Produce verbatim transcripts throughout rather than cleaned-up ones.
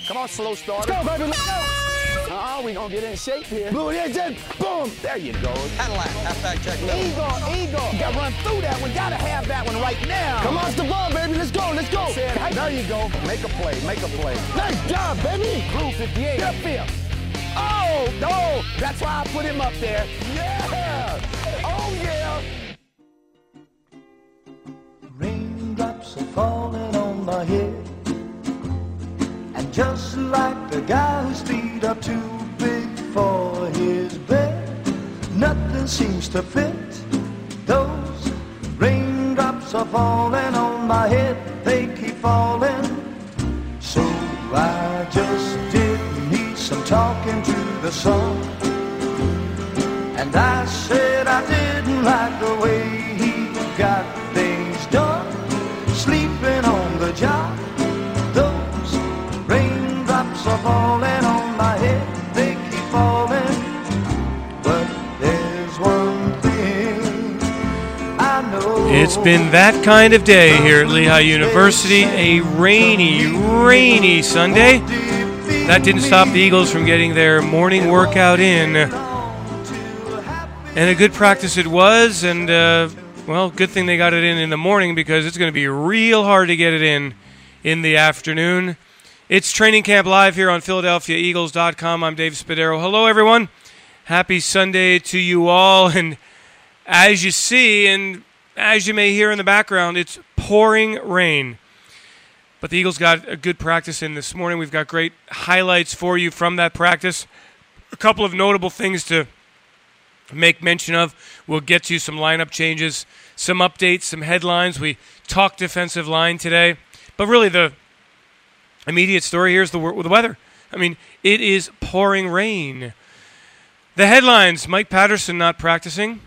Come on, slow starter. Let's go, baby. Let's go. Uh-uh, we gonna get in shape here. Blue it is, boom. There you go. Cadillac, halfback check. Eagle, Eagle. You gotta run through that one. Gotta have that one right now. Come on, the ball, baby. Let's go, let's go. There you go. Make a play, make a play. Nice job, baby. Blue fifty-eight. Up here. Oh, no. That's why I put him up there. Yeah. Oh, yeah. Raindrops are falling on my head, and just like the guy whose feet are too big for his bed, nothing seems to fit. Those raindrops are falling on my head, they keep falling. So I just did need some talking to the sun, and I said I didn't like the way he got things done, sleeping on the job. Those raindrops are falling on my head, they keep falling. But there's one thing I know. It's been that kind of day here at Lehigh University. A rainy, rainy Sunday. That didn't stop the Eagles from getting their morning workout in. And a good practice it was, and uh, well, good thing they got it in in the morning, because it's going to be real hard to get it in in the afternoon. It's Training Camp Live here on Philadelphia Eagles dot com. I'm Dave Spadaro. Hello, everyone. Happy Sunday to you all. And as you see, and as you may hear in the background, it's pouring rain. But the Eagles got a good practice in this morning. We've got great highlights for you from that practice. A couple of notable things to make mention of. We'll get to you some lineup changes, some updates, some headlines. We talked defensive line today. But really the immediate story here is the, the weather. I mean, it is pouring rain. The headlines, Mike Patterson not practicing.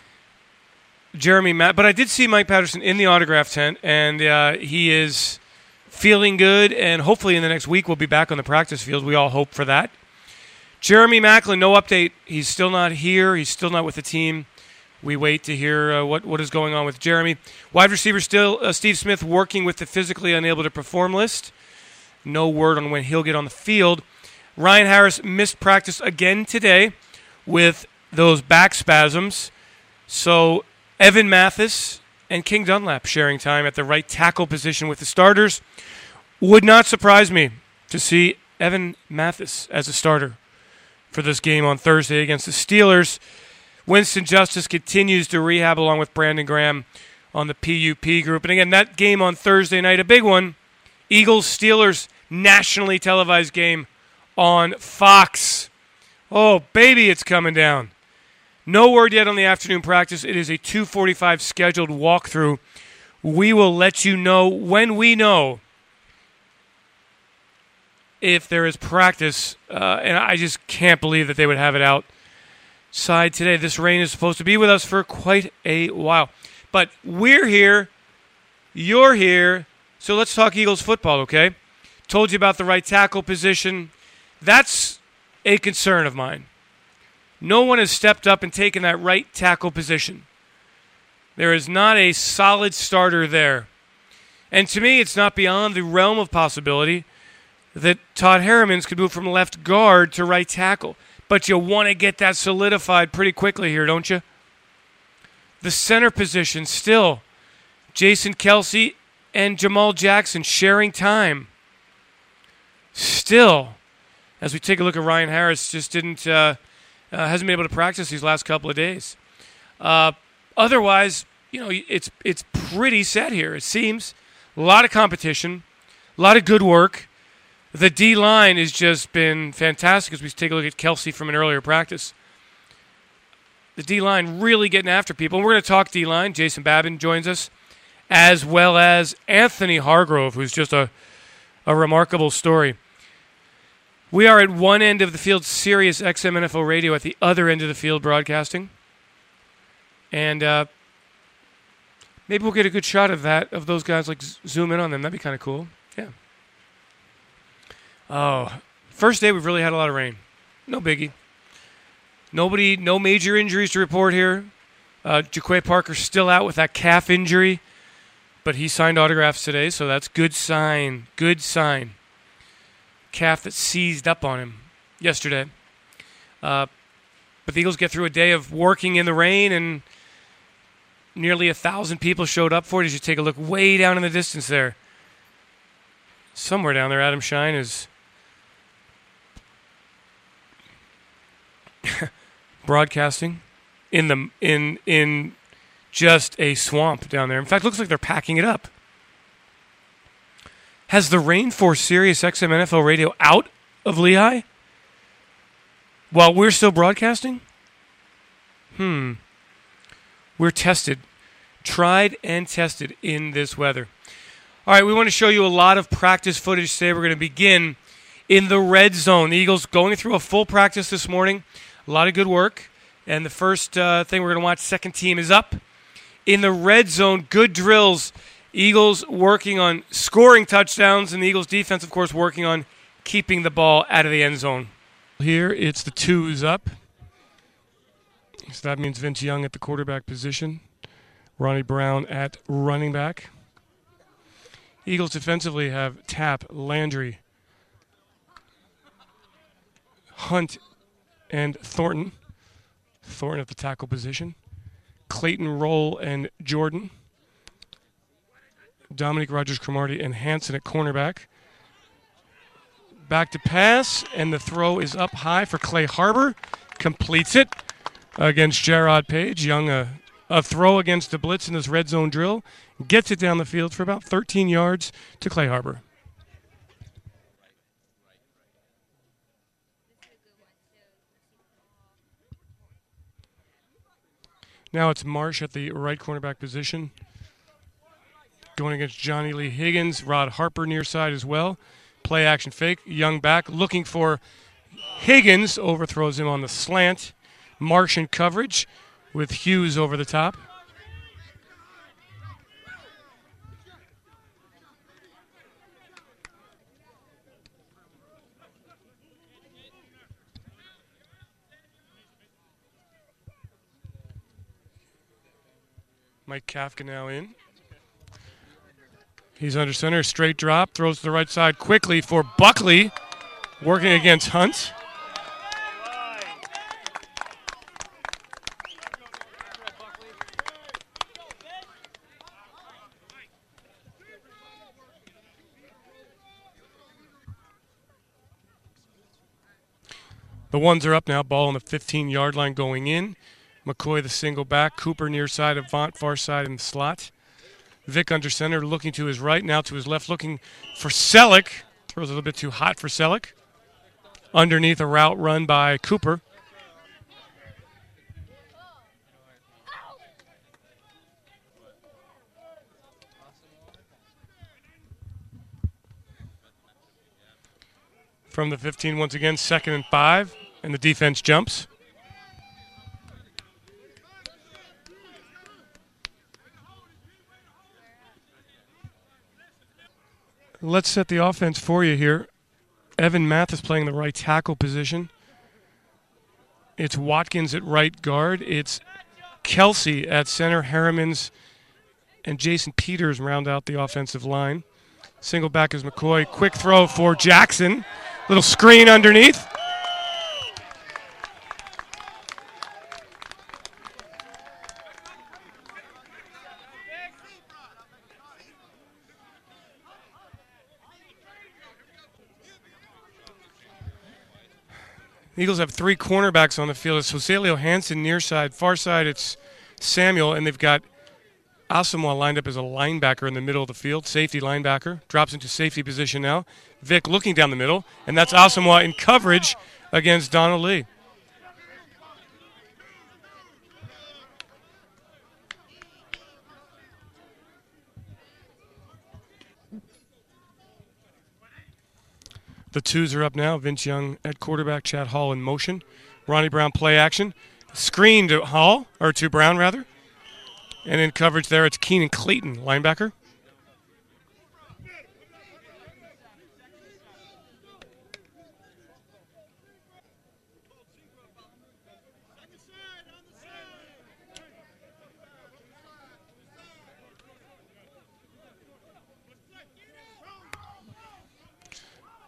Jeremy Matt, but I did see Mike Patterson in the autograph tent, and uh, he is feeling good, and hopefully in the next week we'll be back on the practice field. We all hope for that. Jeremy Maclin, no update. He's still not here. He's still not with the team. We wait to hear uh, what, what is going on with Jeremy. Wide receiver still, uh, Steve Smith working with the physically unable to perform list. No word on when he'll get on the field. Ryan Harris missed practice again today with those back spasms. So Evan Mathis and King Dunlap sharing time at the right tackle position with the starters. Would not surprise me to see Evan Mathis as a starter for this game on Thursday against the Steelers. Winston Justice continues to rehab along with Brandon Graham on the P U P group. And again, that game on Thursday night, a big one. Eagles-Steelers nationally televised game on Fox. Oh, baby, it's coming down. No word yet on the afternoon practice. It is a two forty-five scheduled walkthrough. We will let you know when we know if there is practice. Uh, and I just can't believe that they would have it outside today. This rain is supposed to be with us for quite a while. But we're here. You're here. So let's talk Eagles football, okay? Told you about the right tackle position. That's a concern of mine. No one has stepped up and taken that right tackle position. There is not a solid starter there. And to me, it's not beyond the realm of possibility that Todd Herremans could move from left guard to right tackle. But you want to get that solidified pretty quickly here, don't you? The center position still. Jason Kelce and Jamal Jackson sharing time. Still, as we take a look at Ryan Harris, just didn't... Uh, Uh, hasn't been able to practice these last couple of days. Uh, otherwise, you know, it's it's pretty set here, it seems. A lot of competition, a lot of good work. The D-line has just been fantastic as we take a look at Kelce from an earlier practice. The D-line really getting after people. And we're going to talk D-line. Jason Babin joins us, as well as Anthony Hargrove, who's just a, a remarkable story. We are at one end of the field, Sirius X M N F L Radio, at the other end of the field, broadcasting. And uh, maybe we'll get a good shot of that, of those guys, like z- zoom in on them. That'd be kind of cool. Yeah. Oh, first day we've really had a lot of rain. No biggie. Nobody, no major injuries to report here. Uh, Jaquay Parker's still out with that calf injury, but he signed autographs today, so that's good sign. Good sign. calf that seized up on him yesterday. Uh, but the Eagles get through a day of working in the rain, and nearly a thousand people showed up for it. As you take a look way down in the distance there, somewhere down there, Adam Shine is broadcasting in the in in just a swamp down there. In fact, it looks like they're packing it up. Has the rain forced Sirius X M N F L Radio out of Lehigh while we're still broadcasting? Hmm. We're tested, tried and tested in this weather. All right, we want to show you a lot of practice footage today. We're going to begin in the red zone. The Eagles going through a full practice this morning. A lot of good work. And the first uh, thing we're going to watch, second team, is up. In the red zone, good drills. Eagles working on scoring touchdowns, and the Eagles defense, of course, working on keeping the ball out of the end zone. Here, it's the twos up. So that means Vince Young at the quarterback position. Ronnie Brown at running back. Eagles defensively have Tapp, Landry, Hunt, and Thornton. Thornton at the tackle position. Clayton, Roll, and Jordan. Dominique Rogers-Cromartie and Hanson at cornerback. Back to pass, and the throw is up high for Clay Harbor. Completes it against Jarrod Page. Young, a, a throw against the blitz in this red zone drill. Gets it down the field for about thirteen yards to Clay Harbor. Now it's Marsh at the right cornerback position. Going against Johnny Lee Higgins. Rod Harper near side as well. Play action fake. Young back looking for Higgins. Overthrows him on the slant. Marsh in coverage with Hughes over the top. Mike Kafka now in. He's under center, straight drop, throws to the right side quickly for Buckley, working against Hunt. The ones are up now, ball on the fifteen-yard line going in. McCoy the single back, Cooper near side, Avant far side in the slot. Vic under center, looking to his right, now to his left, looking for Selleck. Throws a little bit too hot for Selleck. Underneath a route run by Cooper. From the fifteen, once again, second and five, and the defense jumps. Let's set the offense for you here. Evan Mathis playing the right tackle position. It's Watkins at right guard. It's Kelsey at center. Harrimans and Jason Peters round out the offensive line. Single back is McCoy. Quick throw for Jackson. Little screen underneath. The Eagles have three cornerbacks on the field. It's Joselio Hansen near side. Far side, it's Samuel, and they've got Asamoah lined up as a linebacker in the middle of the field, safety linebacker. Drops into safety position now. Vic looking down the middle, and that's Asamoah in coverage against Donald Lee. The twos are up now. Vince Young at quarterback, Chad Hall in motion. Ronnie Brown play action. Screen to Hall, or to Brown rather. And in coverage there, it's Keenan Clayton, linebacker.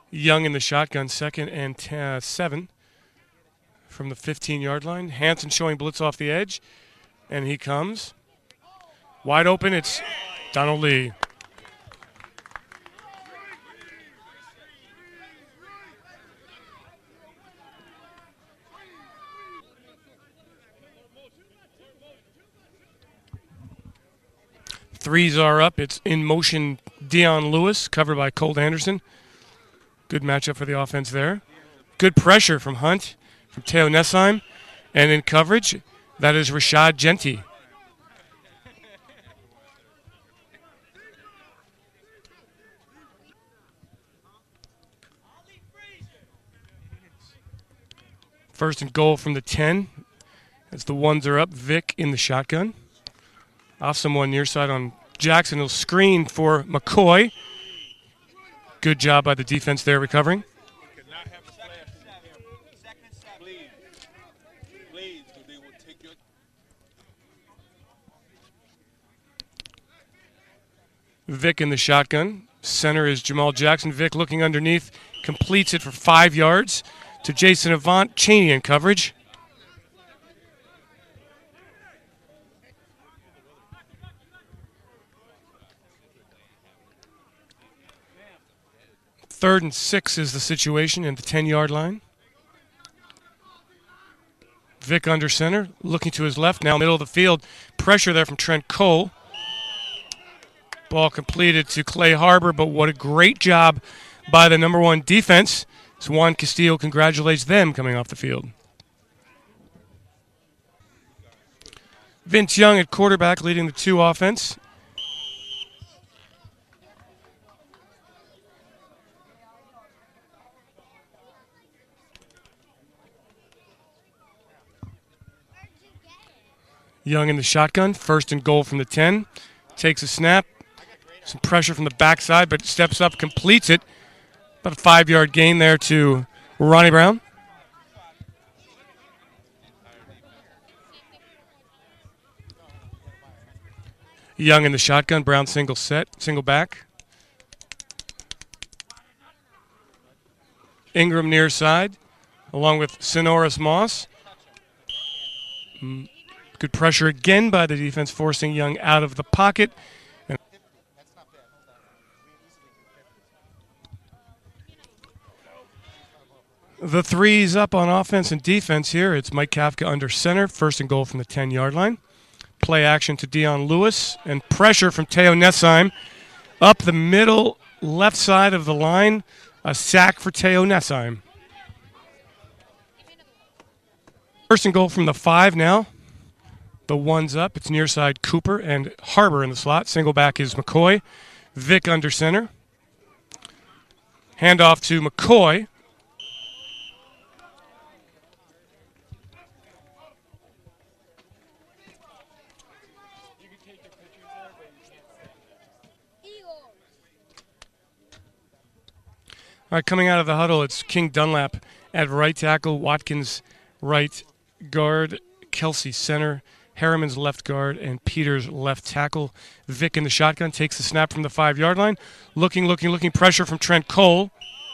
Young in the shotgun, second and ten, uh, seven from the fifteen-yard line. Hansen showing blitz off the edge, and he comes. Wide open, it's Donald Lee. Threes are up. It's in motion Dion Lewis, covered by Colt Anderson. Good matchup for the offense there. Good pressure from Hunt, from Teo Nessheim. And in coverage, that is Rashad Genty. First and goal from the ten. As the ones are up, Vic in the shotgun. Off someone near side on Jackson. He'll screen for McCoy. Good job by the defense there recovering. Vic in the shotgun. Center is Jamal Jackson. Vic looking underneath. Completes it for five yards to Jason Avant. Cheney in coverage. Third and six is the situation in the ten-yard line. Vic under center, looking to his left now, middle of the field. Pressure there from Trent Cole. Ball completed to Clay Harbor, but what a great job by the number one defense. So Juan Castillo congratulates them coming off the field. Vince Young at quarterback leading the two offense. Young in the shotgun, first and goal from the ten. Takes a snap, some pressure from the backside, but steps up, completes it. About a five-yard gain there to Ronnie Brown. Young in the shotgun, Brown single set, single back. Ingram near side, along with Sonoris Moss. Mm. Good pressure again by the defense, forcing Young out of the pocket. And the threes up on offense and defense here. It's Mike Kafka under center, first and goal from the ten-yard line. Play action to Dion Lewis, and pressure from Teo Nessheim. Up the middle, left side of the line, a sack for Teo Nessheim. First and goal from the five now. The one's up. It's near side Cooper and Harbor in the slot. Single back is McCoy. Vic under center. Handoff to McCoy. All right, coming out of the huddle, it's King Dunlap at right tackle, Watkins right guard, Kelsey center, Harriman's left guard, and Peters left tackle. Vic in the shotgun takes the snap from the five-yard line. Looking, looking, looking. Pressure from Trent Cole.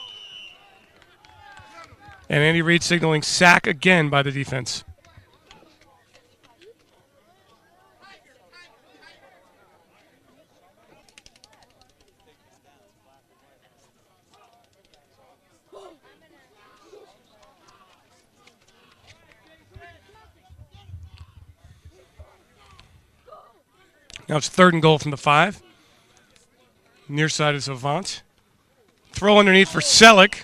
And Andy Reid signaling sack again by the defense. Now it's third and goal from the five. Near side is Avant. Throw underneath for Selleck.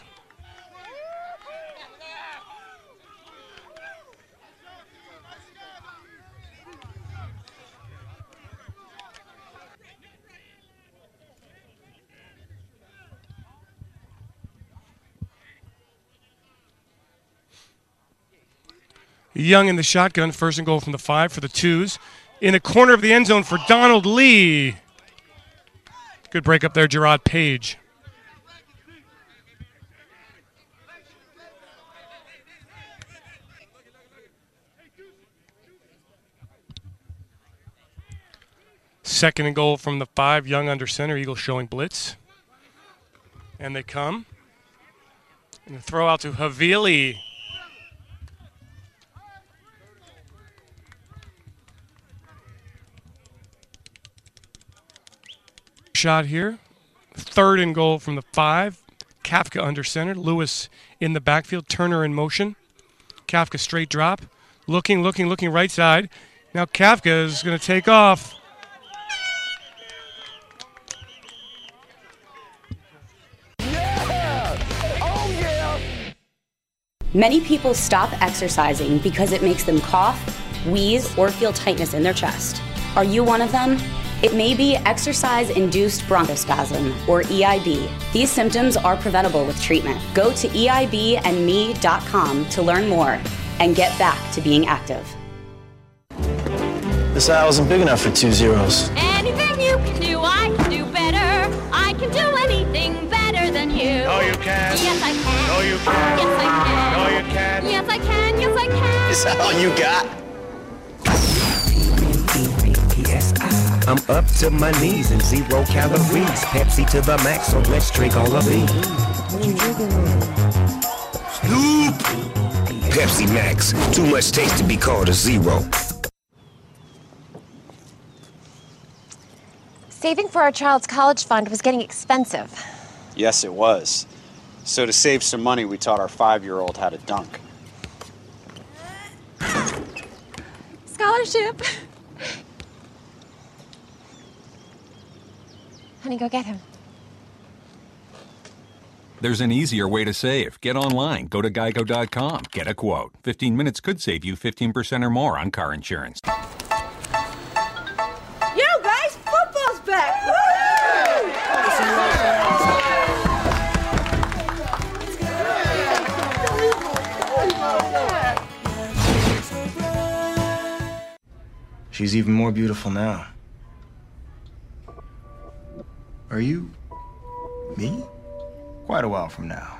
Young in the shotgun, first and goal from the five for the twos. In the corner of the end zone for Donald Lee. Good break up there, Gerard Page. Second and goal from the five, Young under center, Eagles showing blitz. And they come. And the throw out to Havili. Shot here. Third and goal from the five. Kafka under center. Lewis in the backfield. Turner in motion. Kafka straight drop. Looking, looking, looking right side. Now Kafka is going to take off. Yeah! Oh, yeah! Many people stop exercising because it makes them cough, wheeze, or feel tightness in their chest. Are you one of them? It may be exercise-induced bronchospasm, or E I B. These symptoms are preventable with treatment. Go to E I B and me dot com to learn more and get back to being active. This aisle isn't big enough for two zeros. Anything you can do, I can do better. I can do anything better than you. No, you can't. Yes, I can. No, you can't. Yes, I can. No, you can't. Yes, I can. Yes, I can. Is that all you got? I'm up to my knees in zero calories. Pepsi to the max, so let's drink all of these. Snoop! Pepsi Max. Too much taste to be called a zero. Saving for our child's college fund was getting expensive. Yes, it was. So to save some money, we taught our five-year-old how to dunk. Scholarship. Honey, go get him. There's an easier way to save. Get online. Go to geico dot com. Get a quote. fifteen minutes could save you fifteen percent or more on car insurance. Yo, guys, football's back! She's even more beautiful now. Are you me? Quite a while from now.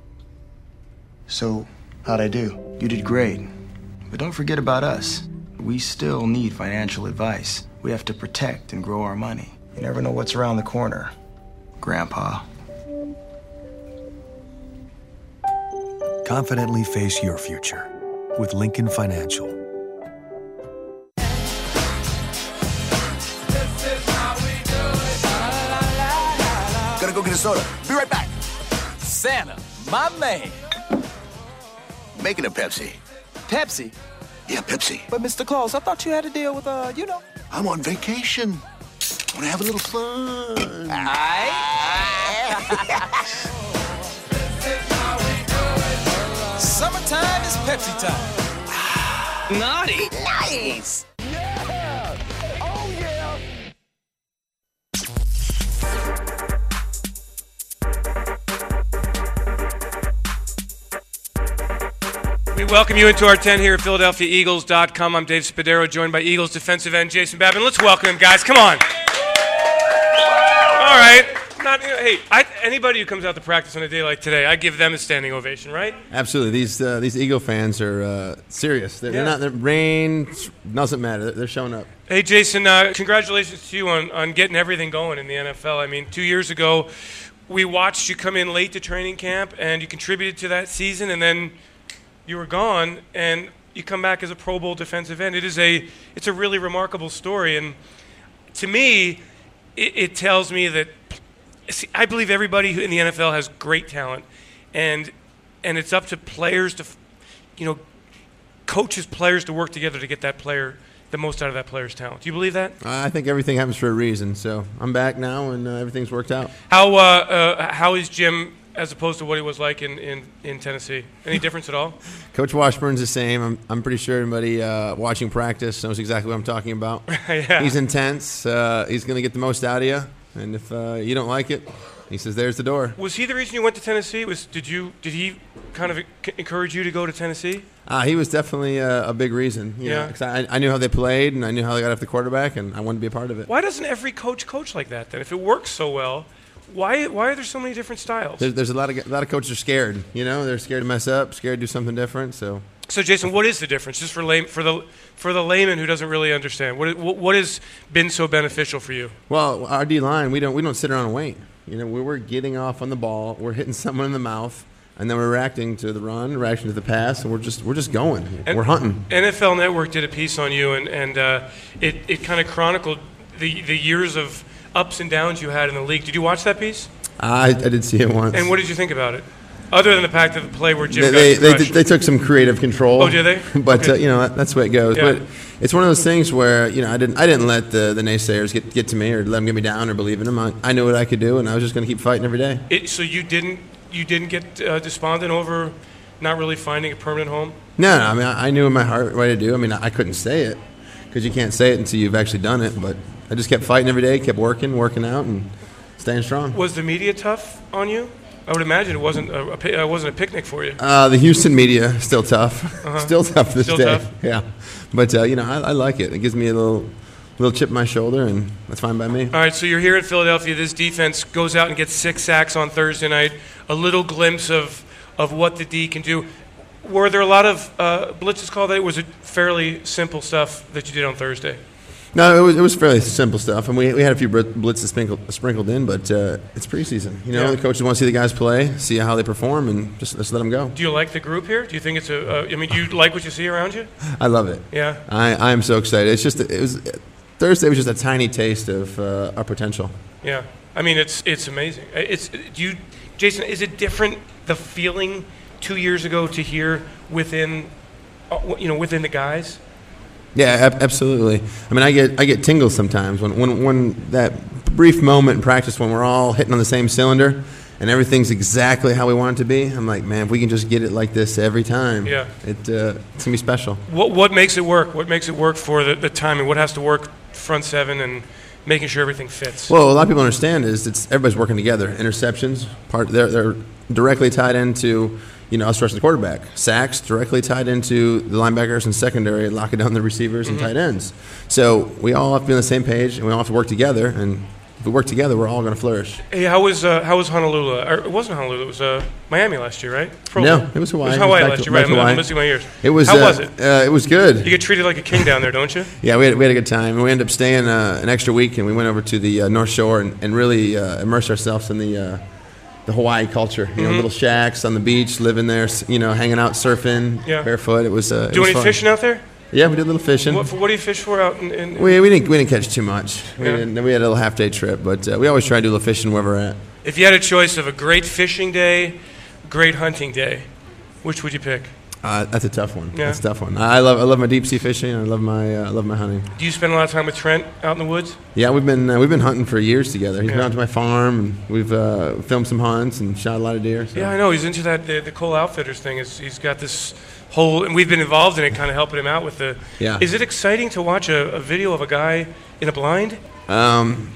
So, how'd I do? You did great. But don't forget about us. We still need financial advice. We have to protect and grow our money. You never know what's around the corner, Grandpa. Confidently face your future with Lincoln Financial. Gotta go get a soda. Be right back. Santa, my man. Making a Pepsi. Pepsi? Yeah, Pepsi. But Mister Claus, I thought you had to deal with, uh, you know. I'm on vacation. Wanna have a little fun. Aye. Summertime is Pepsi time. Naughty. Nice. Yeah. Oh, yeah. We welcome you into our tent here at Philadelphia Eagles dot com. I'm Dave Spadaro, joined by Eagles defensive end Jason Babin. Let's welcome him, guys. Come on. All right. Not, you know, hey, I, anybody who comes out to practice on a day like today, I give them a standing ovation, right? Absolutely. These uh, these Eagle fans are uh, serious. They're, Yeah. they're not. The rain doesn't matter. They're, they're showing up. Hey, Jason, uh, congratulations to you on, on getting everything going in the N F L. I mean, two years ago, we watched you come in late to training camp, and you contributed to that season, and then you were gone, and you come back as a Pro Bowl defensive end. It is a, it's a really remarkable story, and to me, it, it tells me that, see, I believe everybody who in the N F L has great talent, and and it's up to players to, you know, coaches, players to work together to get that player, the most out of that player's talent. Do you believe that? I think everything happens for a reason. So I'm back now, and uh, everything's worked out. How uh, uh, how is Jim as opposed to what he was like in, in, in Tennessee? Any difference at all? Coach Washburn's the same. I'm I'm pretty sure everybody uh, watching practice knows exactly what I'm talking about. Yeah. He's intense. Uh, he's going to get the most out of you, and if uh, you don't like it, he says, "There's the door." Was he the reason you went to Tennessee? Was did you did he kind of c- encourage you to go to Tennessee? Uh, he was definitely uh, a big reason. You Yeah. know, 'cause I, I knew how they played, and I knew how they got off the quarterback, and I wanted to be a part of it. Why doesn't every coach coach like that then? If it works so well, why why are there so many different styles? There's, there's a lot of a lot of coaches are scared. You know, they're scared to mess up, scared to do something different. So, So Jason, what is the difference? Just for lay, for the for the layman who doesn't really understand, what what what has been so beneficial for you? well, our D line, we don't we don't sit around and wait. You know, we we're getting off on the ball, we're hitting someone in the mouth, and then we're reacting to the run, reacting to the pass, and we're just we're just going. And we're hunting. N F L Network did a piece on you, and and uh, it it kind of chronicled the the years of ups and downs you had in the league. Did you watch that piece? I, I did see it once. And what did you think about it? Other than the fact of the play where Jim they got they, they, crushed. they took some creative control. Oh, did they? But Okay. uh, you know that, that's the way it goes. Yeah. But it's one of those things where you know I didn't I didn't let the, the naysayers get get to me or let them get me down or believe in them. I, I knew what I could do, and I was just going to keep fighting every day. It, so you didn't you didn't get uh, despondent over not really finding a permanent home? No, no. I mean, I, I knew in my heart what to do. I mean, I, I couldn't say it because you can't say it until you've actually done it. But I just kept fighting every day, kept working, working out, and staying strong. Was the media tough on you? I would imagine it wasn't a, a, pi- uh, wasn't a picnic for you. Uh, the Houston media still tough, Uh-huh. still tough this Still day. tough? Yeah, but uh, you know, I, I like it. It gives me a little little chip on my shoulder, and that's fine by me. All right, so you're here in Philadelphia. This defense goes out and gets six sacks on Thursday night. A little glimpse of of what the D can do. Were there a lot of uh, blitzes called? That was it fairly simple stuff that you did on Thursday? No, it was it was fairly simple stuff, and we we had a few br- blitzes sprinkled, sprinkled in, but uh, it's preseason. You know, Yeah. the coaches want to see the guys play, see how they perform, and just, just let them go. Do you like the group here? Do you think it's a? Uh, I mean, do you like what you see around you? I love it. Yeah. I I am so excited. It's just it was Thursday was just a tiny taste of uh, our potential. Yeah. I mean, it's it's amazing. It's do you, Jason? Is it different the feeling two years ago to here within, uh, you know, within the guys? Yeah, ab- absolutely. I mean, I get I get tingles sometimes when, when when that brief moment in practice when we're all hitting on the same cylinder and everything's exactly how we want it to be. I'm like, man, if we can just get it like this every time, Yeah. it uh, it's gonna be special. What what makes it work? What makes it work for the, the timing? What has to work front seven and making sure everything fits? Well, a lot of people understand is it's everybody's working together. Interceptions, part they're they're directly tied into. You know, us rushing the quarterback. Sacks directly tied into the linebackers and secondary, locking down the receivers and Mhm. tight ends. So we all have to be on the same page, and we all have to work together. And if we work together, we're all going to flourish. Hey, how was uh, how was Honolulu? Or it wasn't Honolulu. It was uh, Miami last year, right? Pro No, Bowl. it was Hawaii. It was Hawaii Back last to- year, right? back to I'm, I'm Hawaii. missing my ears. It was. How uh, was it? Uh, it was good. You get treated like a king down there, don't you? Yeah, we had, we had a good time. We ended up staying uh, an extra week, and we went over to the uh, North Shore and, and really uh, immersed ourselves in the uh, the Hawaii culture. You know, Mhm. little shacks on the beach, living there. s- You know, hanging out, surfing, Yeah. barefoot. It was. Uh, it Do was any fun. fishing out there? Yeah, we did a little fishing. What, what do you fish for out in? in We, we didn't we didn't catch too much. We, Yeah. didn't, we had a little half day trip, but uh, we always try to do a little fishing where we're at. If you had a choice of a great fishing day, great hunting day, which would you pick? Uh, that's a tough one. Yeah. That's a tough one. I love I love my deep sea fishing. I love my uh, I love my hunting. Do you spend a lot of time with Trent out in the woods? Yeah, we've been uh, we've been hunting for years together. He's Yeah. been out to my farm, and we've uh, filmed some hunts and shot a lot of deer. So. Yeah, I know. He's into that. The, the Cole Outfitters thing is he's got this whole, and we've been involved in it, kind of helping him out with the. Yeah. Is it exciting to watch a, a video of a guy in a blind? Um,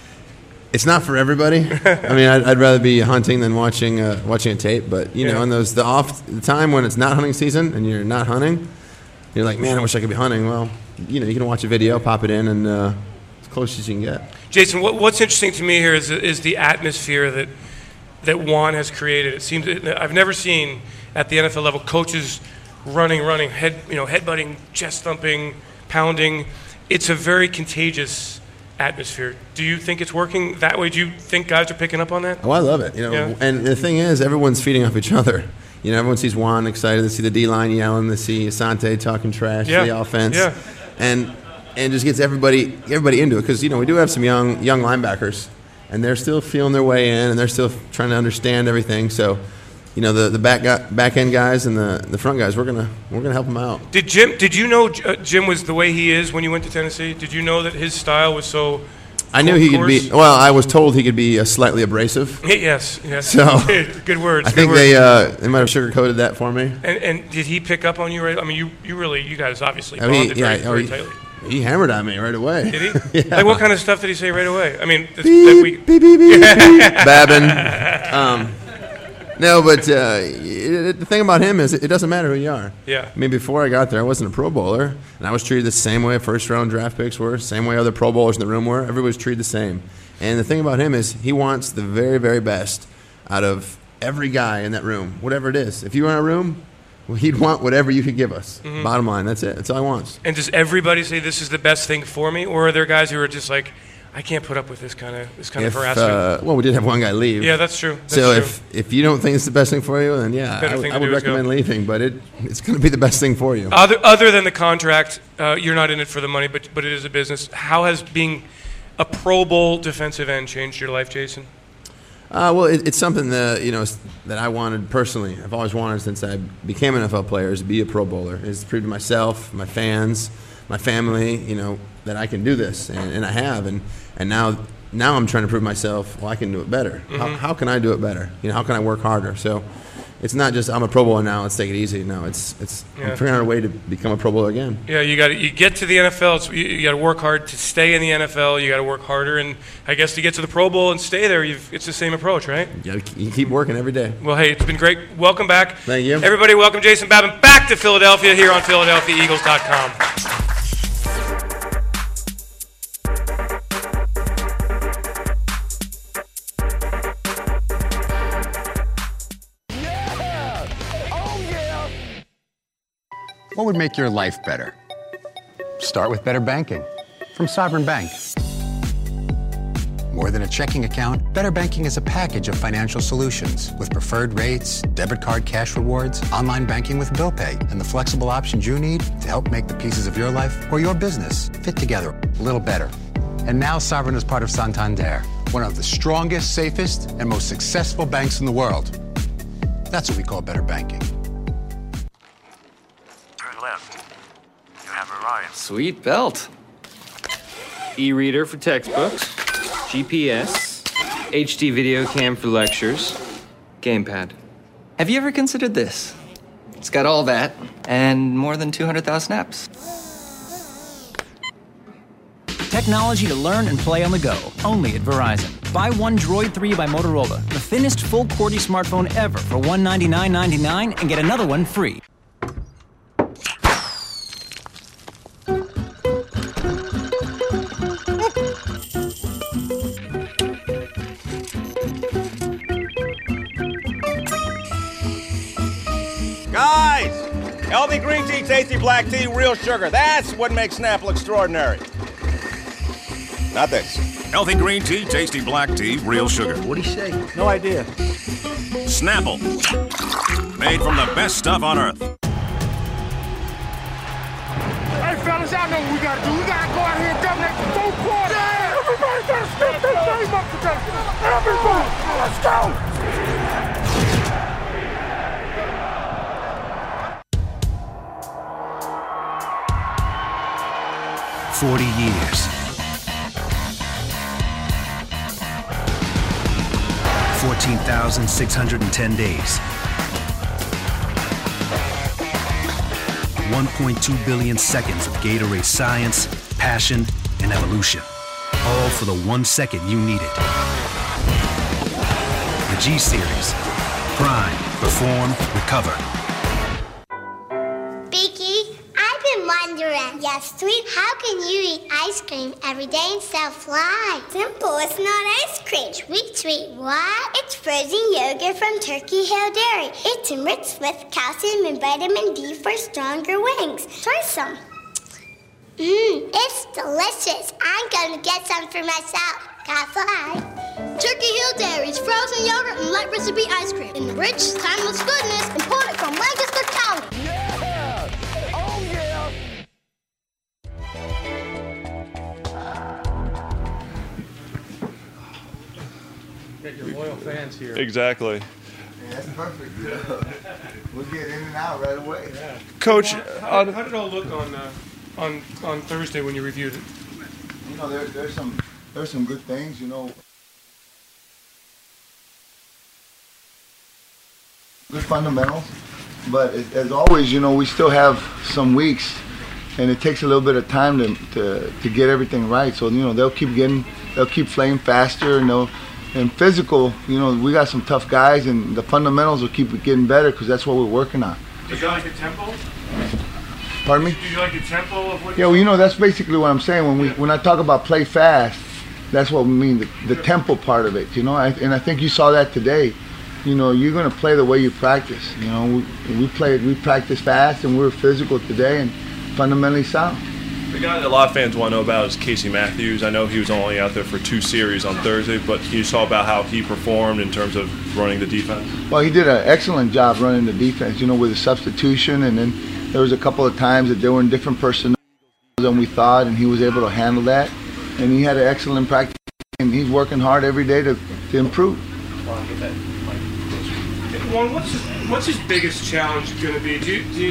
it's not for everybody. I mean, I'd, I'd rather be hunting than watching uh, watching a tape. But you know, Yeah. in those the off the time when it's not hunting season and you're not hunting, you're like, man, I wish I could be hunting. Well, you know, you can watch a video, pop it in, and uh, as close as you can get. Jason, what, what's interesting to me here is is the atmosphere that that Juan has created. It seems I've never seen at the N F L level coaches running, running, head you know, headbutting, chest thumping, pounding. It's a very contagious atmosphere. Do you think it's working that way? Do you think guys are picking up on that? Oh, I love it. You know, Yeah. and the thing is, everyone's feeding off each other. You know, everyone sees Juan excited. They see the D line yelling. They see Asante talking trash Yeah. to the offense. Yeah. And and just gets everybody everybody into it because you know we do have some young young linebackers, and they're still feeling their way in, and they're still trying to understand everything. So, you know, the the back guy, back end guys and the, the front guys, we're gonna we're gonna help them out. Did Jim? Did you know uh, Jim was the way he is when you went to Tennessee? Did you know that his style was so? I knew he could be. coarse? Well, I was told he could be uh, slightly abrasive. Yes, yes. So good words. I good think words. they uh, they might have sugarcoated that for me. And, and did he pick up on you right? I mean, you, you really, you guys obviously I mean, bonded yeah, very, oh, very he, tightly. he hammered on me right away. Did he? Yeah. Like what kind of stuff did he say right away? I mean, that's, Beep, that we, beep, beep, beep, beep. Babbin. Um, no, but uh, it, the thing about him is it, it doesn't matter who you are. Yeah. I mean, before I got there, I wasn't a Pro Bowler, and I was treated the same way first round draft picks were, same way other Pro Bowlers in the room were. Everybody was treated the same. And the thing about him is he wants the very, very best out of every guy in that room, whatever it is. If you were in a room, well, he'd want whatever you could give us. Mhm. Bottom line, that's it. That's all he wants. and does everybody say this is the best thing for me, or are there guys who are just like, I can't put up with this kind of this kind If, of harassment. uh, well, we did have one guy leave. Yeah, that's true. That's so true. if if you don't think it's the best thing for you, then yeah, Better I, thing I to would do is go. recommend leaving. But it it's going to be the best thing for you. Other other than the contract, uh, you're not in it for the money, but but it is a business. How has being a Pro Bowl defensive end changed your life, Jason? Uh, well, it, it's something that you know that I wanted personally. I've always wanted since I became an N F L player is to be a Pro Bowler. Is to prove to myself, my fans, my family, you know, that I can do this, and, and I have, and and now now I'm trying to prove myself. Well, I can do it better. Mm-hmm. How, how can I do it better? You know, how can I work harder? So. It's not just I'm a Pro Bowler now. Let's take it easy. No, it's it's Yeah. I'm figuring out a way to become a Pro Bowler again. Yeah, you got you get to the N F L. It's, you, you got to work hard to stay in the N F L. You got to work harder, and I guess to get to the Pro Bowl and stay there, you've, it's the same approach, right? You, gotta, you keep working every day. Well, hey, it's been great. Welcome back. Thank you. Everybody, welcome Jason Babin back to Philadelphia here on Philadelphia Eagles dot com. What would make your life better? Start with better banking from Sovereign Bank. More than a checking account, Better Banking is a package of financial solutions with preferred rates, debit card cash rewards, online banking with bill pay, and the flexible options you need to help make the pieces of your life or your business fit together a little better. And now Sovereign is part of Santander, one of the strongest, safest, and most successful banks in the world. That's what we call better banking. Left. You have arrived. Sweet belt. E-reader for textbooks, G P S, H D video cam for lectures, gamepad. Have you ever considered this? It's got all that and more than two hundred thousand apps. Technology to learn and play on the go, only at Verizon. Buy one Droid three by Motorola, the thinnest full QWERTY smartphone ever for one hundred ninety-nine dollars and ninety-nine cents and get another one free. Guys, healthy green tea, tasty black tea, real sugar. That's what makes Snapple extraordinary. Not this. Healthy green tea, tasty black tea, real sugar. What'd he say? No idea. Snapple. Made from the best stuff on earth. Hey, fellas, y'all know what we gotta do. We gotta go out here and dominate the fourth quarter. Yeah, everybody gotta step their game up today. Everybody, let's go. Forty years. fourteen thousand six hundred ten days. one point two billion seconds of Gatorade science, passion, and evolution. All for the one second you needed. The G-Series. Prime, perform, recover. Beaky, I've been wondering, yes, sweet, how can you eat ice cream every day and still fly? Simple, it's not ice cream. Sweet, sweet, what? It's frozen yogurt from Turkey Hill Dairy. It's enriched with calcium and vitamin D for stronger wings. Try some. Mmm, it's delicious. I'm gonna get some for myself. Gotta fly. Turkey Hill Dairy's frozen yogurt and light recipe ice cream. Enriched, timeless goodness, imported from Lancaster County. Yeah! Oh, yeah! Get your loyal fans here. Exactly. Yeah, that's perfect. We'll get in and out right away. Yeah. Coach, how, how, how did it all look on uh, on on Thursday when you reviewed it? You know, there, there's some there's some good things. You know, good fundamentals, but as, as always, you know, we still have some weeks, and it takes a little bit of time to to, to get everything right. So you know, they'll keep getting, they'll keep playing faster, and they'll. And physical, you know, we got some tough guys, and the fundamentals will keep getting better because that's what we're working on. Did you like the tempo? Pardon me? Did you like the tempo of what? Yeah, well, you know, that's basically what I'm saying. When we when I talk about play fast, that's what we mean, the, the tempo part of it. You know, I, and I think you saw that today. You know, you're going to play the way you practice. You know, we, we played, we practice fast, and we were physical today and fundamentally sound. The guy that a lot of fans want to know about is Casey Matthews. I know he was only out there for two series on Thursday, but can you talk about how he performed in terms of running the defense? Well, he did an excellent job running the defense, you know, with the substitution, and then there was a couple of times that they were in different personnel than we thought, and he was able to handle that. And he had an excellent practice, and he's working hard every day to, to improve. Juan, what's his, what's his biggest challenge going to be? Do you, do you,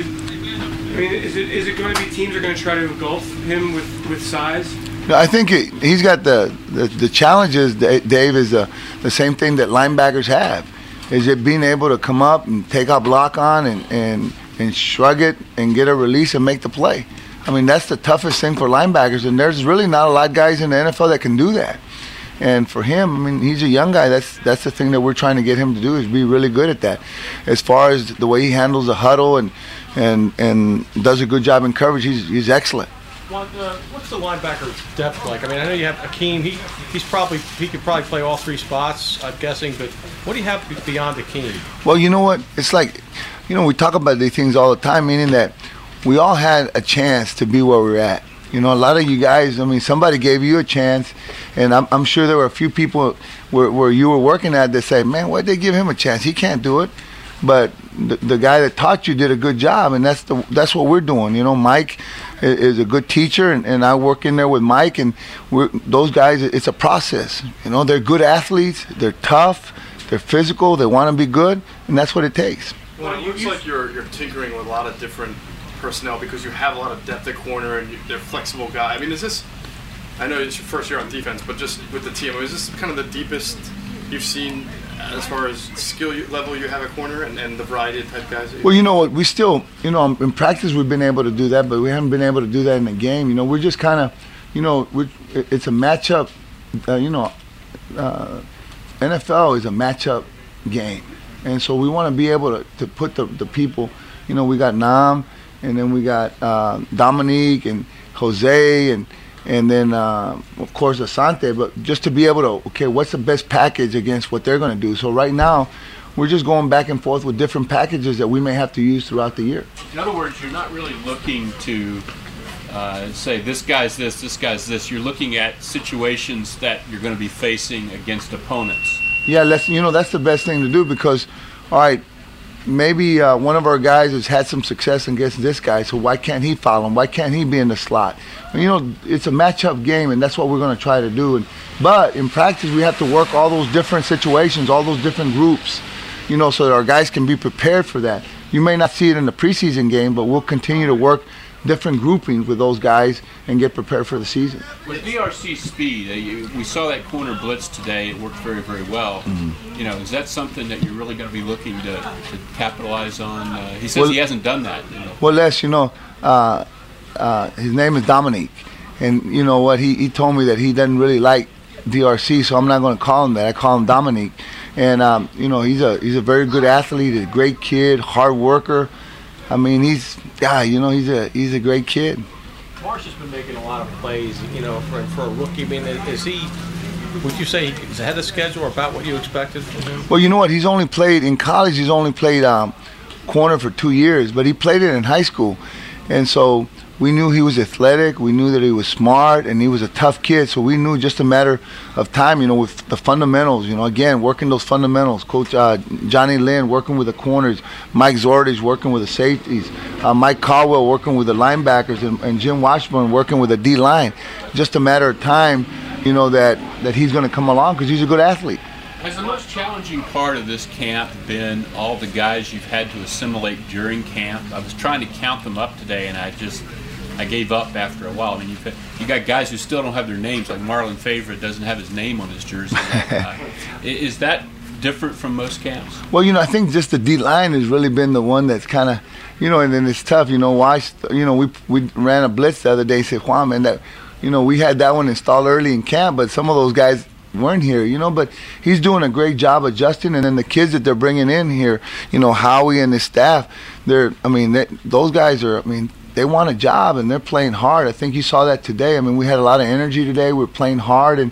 I mean, is it is it going to be teams are going to try to engulf him with, with size? No, I think it, he's got the, the, the challenges, Dave, is the, the same thing that linebackers have. Is it being able to come up and take a block on and, and, and shrug it and get a release and make the play. I mean, that's the toughest thing for linebackers, and there's really not a lot of guys in the N F L that can do that. And for him, I mean, he's a young guy. That's that's the thing that we're trying to get him to do, is be really good at that. As far as the way he handles the huddle and and and does a good job in coverage, he's he's excellent. What, uh, what's the linebacker depth like? I mean, I know you have Akeem. He he's probably he could probably play all three spots, I'm guessing. But what do you have beyond Akeem? Well, you know what? It's like, you know, we talk about these things all the time, meaning that we all had a chance to be where we're at. You know, a lot of you guys, I mean, somebody gave you a chance, and I'm, I'm sure there were a few people where, where you were working at that say, man, why'd they give him a chance? He can't do it. But the, the guy that taught you did a good job, and that's the that's what we're doing. You know, Mike is, is a good teacher, and, and I work in there with Mike, and we're, those guys, it's a process. You know, they're good athletes, they're tough, they're physical, they want to be good, and that's what it takes. Well, it looks like you're you're tinkering with a lot of different personnel because you have a lot of depth at corner and you, they're flexible guys. I mean, is this, I know it's your first year on defense, but just with the team, is this kind of the deepest you've seen as far as skill level you have at corner and, and the variety of type guys? Well, you know what, we still, you know, in practice we've been able to do that, but we haven't been able to do that in the game. You know, we're just kind of, you know, we're, it's a matchup, uh, you know, uh, N F L is a matchup game. And so we want to be able to, to put the, the people, you know, we got Nam, and then we got uh, Dominique and Jose, and and then uh, of course Asante. But just to be able to, okay, what's the best package against what they're going to do? So right now, we're just going back and forth with different packages that we may have to use throughout the year. In other words, you're not really looking to uh, say this guy's this, this guy's this. You're looking at situations that you're going to be facing against opponents. Yeah, let's, you know, that's the best thing to do because, all right, maybe uh, one of our guys has had some success against this guy, so why can't he follow him? Why can't he be in the slot? You know, it's a matchup game, and that's what we're going to try to do. And, but in practice, we have to work all those different situations, all those different groups, you know, so that our guys can be prepared for that. You may not see it in the preseason game, but we'll continue to work different groupings with those guys and get prepared for the season. With D R C speed, uh, you, we saw that corner blitz today. It worked very, very well. Mm-hmm. You know, is that something that you're really going to be looking to, to capitalize on? Uh, he says well, he hasn't done that. You know. Well, Les, you know, uh, uh, his name is Dominique, and you know what? He he told me that he doesn't really like D R C, so I'm not going to call him that. I call him Dominique, and um, you know, he's a he's a very good athlete, a great kid, hard worker. I mean, he's, yeah, you know, he's a he's a great kid. Marsh has been making a lot of plays, you know, for for a rookie. I mean, is he? Would you say he's ahead of schedule or about what you expected from him? Well, you know what? He's only played in college. He's only played um, corner for two years, but he played it in high school, and so we knew he was athletic. We knew that he was smart, and he was a tough kid. So we knew just a matter of time, you know, with the fundamentals. You know, again, working those fundamentals. Coach uh, Johnny Lynn working with the corners, Mike Zordich working with the safeties, uh, Mike Caldwell working with the linebackers, and, and Jim Washburn working with the D line. Just a matter of time, you know, that that he's going to come along because he's a good athlete. Has the most challenging part of this camp been all the guys you've had to assimilate during camp? I was trying to count them up today, and I just. I gave up after a while. I mean, you've got, you got guys who still don't have their names, like Marlon Favorite doesn't have his name on his jersey. uh, is that different from most camps? Well, you know, I think just the D-line has really been the one that's kind of, you know, and then it's tough. You know, why, you know, we we ran a blitz the other day, said, Juan, man, that, you know, we had that one installed early in camp, but some of those guys weren't here, you know, but he's doing a great job adjusting, and then the kids that they're bringing in here, you know, Howie and his staff, they're, I mean, they, those guys are, I mean, they want a job and they're playing hard. I think you saw that today. I mean, we had a lot of energy today. We were playing hard, and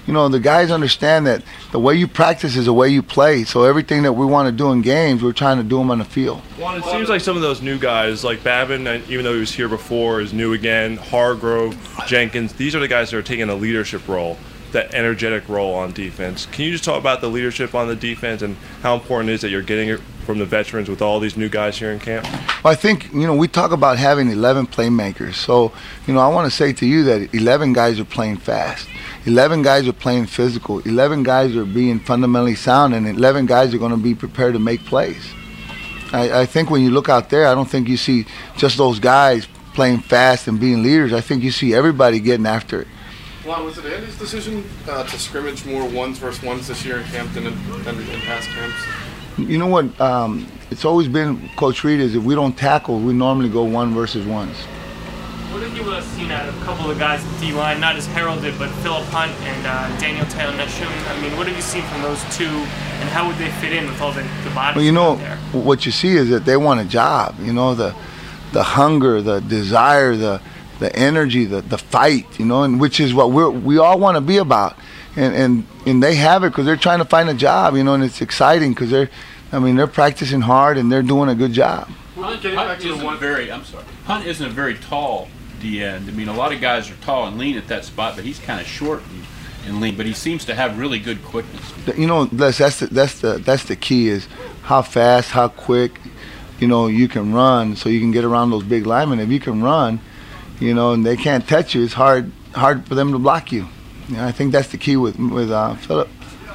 you know, the guys understand that the way you practice is the way you play. So everything that we want to do in games, we're trying to do them on the field. Well, it seems like some of those new guys, like Babin, even though he was here before, is new again. Hargrove, Jenkins, these are the guys that are taking a leadership role, that energetic role on defense. Can you just talk about the leadership on the defense and how important it is that you're getting it from the veterans with all these new guys here in camp? Well, I think, you know, we talk about having eleven playmakers. So, you know, I want to say to you that eleven guys are playing fast. eleven guys are playing physical. eleven guys are being fundamentally sound, and eleven guys are going to be prepared to make plays. I, I think when you look out there, I don't think you see just those guys playing fast and being leaders. I think you see everybody getting after it. Lon, was it Andy's decision uh, to scrimmage more ones versus ones this year in camp than in, than in past camps? You know what? Um, it's always been, Coach Reed, is if we don't tackle, we normally go one versus ones. What have you uh, seen out of a couple of guys at D-line, not as heralded, but Philip Hunt and uh, Daniel Taylor-Nashum? I mean, what have you seen from those two, and how would they fit in with all the, the bodies Well, you know, out there? what you see is that they want a job. You know, the the hunger, the desire, the the energy, the the fight. You know, and which is what we we all want to be about. And and and they have it because they're trying to find a job. You know, and it's exciting because they're, I mean, they're practicing hard and they're doing a good job. Hunt, Hunt isn't a very, I'm sorry. Hunt isn't a very tall D end. I mean, a lot of guys are tall and lean at that spot, but he's kind of short and, and lean. But he seems to have really good quickness. You know, that's that's the, that's the that's the key is how fast, how quick, you know, you can run, so you can get around those big linemen. If you can run, you know, and they can't touch you, it's hard hard for them to block you. You know, I think that's the key with with uh, Philip.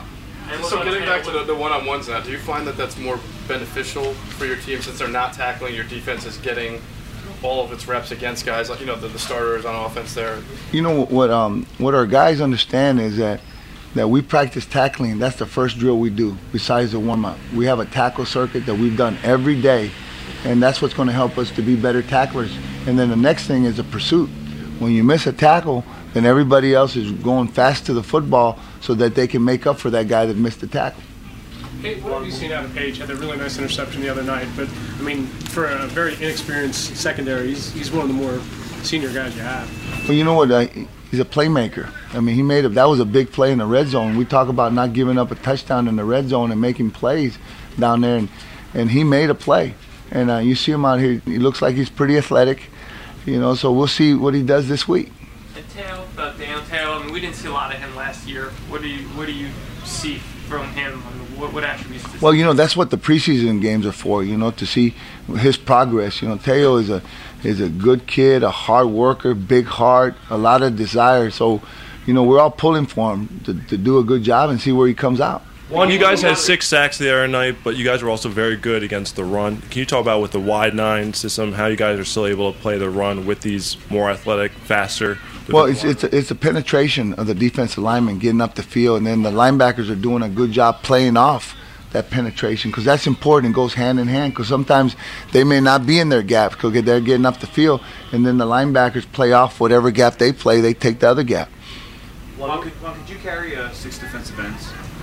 So getting back to the, the one-on-ones now, do you find that that's more beneficial for your team since they're not tackling, your defense is getting all of its reps against guys like, you know, the, the starters on offense there? You know what um what our guys understand is that that we practice tackling. That's the first drill we do besides the warm-up. We have a tackle circuit that we've done every day, and that's what's going to help us to be better tacklers. And then the next thing is a pursuit. When you miss a tackle, then everybody else is going fast to the football so that they can make up for that guy that missed the tackle. Hey, what have you seen out of Page? Had a really nice interception the other night, but I mean, for a very inexperienced secondary, he's, he's one of the more senior guys you have. Well, you know what? Uh, he's a playmaker. I mean, he made a, that was a big play in the red zone. We talk about not giving up a touchdown in the red zone and making plays down there, and, and he made a play. And uh, you see him out here. He looks like he's pretty athletic, you know. So we'll see what he does this week. Tail, about Daniel Taylor. I mean, we didn't see a lot of him last year. What do you What do you see from him? I mean, what, what attributes does Well, you know, that's what the preseason games are for, you know, to see his progress. You know, Teo is a is a good kid, a hard worker, big heart, a lot of desire. So, you know, we're all pulling for him to, to do a good job and see where he comes out. One, you guys had six sacks the other night, but you guys were also very good against the run. Can you talk about with the wide nine system, how you guys are still able to play the run with these more athletic, faster? Well, it's it's a, it's a penetration of the defensive lineman getting up the field, and then the linebackers are doing a good job playing off that penetration because that's important. It goes hand in hand because sometimes they may not be in their gaps because they're getting up the field, and then the linebackers play off whatever gap they play. They take the other gap. Well, could, well, could you carry uh, six defensive ends?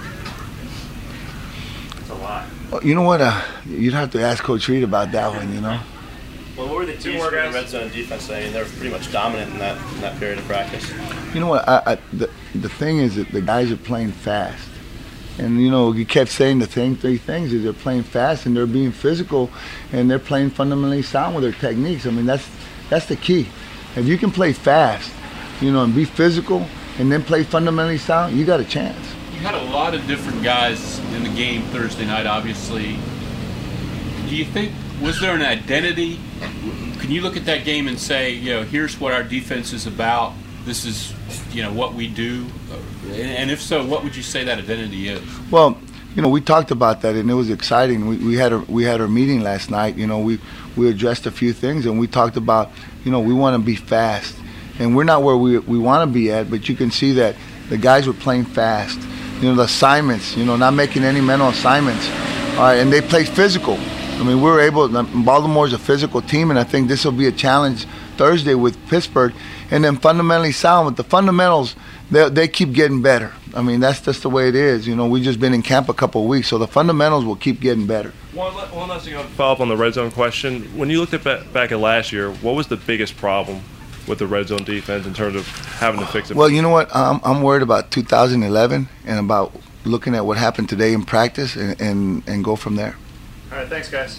That's a lot. Well, you know what? Uh, you'd have to ask Coach Reed about that one, you know. Well, what were the keys for the red zone defense? I mean, they were pretty much dominant in that in that period of practice. You know what? I, I, the the thing is that the guys are playing fast, and you know you kept saying the same three things: is they're playing fast and they're being physical, and they're playing fundamentally sound with their techniques. I mean, that's that's the key. If you can play fast, you know, and be physical, and then play fundamentally sound, you got a chance. You had a lot of different guys in the game Thursday night, obviously. Do you think, was there an identity? Can you look at that game and say, you know, here's what our defense is about, this is, you know, what we do? And if so, what would you say that identity is? Well, you know, we talked about that, and it was exciting. We, we had a we had our meeting last night. You know, we we addressed a few things, and we talked about, you know, we want to be fast, and we're not where we we want to be at, but you can see that the guys were playing fast. You know, the assignments, you know, not making any mental assignments, all right, and they played physical. I mean, we were able. Baltimore's a physical team, and I think this will be a challenge Thursday with Pittsburgh. And then fundamentally sound with the fundamentals, they they keep getting better. I mean, that's just the way it is. You know, we just been in camp a couple of weeks, so the fundamentals will keep getting better. One, one last thing, I'll follow up on the red zone question. When you looked at back, back at last year, what was the biggest problem with the red zone defense in terms of having to fix it? Well, you know what? I'm, I'm worried about two thousand eleven and about looking at what happened today in practice and, and, and go from there. All right, thanks, guys.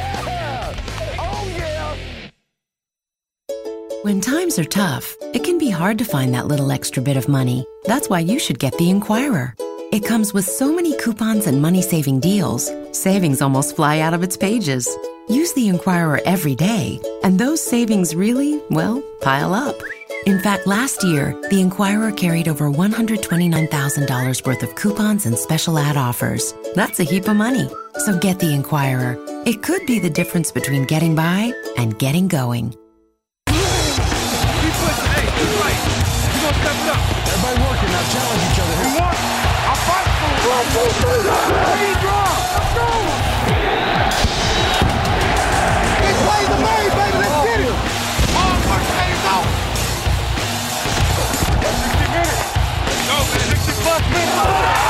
When times are tough, it can be hard to find that little extra bit of money. That's why you should get the Enquirer. It comes with so many coupons and money-saving deals, savings almost fly out of its pages. Use the Enquirer every day, and those savings really, well, pile up. In fact, last year, the Enquirer carried over one hundred twenty-nine thousand dollars worth of coupons and special ad offers. That's a heap of money. So get the Enquirer. It could be the difference between getting by and getting going. Everybody working now, challenge each other. We want a fight for one, two, three, ready, draw. Let's go. Get plays are made, baby. Let's get it. All work pays out. sixty minutes. Let's go, man. sixty plus minutes.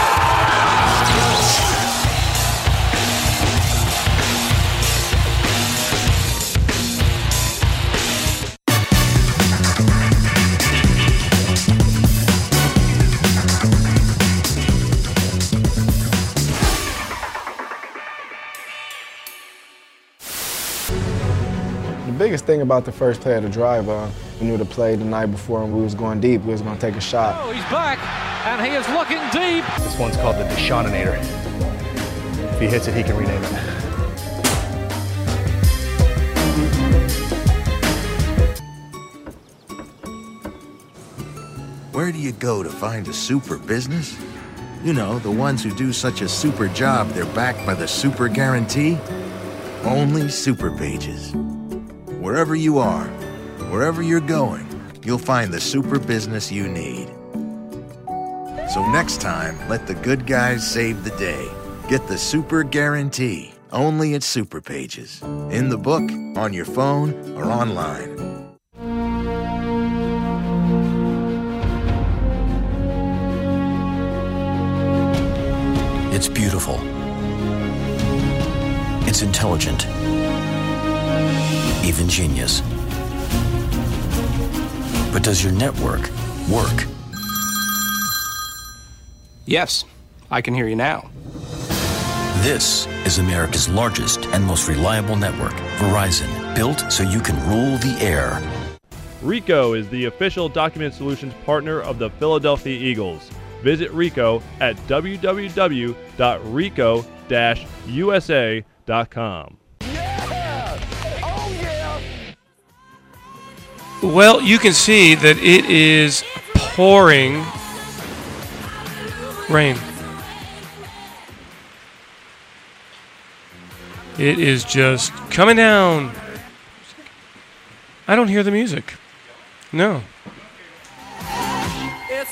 The biggest thing about the first play of the drive, uh, we knew the play the night before and we was going deep. We was going to take a shot. Oh, he's back, and he is looking deep. This one's called the Deshauninator. If he hits it, he can rename it. Where do you go to find a super business? You know, the ones who do such a super job they're backed by the super guarantee? Only Super Pages. Wherever you are, wherever you're going, you'll find the super business you need. So next time, let the good guys save the day. Get the super guarantee, only at Super Pages. In the book, on your phone, or online. It's beautiful. It's intelligent. Even genius. But does your network work? Yes, I can hear you now. This is America's largest and most reliable network, Verizon, built so you can rule the air. Ricoh is the official document solutions partner of the Philadelphia Eagles. Visit Ricoh at w w w dot ricoh dash u s a dot com. Well, you can see that it is pouring rain. It is just coming down. I don't hear the music. No. It's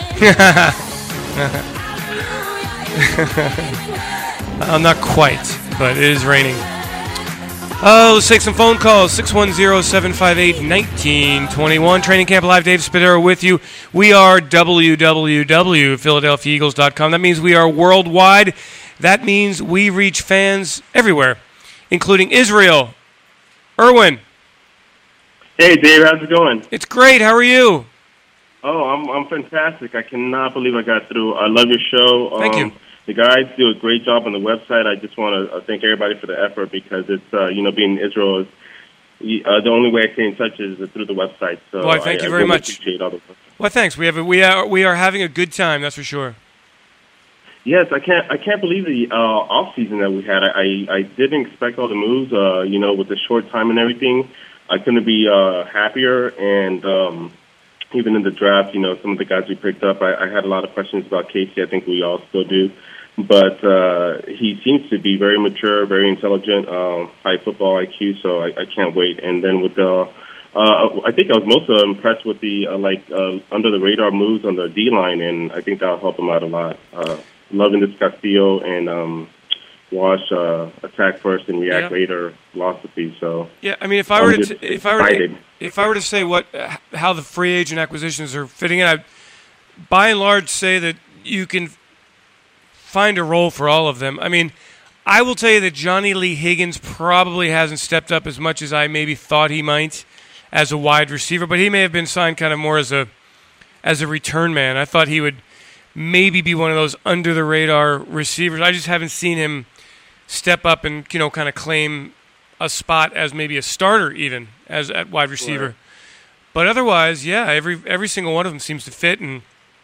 I'm not quite, but it is raining. Oh, let's take some phone calls. six one zero, seven five eight, one nine two one. Training Camp Live, Dave Spadaro with you. We are w w w dot philadelphia eagles dot com. That means we are worldwide. That means we reach fans everywhere, including Israel. Erwin. Hey, Dave, how's it going? It's great. How are you? Oh, I'm I'm fantastic. I cannot believe I got through. I love your show. Thank um, you. The guys do a great job on the website. I just want to thank everybody for the effort because it's, uh, you know, being in Israel is uh, the only way I stay in touch is through the website. So Well, thank I, you I very really much. appreciate all the Well, thanks. We have a, we are we are having a good time. That's for sure. Yes, I can't. I can't believe the uh, off season that we had. I, I, I didn't expect all the moves. Uh, you know, with the short time and everything, I couldn't be uh, happier. And um, even in the draft, you know, some of the guys we picked up, I, I had a lot of questions about Casey. I think we all still do. But uh, he seems to be very mature, very intelligent, uh, high football I Q. So I, I can't wait. And then with the, uh, I think I was most uh, impressed with the uh, like uh, under the radar moves on the D line, and I think that'll help him out a lot. Uh, loving this Castillo and um, Wash uh, attack first and react Yeah. later philosophy. So Yeah, I mean, if I I'm were to just if I were to, excited. if I were to say what how the free agent acquisitions are fitting in, I by and large say that you can find a role for all of them. I mean, I will tell you that Johnny Lee Higgins probably hasn't stepped up as much as I maybe thought he might, as a wide receiver, but he may have been signed kind of more as a as a return man. I thought he would maybe be one of those under the radar receivers. I just haven't seen him step up and, you know, kind of claim a spot as maybe a starter even as at wide receiver. Right. But otherwise, yeah, every every single one of them seems to fit, and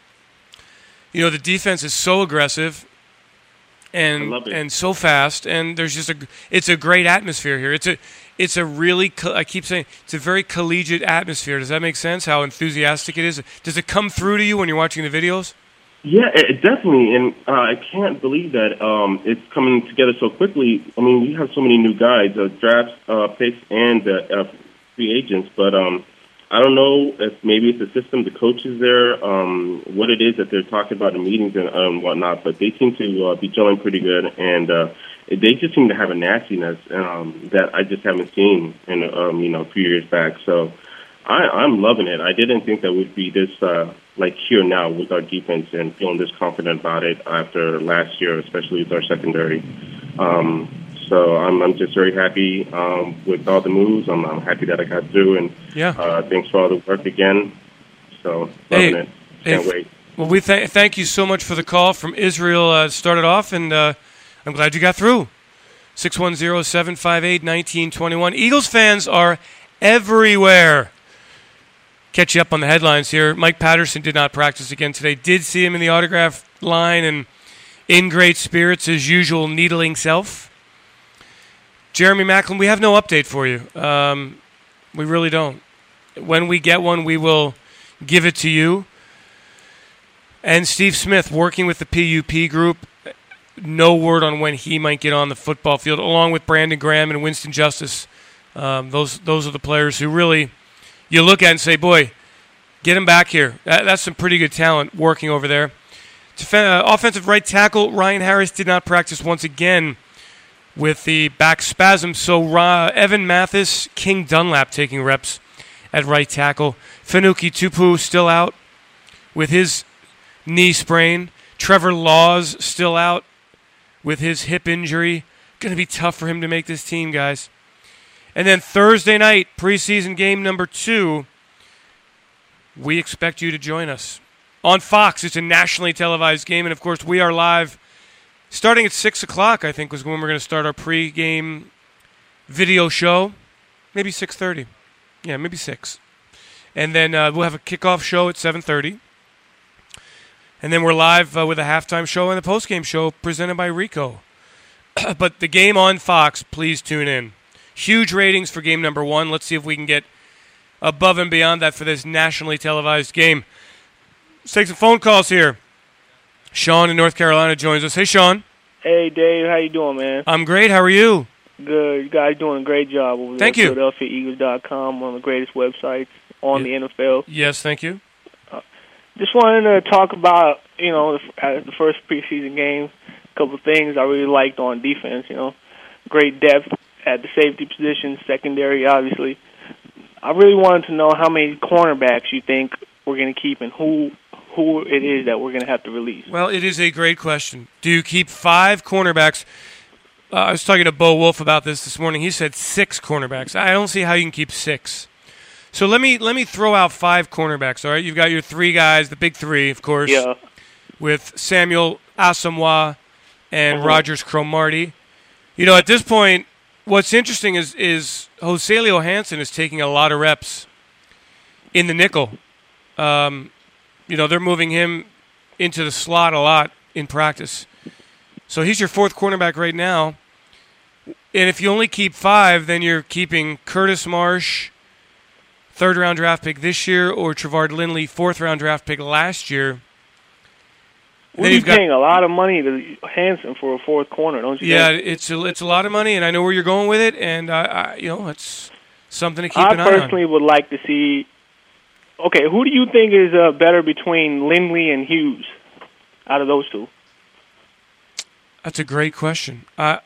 you know the defense is so aggressive and and so fast, and there's just a it's a great atmosphere here. It's a it's a really I keep saying it's a very collegiate atmosphere. Does that make sense? How enthusiastic it is? Does it come through to you when you're watching the videos? Yeah, it, definitely, and uh, I can't believe that um, it's coming together so quickly. I mean, we have so many new guys, uh, drafts, uh, picks, and uh, uh, free agents, but um, I don't know if maybe it's the system, the coaches there, um, what it is that they're talking about in meetings and um, whatnot, but they seem to uh, be gelling pretty good, and uh, they just seem to have a nastiness um, that I just haven't seen in um, you know a few years back. So I, I'm loving it. I didn't think that we'd be this uh, like here now with our defense and feeling this confident about it after last year, especially with our secondary. Um, So I'm, I'm just very happy um, with all the moves. I'm, I'm happy that I got through, and yeah. uh, thanks for all the work again. So loving hey, it. Can't hey, wait. Well, we th- thank you so much for the call from Israel. Uh, started off, and uh, I'm glad you got through. six one zero, seven five eight, one nine two one. Eagles fans are everywhere. Catch you up on the headlines here. Mike Patterson did not practice again today. Did see him in the autograph line and in great spirits, his usual needling self. Jeremy Macklin, we have no update for you. Um, we really don't. When we get one, we will give it to you. And Steve Smith, working with the P U P group, no word on when he might get on the football field, along with Brandon Graham and Winston Justice. Um, those those are the players who really you look at and say, boy, get him back here. That, that's some pretty good talent working over there. Def- uh, offensive right tackle Ryan Harris did not practice once again with the back spasm. So uh, Evan Mathis, King Dunlap taking reps at right tackle. Fanuki Tupu still out with his knee sprain. Trevor Laws still out with his hip injury. Going to be tough for him to make this team, guys. And then Thursday night, preseason game number two, we expect you to join us. On Fox, it's a nationally televised game, and of course we are live starting at six o'clock, I think, was when we're going to start our pregame video show. Maybe six thirty. Yeah, maybe six. And then uh, we'll have a kickoff show at seven thirty. And then we're live uh, with a halftime show and a postgame show presented by Rico. But the game on Fox, please tune in. Huge ratings for game number one. Let's see if we can get above and beyond that for this nationally televised game. Let's take some phone calls here. Sean in North Carolina joins us. Hey, Sean. Hey, Dave. How you doing, man? I'm great. How are you? Good. You guys doing a great job over thank there you. at Philadelphia Eagles dot com, one of the greatest websites on yeah. the N F L. Yes, thank you. Uh, just wanted to talk about, you know, the, the first preseason game, a couple of things I really liked on defense, you know. Great depth at the safety position, secondary, obviously. I really wanted to know how many cornerbacks you think we're going to keep and who who it is that we're going to have to release. Well, it is a great question. Do you keep five cornerbacks? Uh, I was talking to Bo Wolf about this this morning. He said six cornerbacks. I don't see how you can keep six. So let me let me throw out five cornerbacks, all right? You've got your three guys, the big three, of course, yeah. with Samuel Asamoah and uh-huh. Rogers Cromartie. You know, at this point, what's interesting is, is Joselio Hansen is taking a lot of reps in the nickel. Um, you know, they're moving him into the slot a lot in practice. So he's your fourth cornerback right now. And if you only keep five, then you're keeping Curtis Marsh, third-round draft pick this year, or Trevard Lindley, fourth-round draft pick last year. We're paying a lot of money to Hansen for a fourth corner, don't you? Yeah, think? it's a, it's a lot of money, and I know where you're going with it, and I, I you know it's something to keep I an eye on. I personally would like to see. Okay, who do you think is uh, better between Lindley and Hughes out of those two? That's a great question. I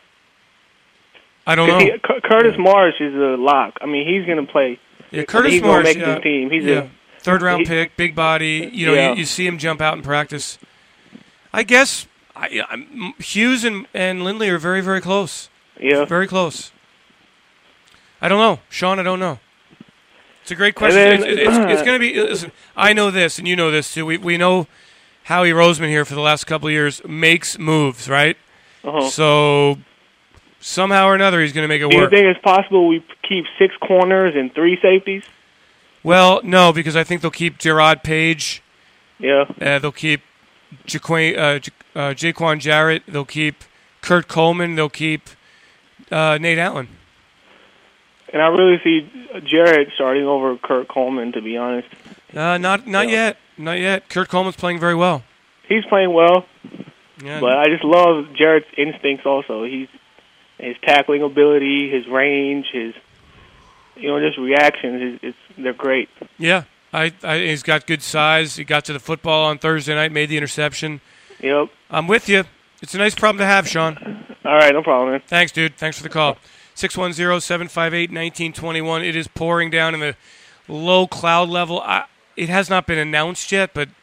I don't know. He, C- Curtis yeah. Marsh is a lock. I mean, he's going to play. Yeah, Curtis he's Marsh. He's going to make yeah, this team. He's yeah. a third round he, pick, big body. You know, yeah. you, you see him jump out in practice. I guess I, I'm, Hughes and, and Lindley are very, very close. Yeah. Very close. I don't know. Sean, I don't know. It's a great question. then- it's it's, it's going to be. Listen, I know this, and you know this too. We we know Howie Roseman here for the last couple of years makes moves, right? Uh-huh. So somehow or another, he's going to make it Do you work. think it's possible we keep six corners and three safeties? Well, no, because I think they'll keep Gerard Page. Yeah. Uh, they'll keep Jaquan, uh, J- uh, Jaquan Jarrett. They'll keep Kurt Coleman. They'll keep uh, Nate Allen. And I really see Jarrett starting over Kurt Coleman, to be honest. Uh, not not yet. Not yet. Kurt Coleman's playing very well. He's playing well, Yeah. but I just love Jarrett's instincts also. He's his tackling ability, his range, his you know, just reactions. It's, it's they're great. Yeah, I, I, he's got good size. He got to the football on Thursday night, made the interception. Yep. I'm with you. It's a nice problem to have, Sean. All right, no problem, man. Thanks, dude. Thanks for the call. six one zero, seven five eight, one nine two one. It is pouring down in the low cloud level. I, it has not been announced yet, but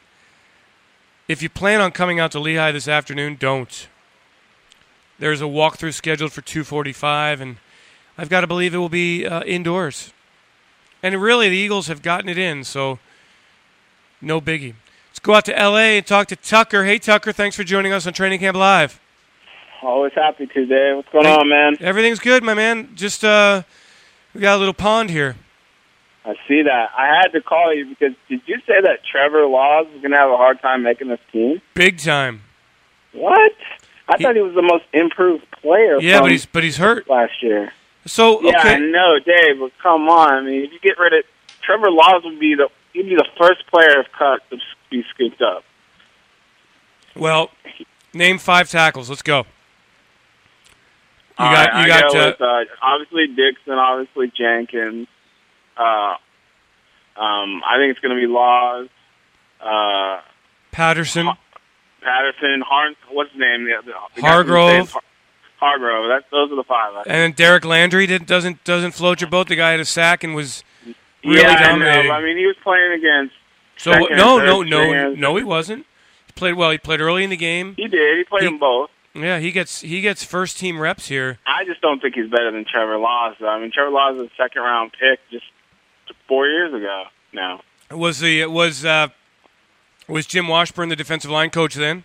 if you plan on coming out to Lehigh this afternoon, don't. There's a walkthrough scheduled for two forty-five, and I've got to believe it will be uh, indoors. And really, the Eagles have gotten it in, so no biggie. Let's go out to L A and talk to Tucker. Hey, Tucker, thanks for joining us on Training Camp Live. Always happy to, Dave. What's going Hey, on, man? Everything's good, my man. Just, uh, we got a little pond here. I see that. I had to call you because did you say that Trevor Laws is going to have a hard time making this team? Big time. What? I thought he was the most improved player Yeah, from but he's but he's hurt last year. So, Yeah, okay. I know, Dave, but come on. I mean, if you get rid of Trevor Laws, would be the he'd be the first player of cut to be scooped up. Well, name five tackles. Let's go. You All got right, you I got go uh, with, uh, obviously Dixon, obviously Jenkins. Uh, um, I think it's going to be Laws. Uh, Patterson, Patterson, Har- what's his name? The, the, the guy from Hargrove. State- Har- Hargrove. That's those are the five. I think. and then Derek Landry didn't doesn't doesn't float your boat. The guy had a sack and was really yeah, I dominating. know. I mean, he was playing against. So second no, and no, third no, stringers. no, he wasn't. He played well. He played early in the game. He did. He played He- them both. Yeah, he gets he gets first team reps here. I just don't think he's better than Trevor Laws. Though. I mean, Trevor Laws was a second round pick just four years ago. Now. Was the was uh, was Jim Washburn the defensive line coach then?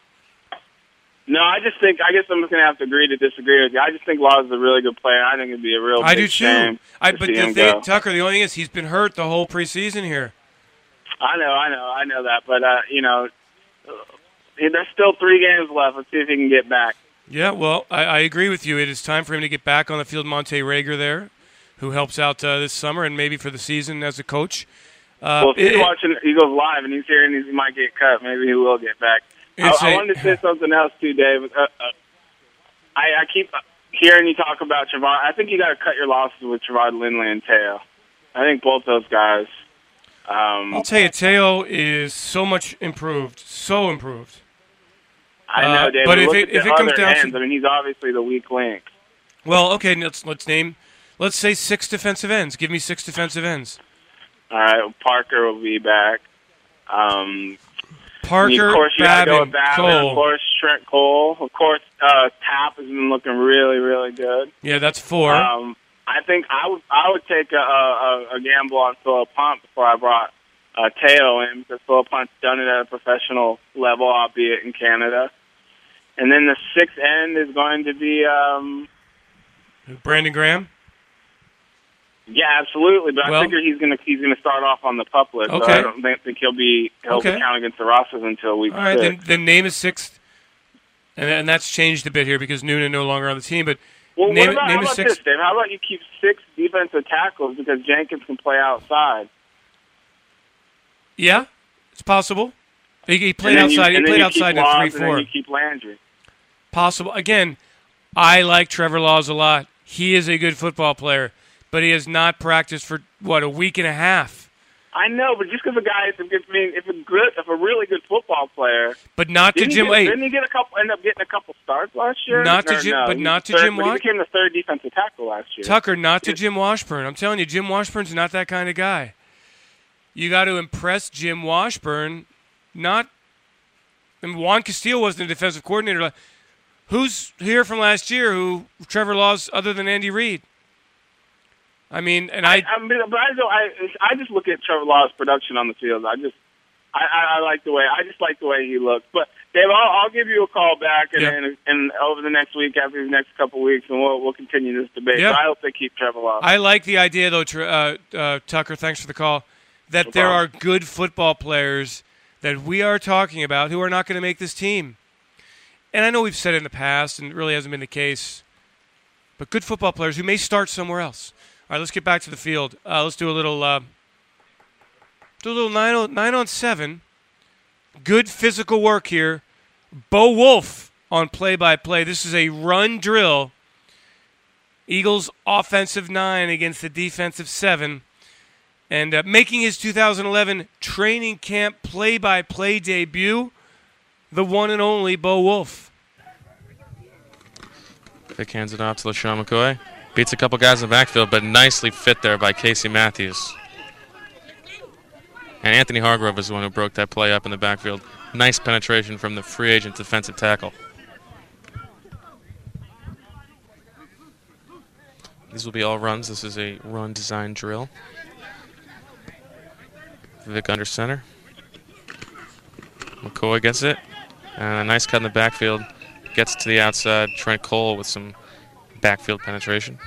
No, I just think I guess I'm just gonna have to agree to disagree with you. I just think Laws is a really good player. I think it'd be a real I big do shame too. I to but see the him thing, go. Tucker, the only thing is he's been hurt the whole preseason here. I know, I know, I know that, but uh, you know, uh, there's still three games left. Let's see if he can get back. Yeah, well, I, I agree with you. It is time for him to get back on the field. Monte Rager there, who helps out uh, this summer and maybe for the season as a coach. Uh, well, if he's it- watching Eagles live and he's hearing he might get cut, maybe he will get back. I, It's I a- wanted to say something else too, Dave. Uh, uh, I, I keep hearing you talk about Trevon. I think you got to cut your losses with Trevon Lindley and Teo. I think both those guys. Um, I'll tell you, Teo is so much improved, so improved. I know, Uh, Dave. but if look it- at if the it comes other down to- ends, I mean, he's obviously the weak link. Well, okay, let's let's name, let's say six defensive ends. Give me six defensive ends. All right, well, Parker will be back. Um, Parker, of course, you got to go with Babin, Babin. Cole. Of course, Trent Cole. Of course, uh, Tap has been looking really, really good. Yeah, that's four. Um, I think I would I would take a, a, a gamble on Philip Hunt before I brought uh, Teo in because Philip Hunt's done it at a professional level, albeit in Canada. And then the sixth end is going to be, um, Brandon Graham. yeah, absolutely. But Well- I figure he's going to he's going to start off on the pup list. So Okay. I don't think, think he'll be he'll Okay. be counted against the rosters until week All right, six. then, then name is sixth, and and that's changed a bit here because Noonan no longer on the team. But Well, name what about, name how is about six. this, Dave? How about you keep six defensive tackles because Jenkins can play outside? Yeah, it's possible. He, he played And then you- outside. and he then played you keep outside in a Laws, three and then four. you keep Landry. Possible. Again, I like Trevor Laws a lot. He is a good football player, but he has not practiced for what a week and a half. I know, but just because a guy is, I mean, if a good, if a really good football player, But not to didn't he Jim. get, Wait, didn't he get a couple? End up getting a couple starts last year? Not to Or Jim- no, but he not was to third- Jim but He Watt? became the third defensive tackle last year. Tucker, not to Jim Washburn. I'm telling you, Jim Washburn's not that kind of guy. You got to impress Jim Washburn. Not. And Juan Castillo wasn't a defensive coordinator. Who's here from last year who Trevor Laws other than Andy Reid? I mean, and I, I, I mean, but I don't. I, I just look at Trevor Lawrence's production on the field. I just, I, I, I like the way. I just like the way he looks. But Dave, I'll, I'll give you a call back, and, yeah. and, and over the next week, after the next couple of weeks, and we'll we'll continue this debate. Yeah. But I hope they keep Trevor Lawrence. I like the idea, though, uh, uh, Tucker. Thanks for the call. That No there problem. are good football players that we are talking about who are not going to make this team. And I know we've said it in the past, and it really hasn't been the case. But good football players who may start somewhere else. All right, let's get back to the field. Uh, let's do a little, uh, do a little nine on, nine on seven. Good physical work here. Bo Wolf on play-by-play. This is a run drill. Eagles offensive nine against the defensive seven. And uh, making his two thousand eleven training camp play-by-play debut, the one and only Bo Wolf. Vic hands it off to LaShawn McCoy. Beats a couple guys in the backfield, but nicely fit there by Casey Matthews. And Anthony Hargrove is the one who broke that play up in the backfield. Nice penetration from the free agent defensive tackle. These will be all runs. This is a run design drill. Vic under center. McCoy gets it. And a nice cut in the backfield. Gets to the outside. Trent Cole with some backfield penetration.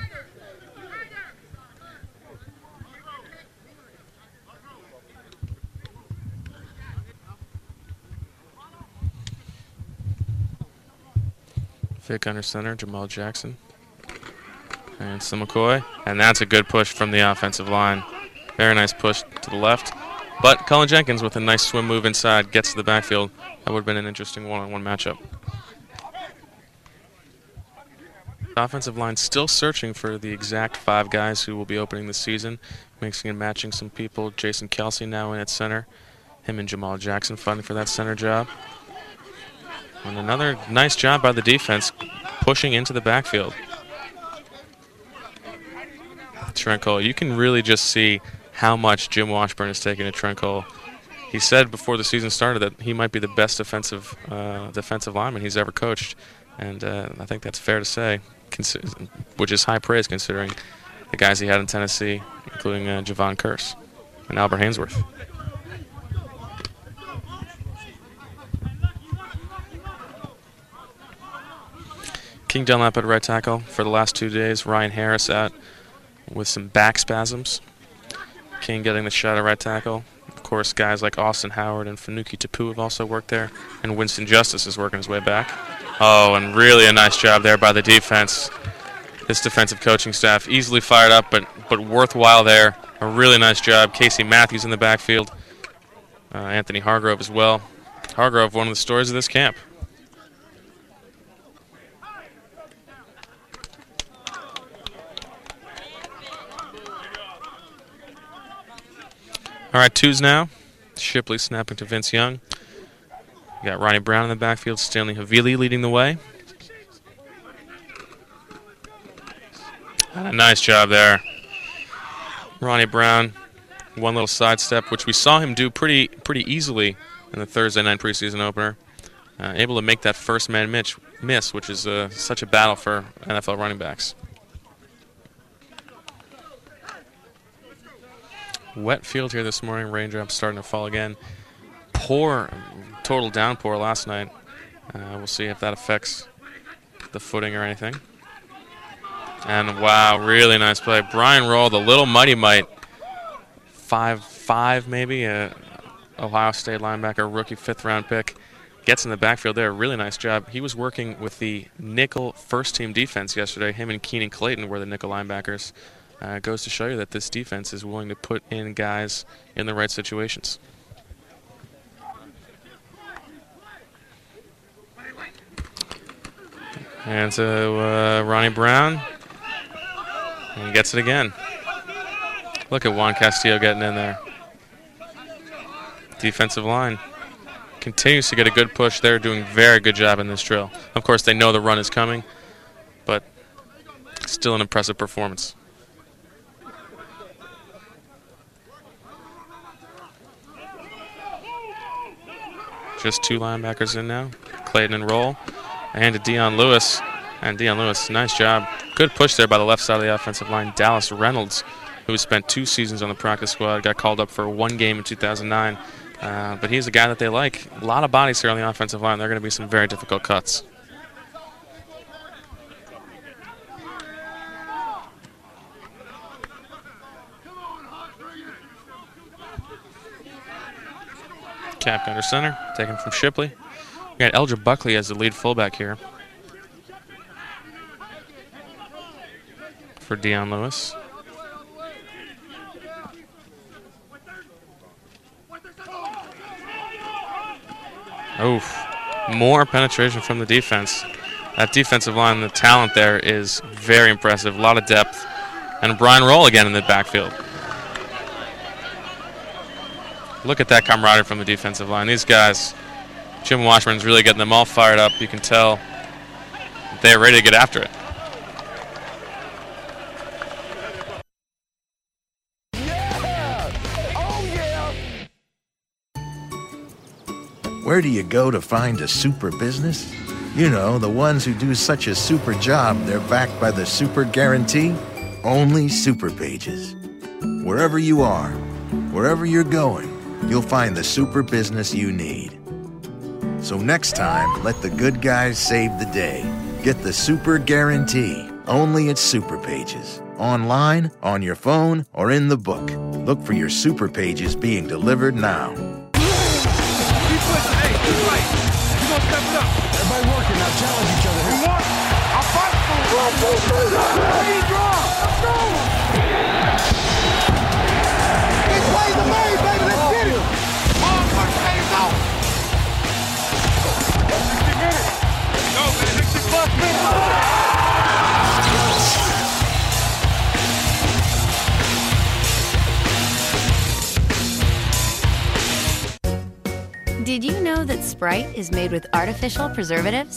Vic under center, Jamal Jackson. And some McCoy. And that's a good push from the offensive line. Very nice push to the left. But Cullen Jenkins with a nice swim move inside gets to the backfield. That would have been an interesting one-on-one matchup. The offensive line still searching for the exact five guys who will be opening the season, mixing and matching some people. Jason Kelsey now in at center. Him and Jamal Jackson fighting for that center job. And another nice job by the defense pushing into the backfield. Trent Cole, you can really just see how much Jim Washburn is taking to Trent Cole. He said before the season started that he might be the best defensive uh, defensive lineman he's ever coached. And uh, I think that's fair to say, which is high praise considering the guys he had in Tennessee, including uh, Javon Curse and Albert Hainsworth. King Dunlap at right tackle for the last two days. Ryan Harris out with some back spasms. King getting the shot at right tackle. Of course, guys like Austin Howard and Fanuki Tapu have also worked there. And Winston Justice is working his way back. Oh, and really a nice job there by the defense. This defensive coaching staff easily fired up, but, but worthwhile there. A really nice job. Casey Matthews in the backfield. Uh, Anthony Hargrove as well. Hargrove, one of the stories of this camp. All right, twos now. Shipley snapping to Vince Young. You got Ronnie Brown in the backfield. Stanley Havili leading the way. And a nice job there. Ronnie Brown, one little sidestep, which we saw him do pretty pretty easily in the Thursday night preseason opener. Uh, able to make that first man mitch, miss, which is uh, such a battle for N F L running backs. Wet field here this morning. Raindrops starting to fall again. Poor, total downpour last night. Uh, we'll see if that affects the footing or anything. And wow, really nice play. Brian Roll, the little mighty mite. Five, five maybe. A Ohio State linebacker, rookie fifth round pick. Gets in the backfield there. Really nice job. He was working with the nickel first team defense yesterday. Him and Keenan Clayton were the nickel linebackers. Uh, goes to show you that this defense is willing to put in guys in the right situations. And so uh, Ronnie Brown, and he gets it again. Look at Juan Castillo getting in there. Defensive line continues to get a good push. They're doing a very good job in this drill. Of course, they know the run is coming, but still an impressive performance. Just two linebackers in now. Clayton and Roll. And to Dion Lewis. And Dion Lewis, nice job. Good push there by the left side of the offensive line. Dallas Reynolds, who spent two seasons on the practice squad, got called up for one game in two thousand nine. Uh, but he's a guy that they like. A lot of bodies here on the offensive line. They're going to be some very difficult cuts. Cap under center, taken from Shipley. We got Eldra Buckley as the lead fullback here for Dion Lewis. Oof. More penetration from the defense. That defensive line, the talent there is very impressive. A lot of depth. And Brian Roll again in the backfield. Look at that camaraderie from the defensive line. These guys, Jim Washburn's really getting them all fired up. You can tell they're ready to get after it. Where do you go to find a super business? You know, the ones who do such a super job, they're backed by the super guarantee. Only Super Pages. Wherever you are, wherever you're going, you'll find the super business you need. So next time, let the good guys save the day. Get the super guarantee, only at Super Pages. Online, on your phone, or in the book. Look for your Super Pages being delivered now. Everybody working, now challenge each other. We want a fight for one, two, three, ready, draw. Let's go. He plays the main, baby. Let's get him. All first phase out. sixty minutes. Go, man. sixty plus minutes. Did you know that Sprite is made with artificial preservatives?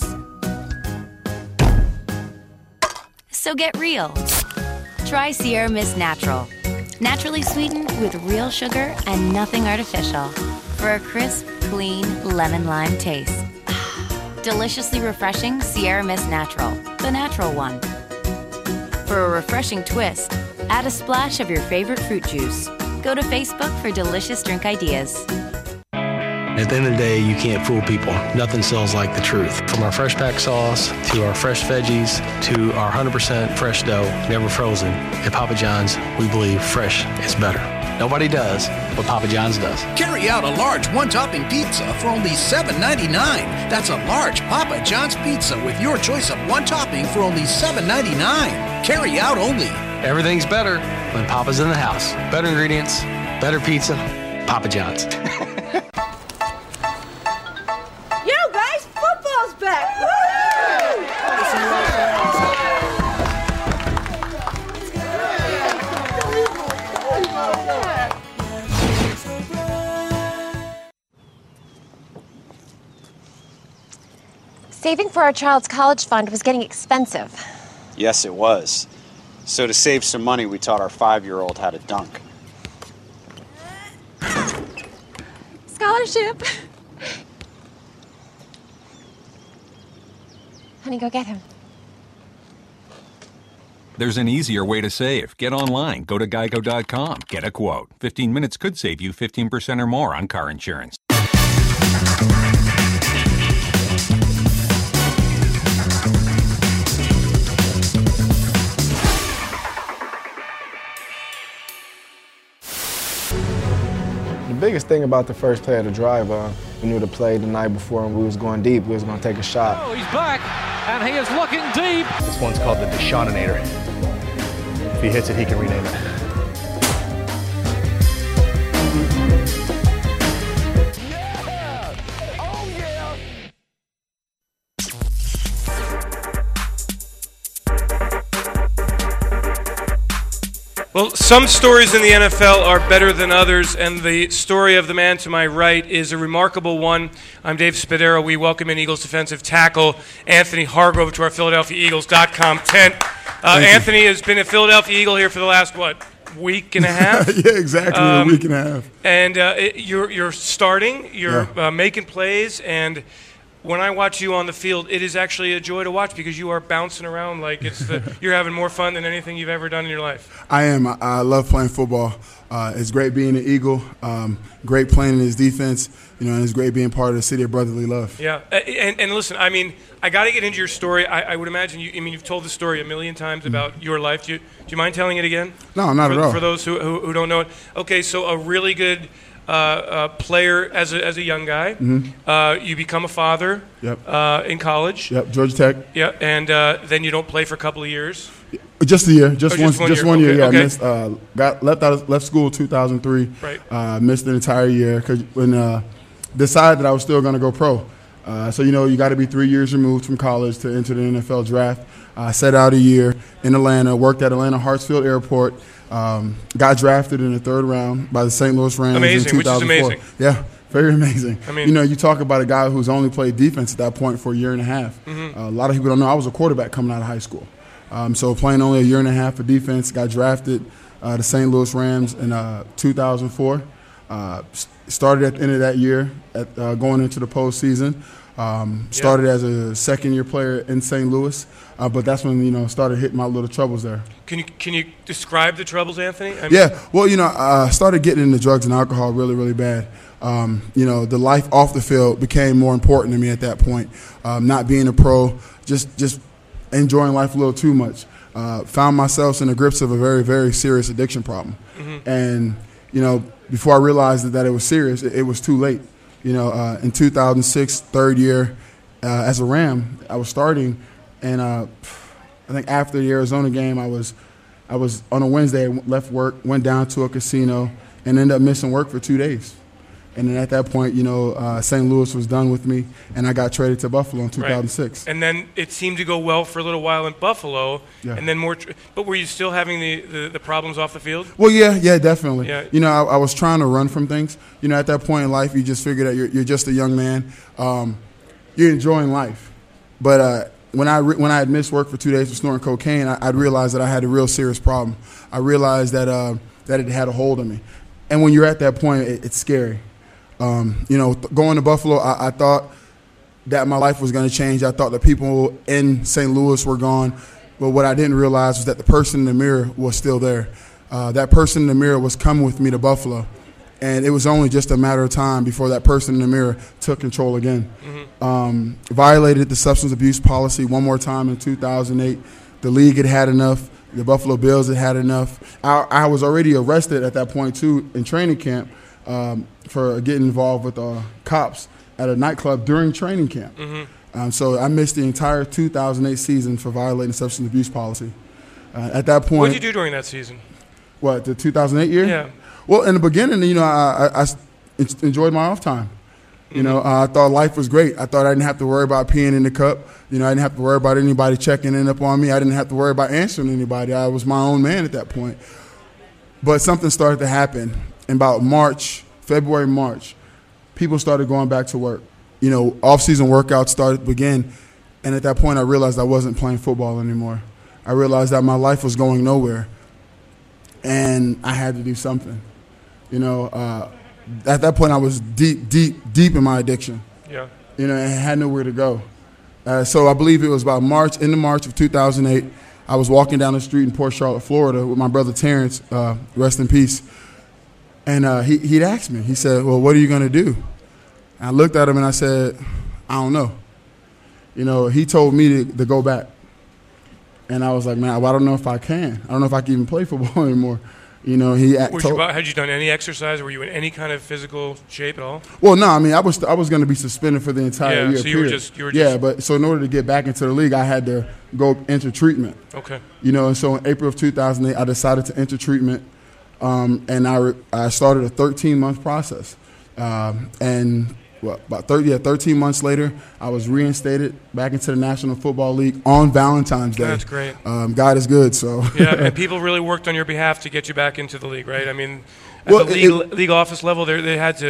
So get real. Try Sierra Mist Natural. Naturally sweetened with real sugar and nothing artificial. For a crisp, clean, lemon-lime taste. Deliciously refreshing Sierra Mist Natural, the natural one. For a refreshing twist, add a splash of your favorite fruit juice. Go to Facebook for delicious drink ideas. At the end of the day, you can't fool people. Nothing sells like the truth. From our fresh pack sauce, to our fresh veggies, to our one hundred percent fresh dough, never frozen. At Papa John's, we believe fresh is better. Nobody does what Papa John's does. Carry out a large one-topping pizza for only seven ninety-nine. That's a large Papa John's pizza with your choice of one topping for only seven ninety-nine. Carry out only. Everything's better when Papa's in the house. Better ingredients, better pizza, Papa John's. Saving for our child's college fund was getting expensive. Yes, it was. So to save some money, we taught our five-year-old how to dunk. Scholarship. Honey, go get him. There's an easier way to save. Get online. Go to geico dot com. Get a quote. fifteen minutes could save you fifteen percent or more on car insurance. The biggest thing about the first play of the drive, uh, we knew the play the night before and we was going deep. We was going to take a shot. Oh, he's back, and he is looking deep. This one's called the Deshauninator. If he hits it, he can rename it. Well, some stories in the N F L are better than others, and the story of the man to my right is a remarkable one. I'm Dave Spadaro. We welcome in Eagles defensive tackle Anthony Hargrove to our Philadelphia Eagles dot com tent. Uh, Anthony has been a Philadelphia Eagle here for the last, what, week and a half? Yeah, exactly, um, a week and a half. And uh, it, you're, you're starting, you're yeah. uh, making plays, and when I watch you on the field, it is actually a joy to watch because you are bouncing around like it's the, you're having more fun than anything you've ever done in your life. I am. I, I love playing football. Uh, it's great being an Eagle, um, great playing in his defense, you know, and it's great being part of the city of brotherly love. Yeah, and, and listen, I mean, I got to get into your story. I, I would imagine you. I mean, you've told the story a million times about mm-hmm. your life. Do you, do you mind telling it again? No, not for, at all. For those who, who who don't know it. Okay, so a really good uh, uh, player as a as a young guy. Mm-hmm. Uh, you become a father. Yep. Uh, in college. Yep. Georgia Tech. Yeah, and uh, then you don't play for a couple of years. Just a year, just, oh, one, just one just year. one year. Okay. Yeah, okay. I missed. Uh, got left out, of, left school two thousand three. Right. Uh, missed an entire year because when uh, decided that I was still going to go pro. Uh, so you know, you got to be three years removed from college to enter the N F L draft. I uh, set out a year in Atlanta, worked at Atlanta Hartsfield Airport, um, got drafted in the third round by the Saint Louis Rams amazing, in two thousand four. Which is amazing. Yeah. Very amazing. I mean, you know, you talk about a guy who's only played defense at that point for a year and a half. Mm-hmm. Uh, a lot of people don't know I was a quarterback coming out of high school. Um, so playing only a year and a half of defense, got drafted uh, to Saint Louis Rams in uh, two thousand four. Uh, started at the end of that year, at, uh, going into the postseason. Um, started yeah. as a second-year player in Saint Louis, uh, but that's when you know started hitting my little troubles there. Can you can you describe the troubles, Anthony? I mean, yeah, well, you know, I started getting into drugs and alcohol really, really bad. Um, you know, the life off the field became more important to me at that point. Um, not being a pro, just just enjoying life a little too much. Uh, found myself in the grips of a very, very serious addiction problem. Mm-hmm. And, you know, before I realized that, that it was serious, it, it was too late. You know, uh, in two thousand six, third year, uh, as a Ram, I was starting, and uh, I think after the Arizona game, I was I was on a Wednesday, left work, went down to a casino, and ended up missing work for two days. And then at that point, you know, uh, Saint Louis was done with me, and I got traded to Buffalo in two thousand six. Right. And then it seemed to go well for a little while in Buffalo, yeah. and then more. Tr- but were you still having the, the, the problems off the field? Well, yeah, yeah, definitely. Yeah. You know, I, I was trying to run from things. You know, at that point in life, you just figure that you're, you're just a young man. Um, you're enjoying life. But uh, when I re- when I had missed work for two days for snorting cocaine, I, I realized that I had a real serious problem. I realized that uh, that it had a hold on me. And when you're at that point, it, it's scary. Um, you know, th- going to Buffalo, I, I thought that my life was going to change. I thought that people in Saint Louis were gone. But what I didn't realize was that the person in the mirror was still there. Uh, that person in the mirror was coming with me to Buffalo. And it was only just a matter of time before that person in the mirror took control again. Mm-hmm. Um, violated the substance abuse policy one more time in two thousand eight. The league had had enough. The Buffalo Bills had had enough. I, I was already arrested at that point, too, in training camp. Um, for getting involved with uh, cops at a nightclub during training camp. Mm-hmm. Um, so I missed the entire two thousand eight season for violating the substance abuse policy. Uh, at that point, what did you do during that season? What, the two thousand eight year? Yeah. Well, in the beginning, you know, I, I, I enjoyed my off time. You know, uh, I thought life was great. I thought I didn't have to worry about peeing in the cup. You know, I didn't have to worry about anybody checking in up on me. I didn't have to worry about answering anybody. I was my own man at that point. But something started to happen. In about March, February, March, people started going back to work. You know, off-season workouts started to begin. And at that point, I realized I wasn't playing football anymore. I realized that my life was going nowhere. And I had to do something. You know, uh, at that point, I was deep, deep, deep in my addiction. Yeah. You know, and I had nowhere to go. Uh, so I believe it was about March, in the March of two thousand eight, I was walking down the street in Port Charlotte, Florida with my brother Terrence, uh, rest in peace. And uh, he, he'd asked me, he said, well, what are you going to do? And I looked at him and I said, I don't know. You know, he told me to, to go back. And I was like, man, well, I don't know if I can. I don't know if I can even play football anymore. You know, he Were told, you, had you done any exercise? Were you in any kind of physical shape at all? Well, no, I mean, I was I was going to be suspended for the entire yeah, year. So you period. were just, you were yeah, just but so in order to get back into the league, I had to go enter treatment. Okay. You know, and so in April of two thousand eight, I decided to enter treatment, um, and I re- I started a thirteen month process, um, and what about thirty yeah, thirteen months later, I was reinstated back into the National Football League on Valentine's Day. That's great. Um, God is good. So yeah, and people really worked on your behalf to get you back into the league, right? I mean, at well, the league, it, league office level, they they had to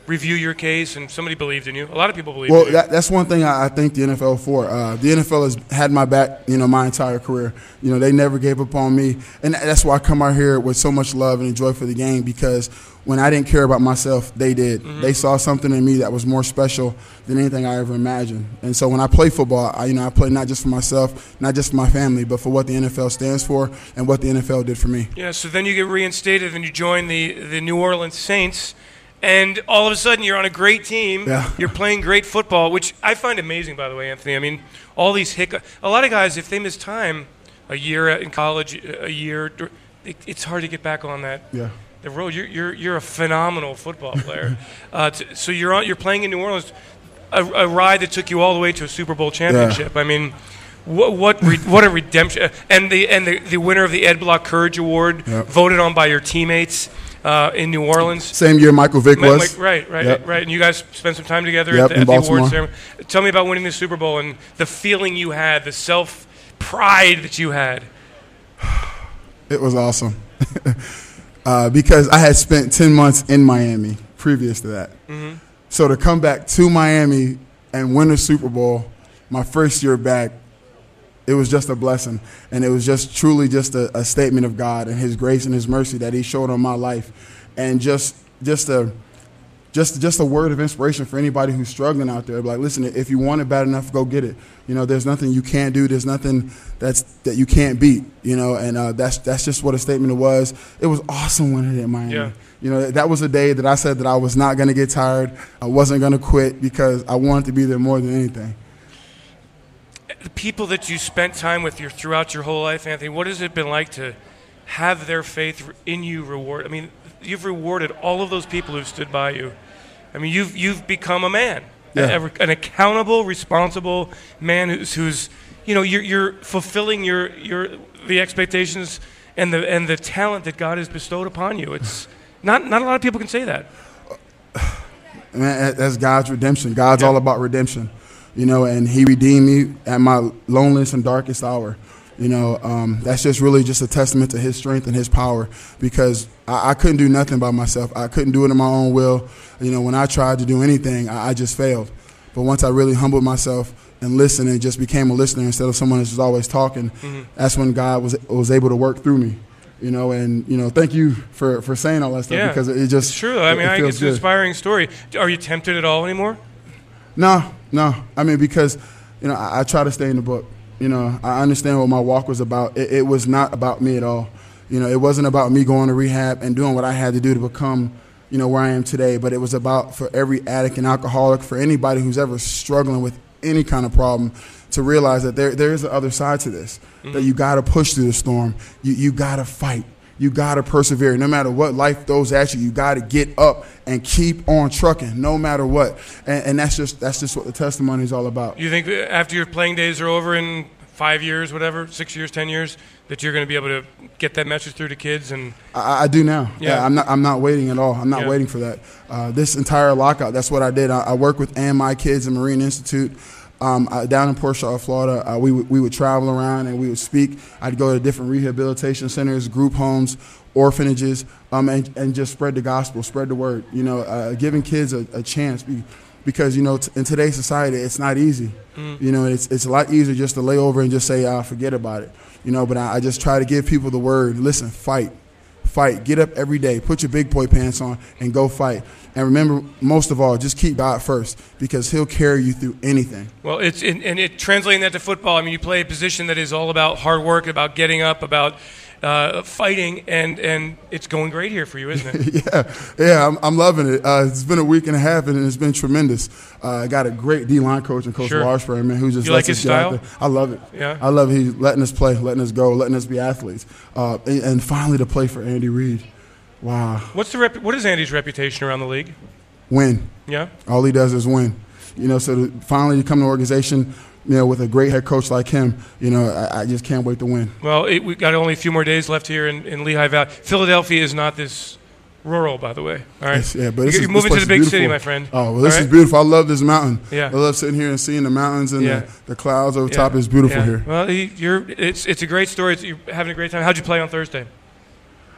review your case, and somebody believed in you. A lot of people believed Well, in you. that, that's one thing I, I thank the N F L for. Uh, the N F L has had my back, you know, my entire career. You know, they never gave up on me, and that's why I come out here with so much love and joy for the game, because when I didn't care about myself, they did. Mm-hmm. They saw something in me that was more special than anything I ever imagined. And so when I play football, I, you know, I play not just for myself, not just for my family, but for what the N F L stands for and what the N F L did for me. Yeah, so then you get reinstated and you join the, the New Orleans Saints, and all of a sudden you're on a great team. Yeah. You're playing great football, which I find amazing, by the way, Anthony. I mean, all these hiccups. A lot of guys, if they miss time, a year in college, a year, it, it's hard to get back on that. Yeah. The road. You're you're you're a phenomenal football player. uh, t- so you're on. You're playing in New Orleans, a, a ride that took you all the way to a Super Bowl championship. Yeah. I mean, what what re- what a redemption! And the and the, the winner of the Ed Block Courage Award, Yep. voted on by your teammates uh, in New Orleans. Same year Michael Vick Mi- was. Mi- right, right, Yep. right. And you guys spent some time together Yep, at the, in at the Baltimore. awards ceremony. Tell me about winning the Super Bowl and the feeling you had, the self pride that you had. It was awesome. uh, because I had spent ten months in Miami previous to that. Mm-hmm. So to come back to Miami and win the Super Bowl, my first year back, it was just a blessing. And it was just truly just a, a statement of God and his grace and his mercy that he showed on my life. And just just a just just a word of inspiration for anybody who's struggling out there. Like, listen, if you want it bad enough, go get it. You know, there's nothing you can't do. There's nothing that's that you can't beat. You know, and uh, that's that's just what a statement was. It was awesome winning it in Miami. Yeah. You know, that was a day that I said that I was not going to get tired. I wasn't going to quit because I wanted to be there more than anything. The people that you spent time with your, throughout your whole life, Anthony, what has it been like to have their faith in you reward? I mean, you've rewarded all of those people who've stood by you. I mean, you've you've become a man, Yeah. a- an accountable, responsible man who's, who's you know, you're, you're fulfilling your your the expectations and the and the talent that God has bestowed upon you. It's not not a lot of people can say that. Man, that's God's redemption. God's Yeah. all about redemption, you know, and he redeemed me at my loneliest and darkest hour. You know, um, that's just really just a testament to his strength and his power, because I, I couldn't do nothing by myself. I couldn't do it in my own will. You know, when I tried to do anything, I, I just failed. But once I really humbled myself and listened and just became a listener instead of someone that's always talking, Mhm. that's when God was was able to work through me. You know, and, you know, thank you for, for saying all that stuff, Yeah, because it just it's true. Though. I it- mean, it I think feels it's an good. inspiring story. Are you tempted at all anymore? No, no. I mean, because, you know, I, I try to stay in the book. You know, I understand what my walk was about. It, it was not about me at all. You know, it wasn't about me going to rehab and doing what I had to do to become, you know, where I am today. But it was about, for every addict and alcoholic, for anybody who's ever struggling with any kind of problem, to realize that there there is the other side to this, Mhm. that you got to push through the storm. You you got to fight. You got to persevere. No matter what life throws at you, you got to get up and keep on trucking, no matter what. And, and that's just that's just what the testimony is all about. You think that after your playing days are over in five years, whatever, six years, ten years, that you're going to be able to get that message through to kids? And I, I do now. Yeah. Yeah, I'm not. I'm not waiting at all. I'm not Yeah. waiting for that. Uh, this entire lockout, that's what I did. I, I work with A M I Kids and Marine Institute. Um, uh, down in Port Charlotte, Florida, uh, we would we would travel around and we would speak. I'd go to different rehabilitation centers, group homes, orphanages, um, and and just spread the gospel, spread the word. You know, uh, giving kids a, a chance, be, because you know t- in today's society it's not easy. Mm. You know, it's it's a lot easier just to lay over and just say, uh, forget about it. You know, but I, I just try to give people the word. Listen, fight. Fight. Get up every day. Put your big boy pants on and go fight. And remember, most of all, just keep God first, because he'll carry you through anything. well, it's and and it translating that to football. I mean, you play a position that is all about hard work, about getting up, about uh, fighting, and and it's going great here for you, isn't it? yeah, yeah, I'm, I'm loving it. Uh, it's been a week and a half, and it's been tremendous. Uh, I got a great D-line coach and Coach Sure. Washburn, man, who just You lets like us his get out style? there. I love it. Yeah. I love it. He's letting us play, letting us go, letting us be athletes. Uh, and, and finally to play for Andy Reid. Wow. What's the rep- what is Andy's reputation around the league? Win. Yeah. All he does is win. You know, so to finally to come to an organization, you know, with a great head coach like him, you know, I, I just can't wait to win. Well, it, we've got only a few more days left here in, in Lehigh Valley. Philadelphia is not this rural, by the way. All right. Yes, yeah, but you're, this is, you're moving this to the place big is city, beautiful. my friend. Oh, well, this All is right? beautiful. I love this mountain. Yeah. I love sitting here and seeing the mountains and Yeah. the, the clouds over Yeah. top. It's beautiful Yeah. here. Well, you- you're it's it's a great story. It's, you're having a great time. How'd you play on Thursday?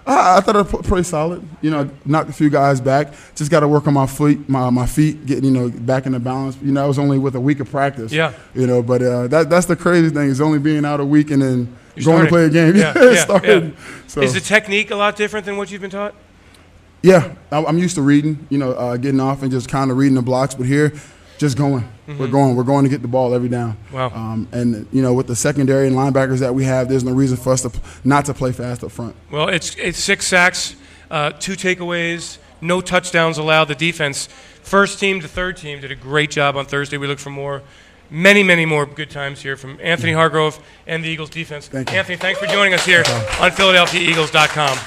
I, I thought I put pretty solid. You know, knocked a few guys back. Just got to work on my feet, my my feet, getting you know back into balance. You know, I was only with a week of practice. Yeah. You know, but uh, that that's the crazy thing is only being out a week and then You're going starting. to play a game. Yeah, Yeah, yeah, started. yeah. So. Is the technique a lot different than what you've been taught? Yeah, I- I'm used to reading. You know, uh, getting off and just kind of reading the blocks. But here, just going. Mhm. We're going. We're going to get the ball every down. Wow. Um, and you know, with the secondary and linebackers that we have, there's no reason for us to not to play fast up front. Well, it's it's six sacks, uh, two takeaways, no touchdowns allowed. The defense, first team to third team, did a great job on Thursday. We look for more, many, many more good times here from Anthony Hargrove and the Eagles defense. Thank you. Anthony, thanks for joining us here on Philadelphia Eagles dot com.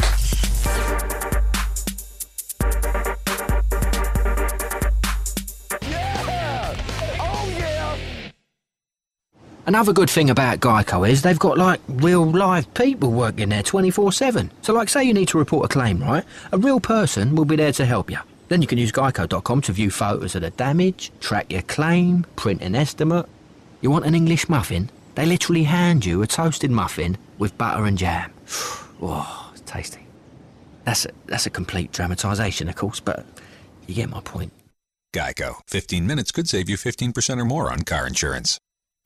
Another good thing about Geico is they've got, like, real live people working there twenty-four seven. So, like, say you need to report a claim, right? A real person will be there to help you. Then you can use Geico dot com to view photos of the damage, track your claim, print an estimate. You want an English muffin? They literally hand you a toasted muffin with butter and jam. Oh, it's tasty. That's a, that's a complete dramatisation, of course, but you get my point. Geico. fifteen minutes could save you fifteen percent or more on car insurance.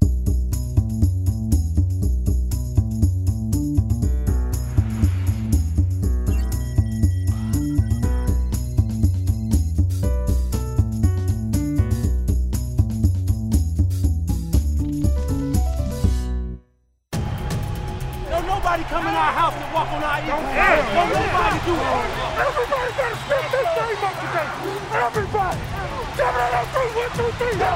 Don't nobody come in our house and walk on our ears. Don't nobody do it. Everybody got to step this thing up today. Everybody. seven, eight, three, one, two,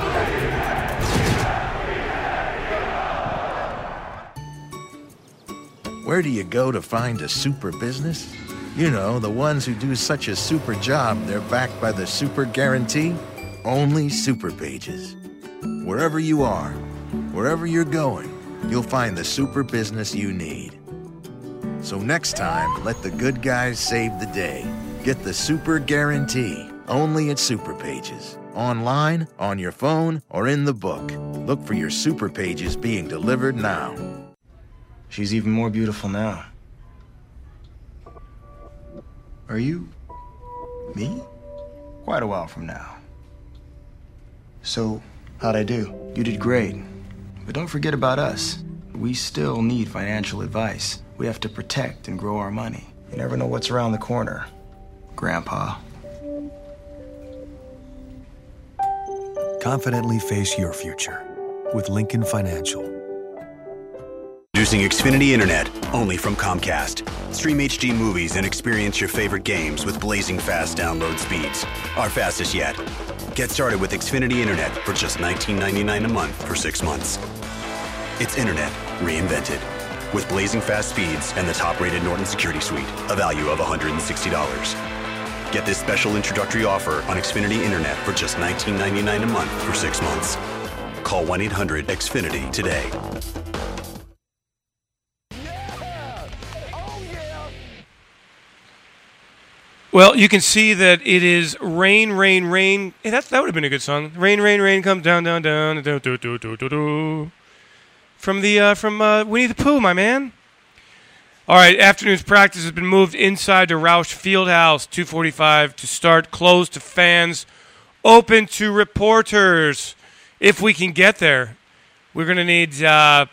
three. Where do you go to find a super business? You know, the ones who do such a super job, they're backed by the super guarantee. Only Super Pages. Wherever you are, wherever you're going, you'll find the super business you need. So next time, let the good guys save the day. Get the super guarantee, only at Super Pages. Online, on your phone, or in the book. Look for your Super Pages being delivered now. She's even more beautiful now. Are you me? Quite a while from now. So, how'd I do? You did great. But don't forget about us. We still need financial advice. We have to protect and grow our money. You never know what's around the corner, Grandpa. Confidently face your future with Lincoln Financial. Introducing Xfinity Internet, only from Comcast. Stream H D movies and experience your favorite games with blazing fast download speeds. Our fastest yet. Get started with Xfinity Internet for just nineteen ninety-nine a month for six months. It's Internet reinvented. With blazing fast speeds and the top-rated Norton Security Suite, a value of one hundred sixty dollars. Get this special introductory offer on Xfinity Internet for just nineteen ninety-nine a month for six months. Call one eight hundred X Finity today. Well, you can see that it is rain, rain, rain. Hey, that that would have been a good song. Rain, rain, rain, comes down, down, down, do, do, do, do, do, do. From the uh, from uh, Winnie the Pooh, my man. All right, afternoon's practice has been moved inside to Roush Fieldhouse, two forty-five to start, closed to fans, open to reporters. If we can get there, we're going to need uh,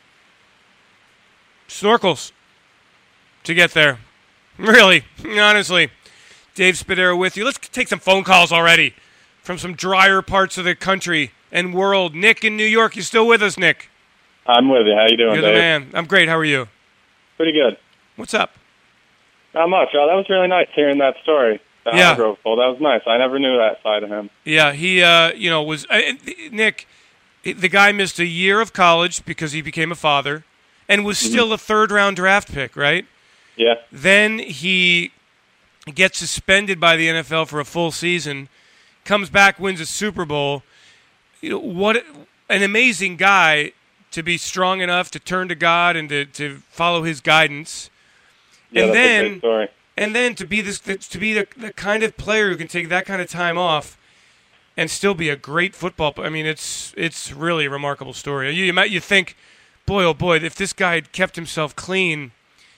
snorkels to get there. Really, honestly. Dave Spadero with you. Let's take some phone calls already from some drier parts of the country and world. Nick in New York, you still with us, Nick? I'm with you. How you doing, You're Dave? the man. I'm great. How are you? Pretty good. What's up? Not much. Oh, that was really nice hearing that story. That Yeah. Hargrove poll. That was nice. I never knew that side of him. Yeah, he, uh, you know, was uh, Nick. The guy missed a year of college because he became a father, and was still a third-round draft pick, right? Yeah. Then he gets suspended by the N F L for a full season, comes back, wins a Super Bowl. You know, what an amazing guy to be strong enough to turn to God and to, to follow His guidance, Yeah, and that's a then great story. and then to be this to be the, the kind of player who can take that kind of time off and still be a great football player. I mean, it's it's really a remarkable story. You you, might, you think, boy, oh boy, if this guy had kept himself clean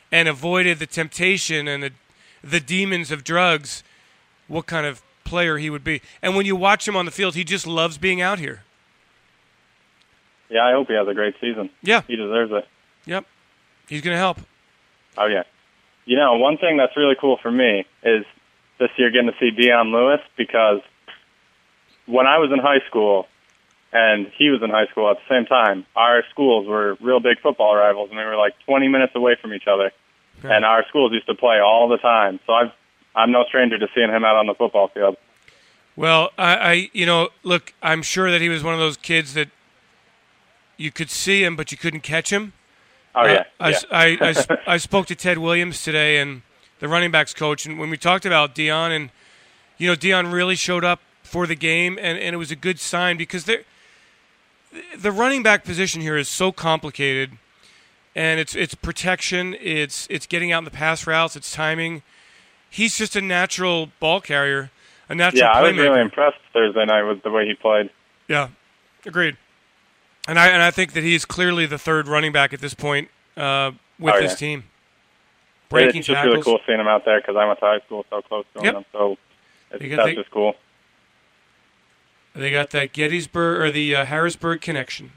and avoided the temptation and the the demons of drugs, what kind of player he would be. And when you watch him on the field, he just loves being out here. Yeah, I hope he has a great season. Yeah. He deserves it. Yep. He's going to help. Oh, yeah. You know, one thing that's really cool for me is this year getting to see Dion Lewis, because when I was in high school and he was in high school at the same time, our schools were real big football rivals, and they were like twenty minutes away from each other. Okay. And our schools used to play all the time. So I've, I'm no stranger to seeing him out on the football field. Well, I, I, you know, look, I'm sure that he was one of those kids that you could see him, but you couldn't catch him. Oh, yeah. Uh, yeah. I, I, I, I spoke to Ted Williams today, and the running backs coach, and when we talked about Dion, and, you know, Dion really showed up for the game, and, and it was a good sign because the running back position here is so complicated, and it's it's protection, it's it's getting out in the pass routes, it's timing. He's just a natural ball carrier, a natural yeah, playmaker. I was really impressed Thursday night with the way he played. Yeah, agreed. And I and I think that he's clearly the third running back at this point uh, with oh, this yeah. team. Breaking it's just tackles. really cool seeing him out there because I went to high school so close to Yep. him. So it's, You got that's the- just cool. They got that Gettysburg or the uh, Harrisburg connection.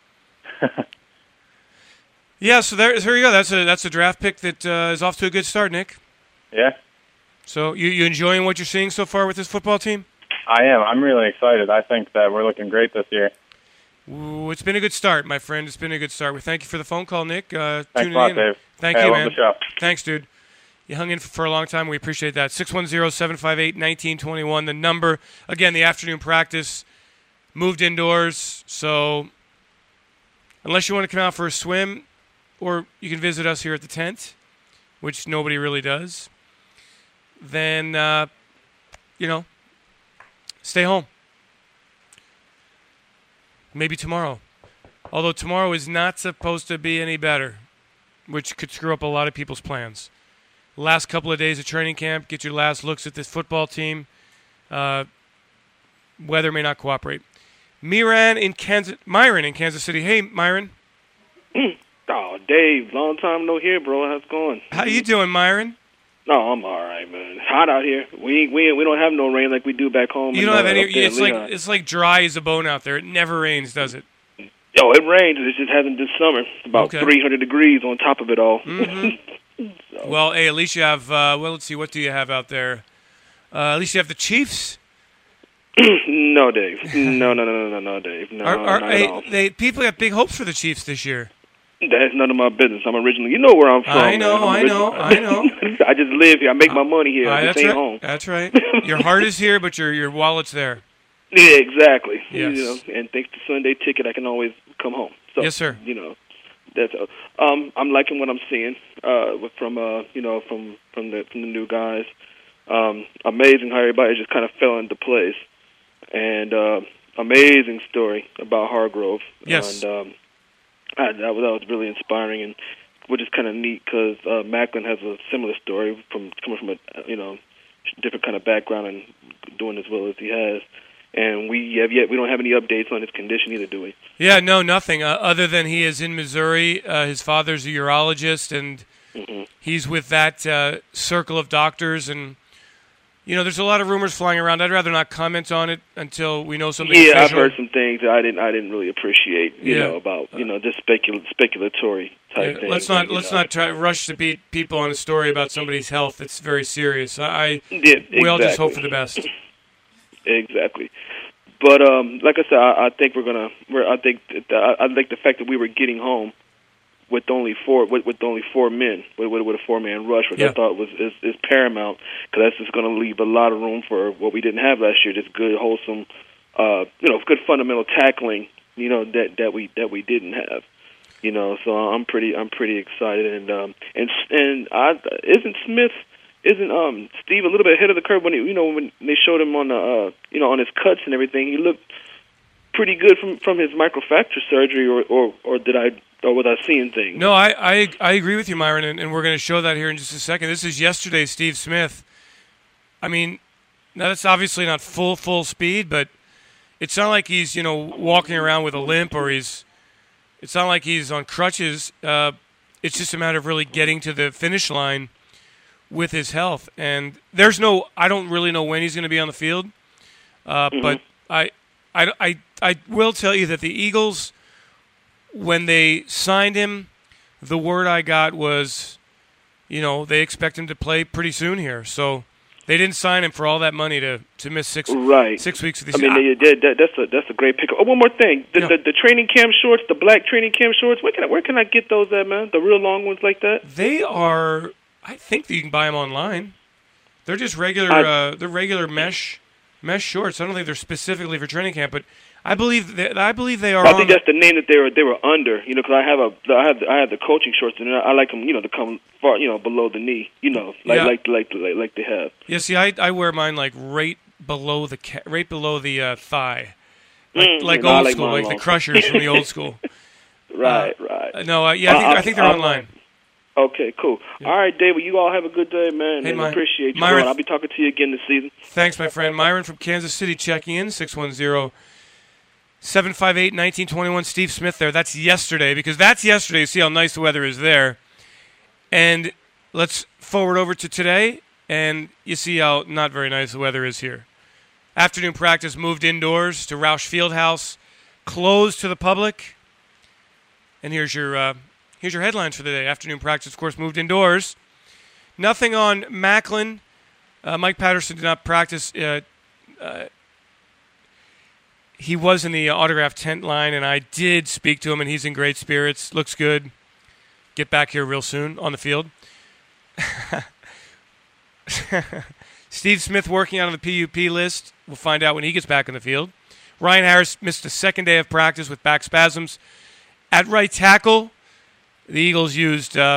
Yeah, so there, there you go. That's a that's a draft pick that uh, is off to a good start, Nick. Yeah, So you you enjoying what you're seeing so far with this football team? I am. I'm really excited. I think that we're looking great this year. Ooh, it's been a good start, my friend. It's been a good start. We thank you for the phone call, Nick. Uh, Thanks tuning a lot, in. Dave. Thank Hey, you, I love man. the show. Thanks, dude. You hung in for, for a long time. We appreciate that. six one zero, seven five eight, one nine two one, the number. Again, the afternoon practice moved indoors, so unless you want to come out for a swim, or you can visit us here at the tent, which nobody really does, then, uh, you know, stay home. Maybe tomorrow. Although tomorrow is not supposed to be any better, which could screw up a lot of people's plans. Last couple of days of training camp, get your last looks at this football team. Uh, weather may not cooperate. Myron in Kansas, Myron in Kansas City. Hey, Myron. Oh, Dave, long time no hear, bro. How's it going? How you doing, Myron? No, I'm all right, man. It's hot out here. We we we don't have no rain like we do back home. You in, don't have uh, any. up there in It's like Lehigh. it's like dry as a bone out there. It never rains, does it? Yo, it rains. It just hasn't this summer. It's about Okay. three hundred degrees on top of it all. Mhm. Well, hey, at least you have. Uh, well, let's see. What do you have out there? Uh, at least you have the Chiefs. No, Dave. No, no, no, no, no, no, Dave. No, Are, are, not hey, at all. they people have big hopes for the Chiefs this year. That's none of my business. I'm originally, you know where I'm from. I know, man. I'm I know, I know. I just live here. I make my money here. Ah, I just that's ain't right. home. That's right. Your heart is here, but your your wallet's there. Yeah, exactly. Yes. You know, and thanks to Sunday Ticket, I can always come home. So, Yes, sir. You know, that's uh, um, I'm liking what I'm seeing uh, with- from uh, you know, from from the from the new guys. Um, amazing how everybody just kind of fell into place, and uh, amazing story about Hargrove. Yes. And um, I, that was that was really inspiring, and which is kind of neat because uh, Macklin has a similar story from coming from a you know different kind of background and doing as well as he has. And we have yet we don't have any updates on his condition either, do we? Yeah, no, nothing uh, other than he is in Missouri. Uh, his father's a urologist, and Mhm. he's with that uh, circle of doctors. And you know, there's a lot of rumors flying around. I'd rather not comment on it until we know something. Yeah, I've official. heard some things that I didn't I didn't really appreciate. You Yeah. know about you know just specul- speculatory type Yeah, things. let's not you let's know. not try rush to beat people on a story about somebody's health. It's very serious. I, I Yeah, we all just exactly. hope for the best. Exactly. But um, like I said, I, I think we're gonna. We're, I think that, I, I like the fact that we were getting home with only four with, with only four men with, with, with a four man rush, which Yeah. I thought was is, is paramount because that's just going to leave a lot of room for what we didn't have last year. Just good, wholesome, uh, you know, good fundamental tackling. You know that that we that we didn't have. You know, so I'm pretty I'm pretty excited and um and and I isn't Smith. Isn't um Steve a little bit ahead of the curve when he, you know when they showed him on the uh, you know on his cuts and everything? He looked pretty good from from his microfracture surgery, or or, or did I or was I seeing things? No, I, I, I agree with you, Myron, and, and we're going to show that here in just a second. This is yesterday's Steve Smith. I mean, now that's obviously not full full speed, but it's not like he's you know walking around with a limp or he's. It's not like he's on crutches. Uh, it's just a matter of really getting to the finish line with his health. And there's no, I don't really know when he's going to be on the field, uh, Mhm. but I, I, I, I will tell you that the Eagles, when they signed him, the word I got was, you know, they expect him to play pretty soon here. So they didn't sign him for all that money to, to miss six Right. six weeks of the I season. mean, they did. That, that's a that's a great pick. Oh, one more thing: the, Yeah. the the training camp shorts, the black training camp shorts. Where can I, where can I get those at, man? The real long ones like that. They are. I think that you can buy them online. They're just regular. I- uh, they're regular mesh mesh shorts. I don't think they're specifically for training camp, but I believe that I believe they are. I on think that's the name that they were they were under. You know, because I have a I have I have the coaching shorts, and I like them. You know, to come far, you know, below the knee. You know, like Yeah. like like like like they have. Yeah, see, I I wear mine like right below the ca- right below the uh, thigh, like Mm, like no, I old like school, mine like the long. Crushers from the old school. Right, Uh, right. No, uh, yeah, I think Uh, I think they're uh, online. Okay, cool. All right, David, you all have a good day, man. Hey, and My- appreciate you. Myron- man. I'll be talking to you again this season. Thanks, my friend. Myron from Kansas City checking in, six one zero, seven five eight, one nine two one. Steve Smith there. That's yesterday, because that's yesterday. See how nice the weather is there. And let's forward over to today, and you see how not very nice the weather is here. Afternoon practice moved indoors to Roush Fieldhouse, closed to the public. And here's your uh, here's your headlines for the day. Afternoon practice, of course, moved indoors. Nothing on Macklin. Uh, Mike Patterson did not practice. Uh, uh, he was in the autograph tent line, and I did speak to him, and he's in great spirits. Looks good. Get back here real soon on the field. Steve Smith working on the P U P list. We'll find out when he gets back in the field. Ryan Harris missed a second day of practice with back spasms. At right tackle, the Eagles used uh,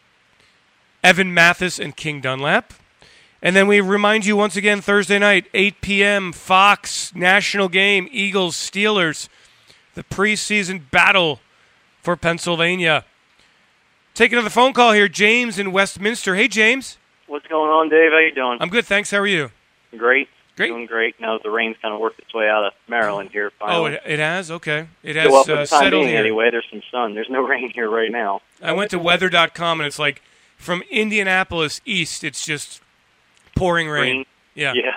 Evan Mathis and King Dunlap. And then we remind you once again, Thursday night, eight p.m., Fox, national game, Eagles-Steelers, the preseason battle for Pennsylvania. Take another phone call here. James in Westminster. Hey, James. What's going on, Dave? How you doing? I'm good, thanks. How are you? Great. Great. Doing great. Now the rain's kind of worked its way out of Maryland here finally. Oh, it, it has? Okay. It has well, for uh, the time settled being, here. anyway. There's some sun. There's no rain here right now. I went to weather dot com, and it's like from Indianapolis east, it's just pouring rain. Rain? Yeah. Yeah.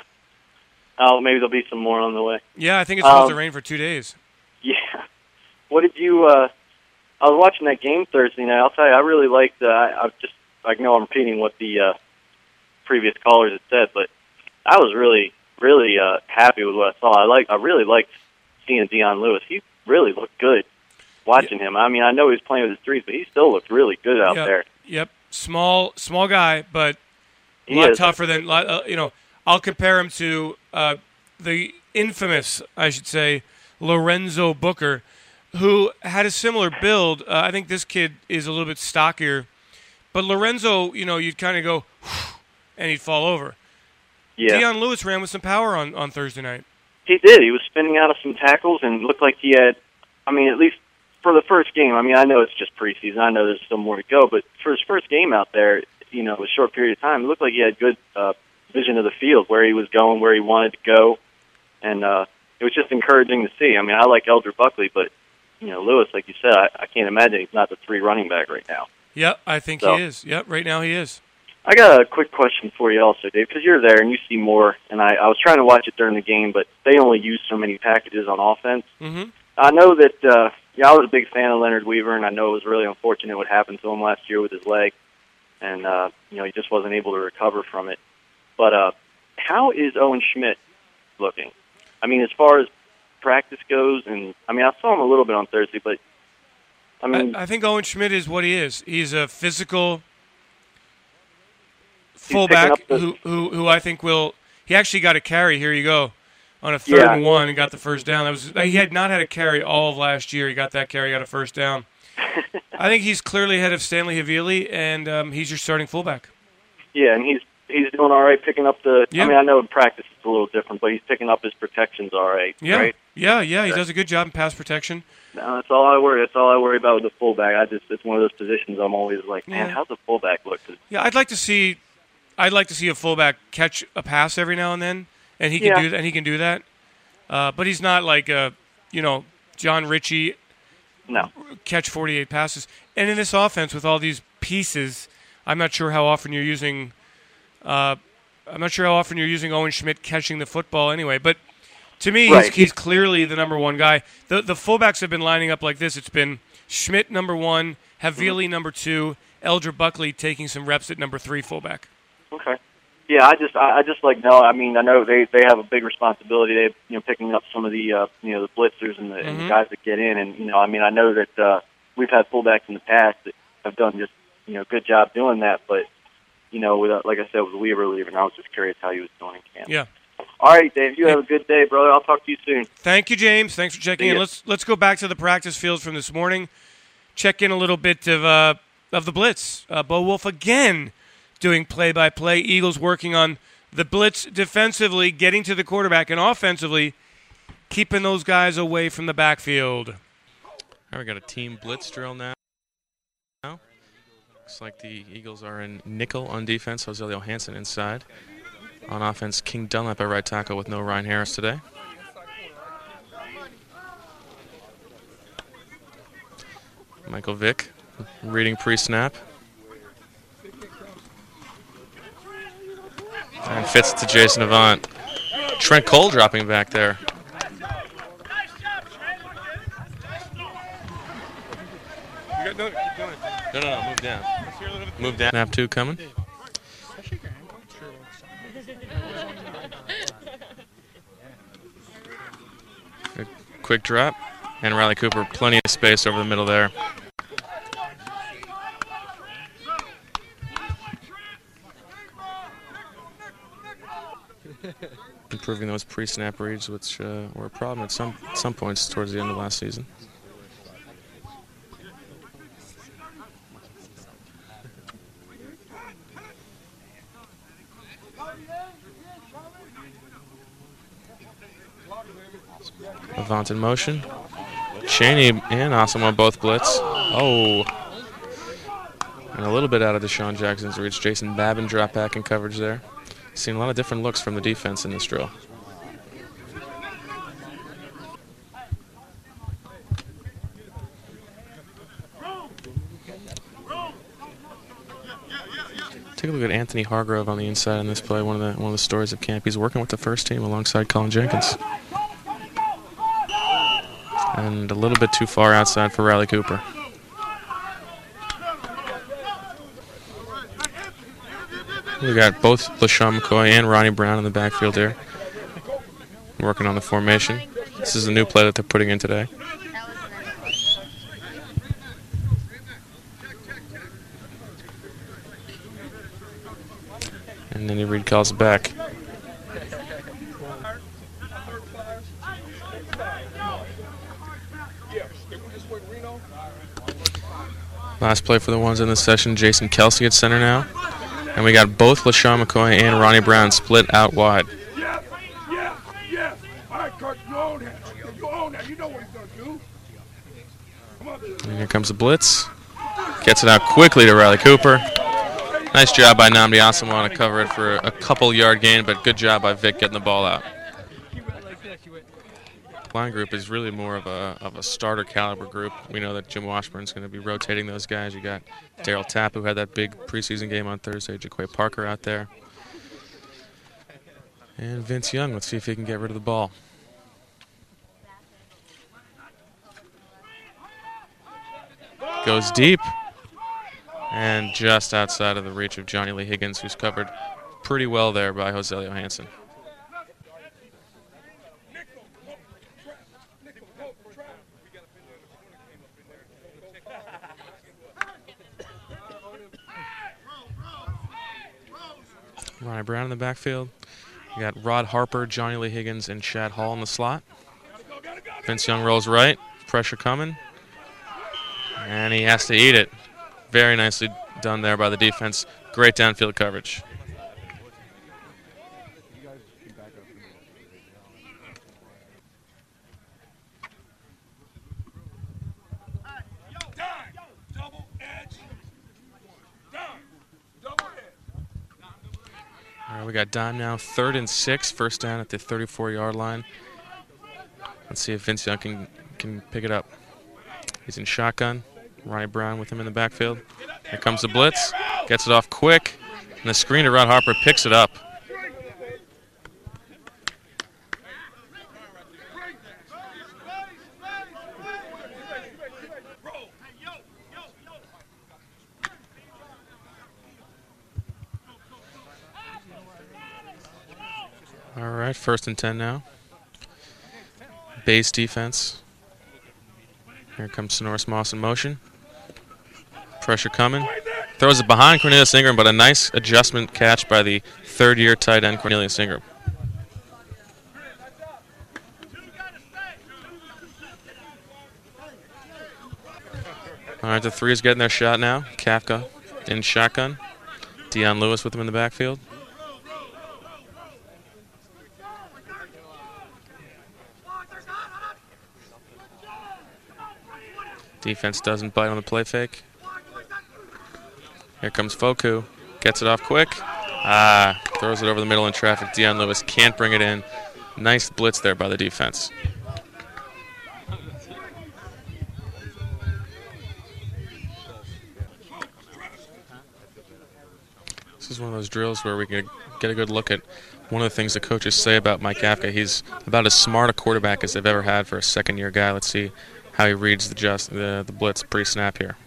Oh, maybe there'll be some more on the way. Yeah, I think it's supposed Um, to rain for two days. Yeah. What did you? uh I was watching that game Thursday night. I'll tell you, I really liked. Uh, I, I just, I know I'm repeating what the uh, previous callers had said, but I was really, really uh, happy with what I saw. I like, I really liked seeing Dion Lewis. He really looked good watching him. I mean, I know he was playing with his threes, but he still looked really good out Yep. there. Yep. Small, small guy, but a He lot is. tougher than, lot- uh, you know, I'll compare him to uh, the infamous, I should say, Lorenzo Booker, who had a similar build. Uh, I think this kid is a little bit stockier. But Lorenzo, you know, you'd kind of go, and he'd fall over. Yeah. Dion Lewis ran with some power on, on Thursday night. He did. He was spinning out of some tackles and looked like he had, I mean, at least for the first game, I mean, I know it's just preseason. I know there's still more to go, but for his first game out there, you know, a short period of time, it looked like he had good uh, vision of the field, where he was going, where he wanted to go, and uh, it was just encouraging to see. I mean, I like Elder Buckley, but, you know, Lewis, like you said, I, I can't imagine he's not the three running back right now. Yep, I think So- he is. Yep, right now he is. I got a quick question for you also, Dave, because you're there and you see more, and I, I was trying to watch it during the game, but they only use so many packages on offense. Mm-hmm. I know that, uh, yeah, I was a big fan of Leonard Weaver, and I know it was really unfortunate what happened to him last year with his leg, and, uh, you know, he just wasn't able to recover from it. But uh, how is Owen Schmidt looking? I mean, as far as practice goes, and, I mean, I saw him a little bit on Thursday, but, I mean... I, I think Owen Schmidt is what he is. He's a physical picking fullback up the- who, who who I think will. He actually got a carry. Here you go, on a third Yeah. and one, and got the first down. That was he had not had a carry all of last year. He got that carry, got a first down. I think he's clearly ahead of Stanley Havili, and um, he's your starting fullback. Yeah, and he's he's doing all right picking up the... Yeah. I mean, I know in practice it's a little different, but he's picking up his protections all right, Yeah, right? yeah, yeah. He Okay. does a good job in pass protection. No, that's all I worry. That's all I worry about with the fullback. I just it's one of those positions I'm always like, man, Yeah. how's the fullback look? 'Cause Yeah, I'd like to see, I'd like to see a fullback catch a pass every now and then, and he can Yeah. do that. And he can do that. Uh, but he's not like a, you know, John Ritchie. No. Catch forty-eight passes. and in this offense with all these pieces, I'm not sure how often you're using. Uh, I'm not sure how often you're using Owen Schmidt catching the football anyway, but to me, Right. he's, he's clearly the number one guy. The the fullbacks have been lining up like this. It's been Schmidt number one, Havili Mm-hmm. number two, Eldra Buckley taking some reps at number three fullback. Okay. Yeah, I just I I just like no. I mean, I know they they have a big responsibility. They you know picking up some of the uh, you know the blitzers and the, and the Mhm. guys that get in, and you know I mean I know that uh, we've had fullbacks in the past that have done just you know good job doing that, but you know with uh, like I said with Weaver leaving, I was just curious how he was doing in camp. Yeah. All right, Dave. You have a good day, brother. I'll talk to you soon. Thank you, James. Thanks for checking See in. ya. Let's let's go back to the practice fields from this morning. Check in a little bit of uh, of the blitz. Uh, Bo Wolf again doing play-by-play. Eagles working on the blitz defensively, getting to the quarterback, and offensively keeping those guys away from the backfield. All right, we got a team blitz drill now. Now, looks like the Eagles are in nickel on defense. Joselio Hansen inside. On offense, King Dunlap at right tackle with no Ryan Harris today. Michael Vick reading pre-snap. And fits to Jason Avant. Trent Cole dropping back there. No, no, no, move down. Move down. Snap two coming. Good quick drop. And Riley Cooper, plenty of space over the middle there. Improving those pre-snap reads, which uh, were a problem at some some points towards the end of last season. Avant in motion. Cheney and Asamoah both blitz. Oh. And a little bit out of Deshaun Jackson's reach. Jason Babin drop back in coverage there. Seen a lot of different looks from the defense in this drill. Take a look at Anthony Hargrove on the inside in this play. One of the one of the stories of camp. He's working with the first team alongside Colin Jenkins. And a little bit too far outside for Riley Cooper. We got both LaShawn McCoy and Ronnie Brown in the backfield here, working on the formation. This is a new play that they're putting in today. And then he Reed calls it back. Last play for the ones in this session, Jason Kelsey at center now. And we got both LaShawn McCoy and Ronnie Brown split out wide. Yes, yes, yes. All right, Kurt, you own that. You own that. You know what he's going to do. Come on. And here comes the blitz. Gets it out quickly to Riley Cooper. Nice job by Nnamdi Asamoah to cover it for a couple yard gain, but good job by Vic getting the ball out. Line group is really more of a of a starter caliber group. We know that Jim Washburn's going to be rotating those guys. You got Daryl Tapp, who had that big preseason game on Thursday. Jaquay Parker out there. And Vince Young, let's see if he can get rid of the ball. Goes deep. And just outside of the reach of Johnny Lee Higgins, who's covered pretty well there by Joselio Hansen. Ronnie Brown in the backfield. You got Rod Harper, Johnny Lee Higgins, and Chad Hall in the slot. Vince Young rolls right. Pressure coming. And he has to eat it. Very nicely done there by the defense. Great downfield coverage. All right, we got dime now, third and six, first down at the thirty-four yard line. Let's see if Vince Young can, can pick it up. He's in shotgun. Ronnie Brown with him in the backfield. Here comes the blitz. Gets it off quick. And the screen to Rod Harper picks it up. All right, first and ten now. Base defense. Here comes Sonoris Moss in motion. Pressure coming. Throws it behind Cornelius Ingram, but a nice adjustment catch by the third-year tight end Cornelius Ingram. All right, the three is getting their shot now. Kafka in shotgun. Dion Lewis with him in the backfield. Defense doesn't bite on the play fake. Here comes Foku. Gets it off quick. Ah, throws it over the middle in traffic. Dion Lewis can't bring it in. Nice blitz there by the defense. This is one of those drills where we can get a good look at one of the things the coaches say about Mike Kafka. He's about as smart a quarterback as they've ever had for a second-year guy. Let's see how he reads the just the, the blitz pre-snap here.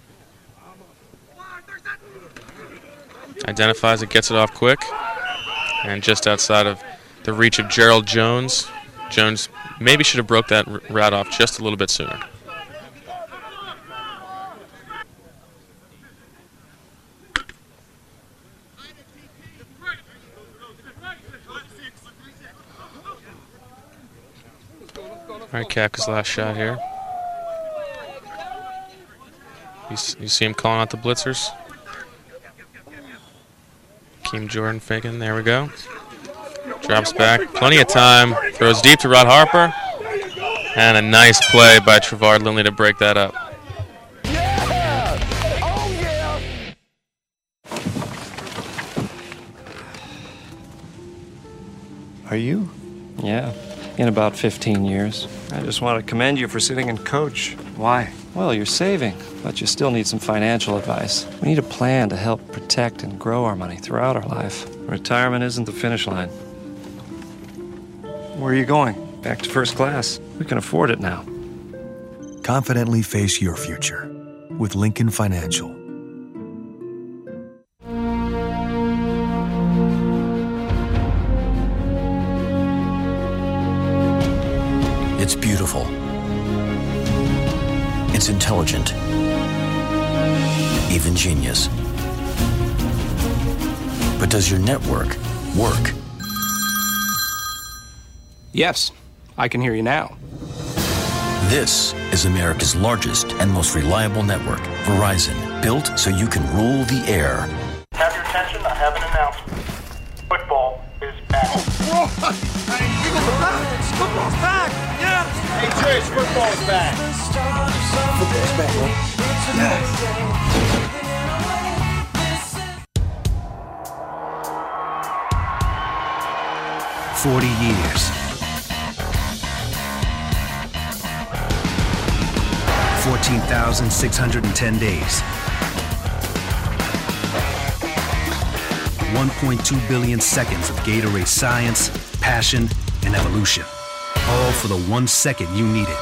Identifies it, gets it off quick, and just outside of the reach of Gerald Jones. Jones maybe should have broke that r- route off just a little bit sooner. All right, Kafka's last shot here. You, you see him calling out the blitzers. Keem Jordan faking. There we go. Drops back. Plenty of time. Throws deep to Rod Harper. And a nice play by Trevard Lindley to break that up. Are you? Yeah, in about fifteen years. I just want to commend you for sitting and coach. Why? Well, you're saving, but you still need some financial advice. We need a plan to help protect and grow our money throughout our life. Retirement isn't the finish line. Where are you going? Back to first class. We can afford it now. Confidently face your future with Lincoln Financial. It's beautiful. It's intelligent. Even genius. But does your network work? Yes, I can hear you now. This is America's largest and most reliable network, Verizon, built so you can rule the air. Have your attention, I have an announcement. Football is back. Hey, Eagles are back! Football's back! Yes! Hey, Trish, football's back! Football's back, huh? Yes. Forty years. fourteen thousand six hundred ten days. one point two billion seconds of Gatorade science, passion, and evolution. All for the one second you needed.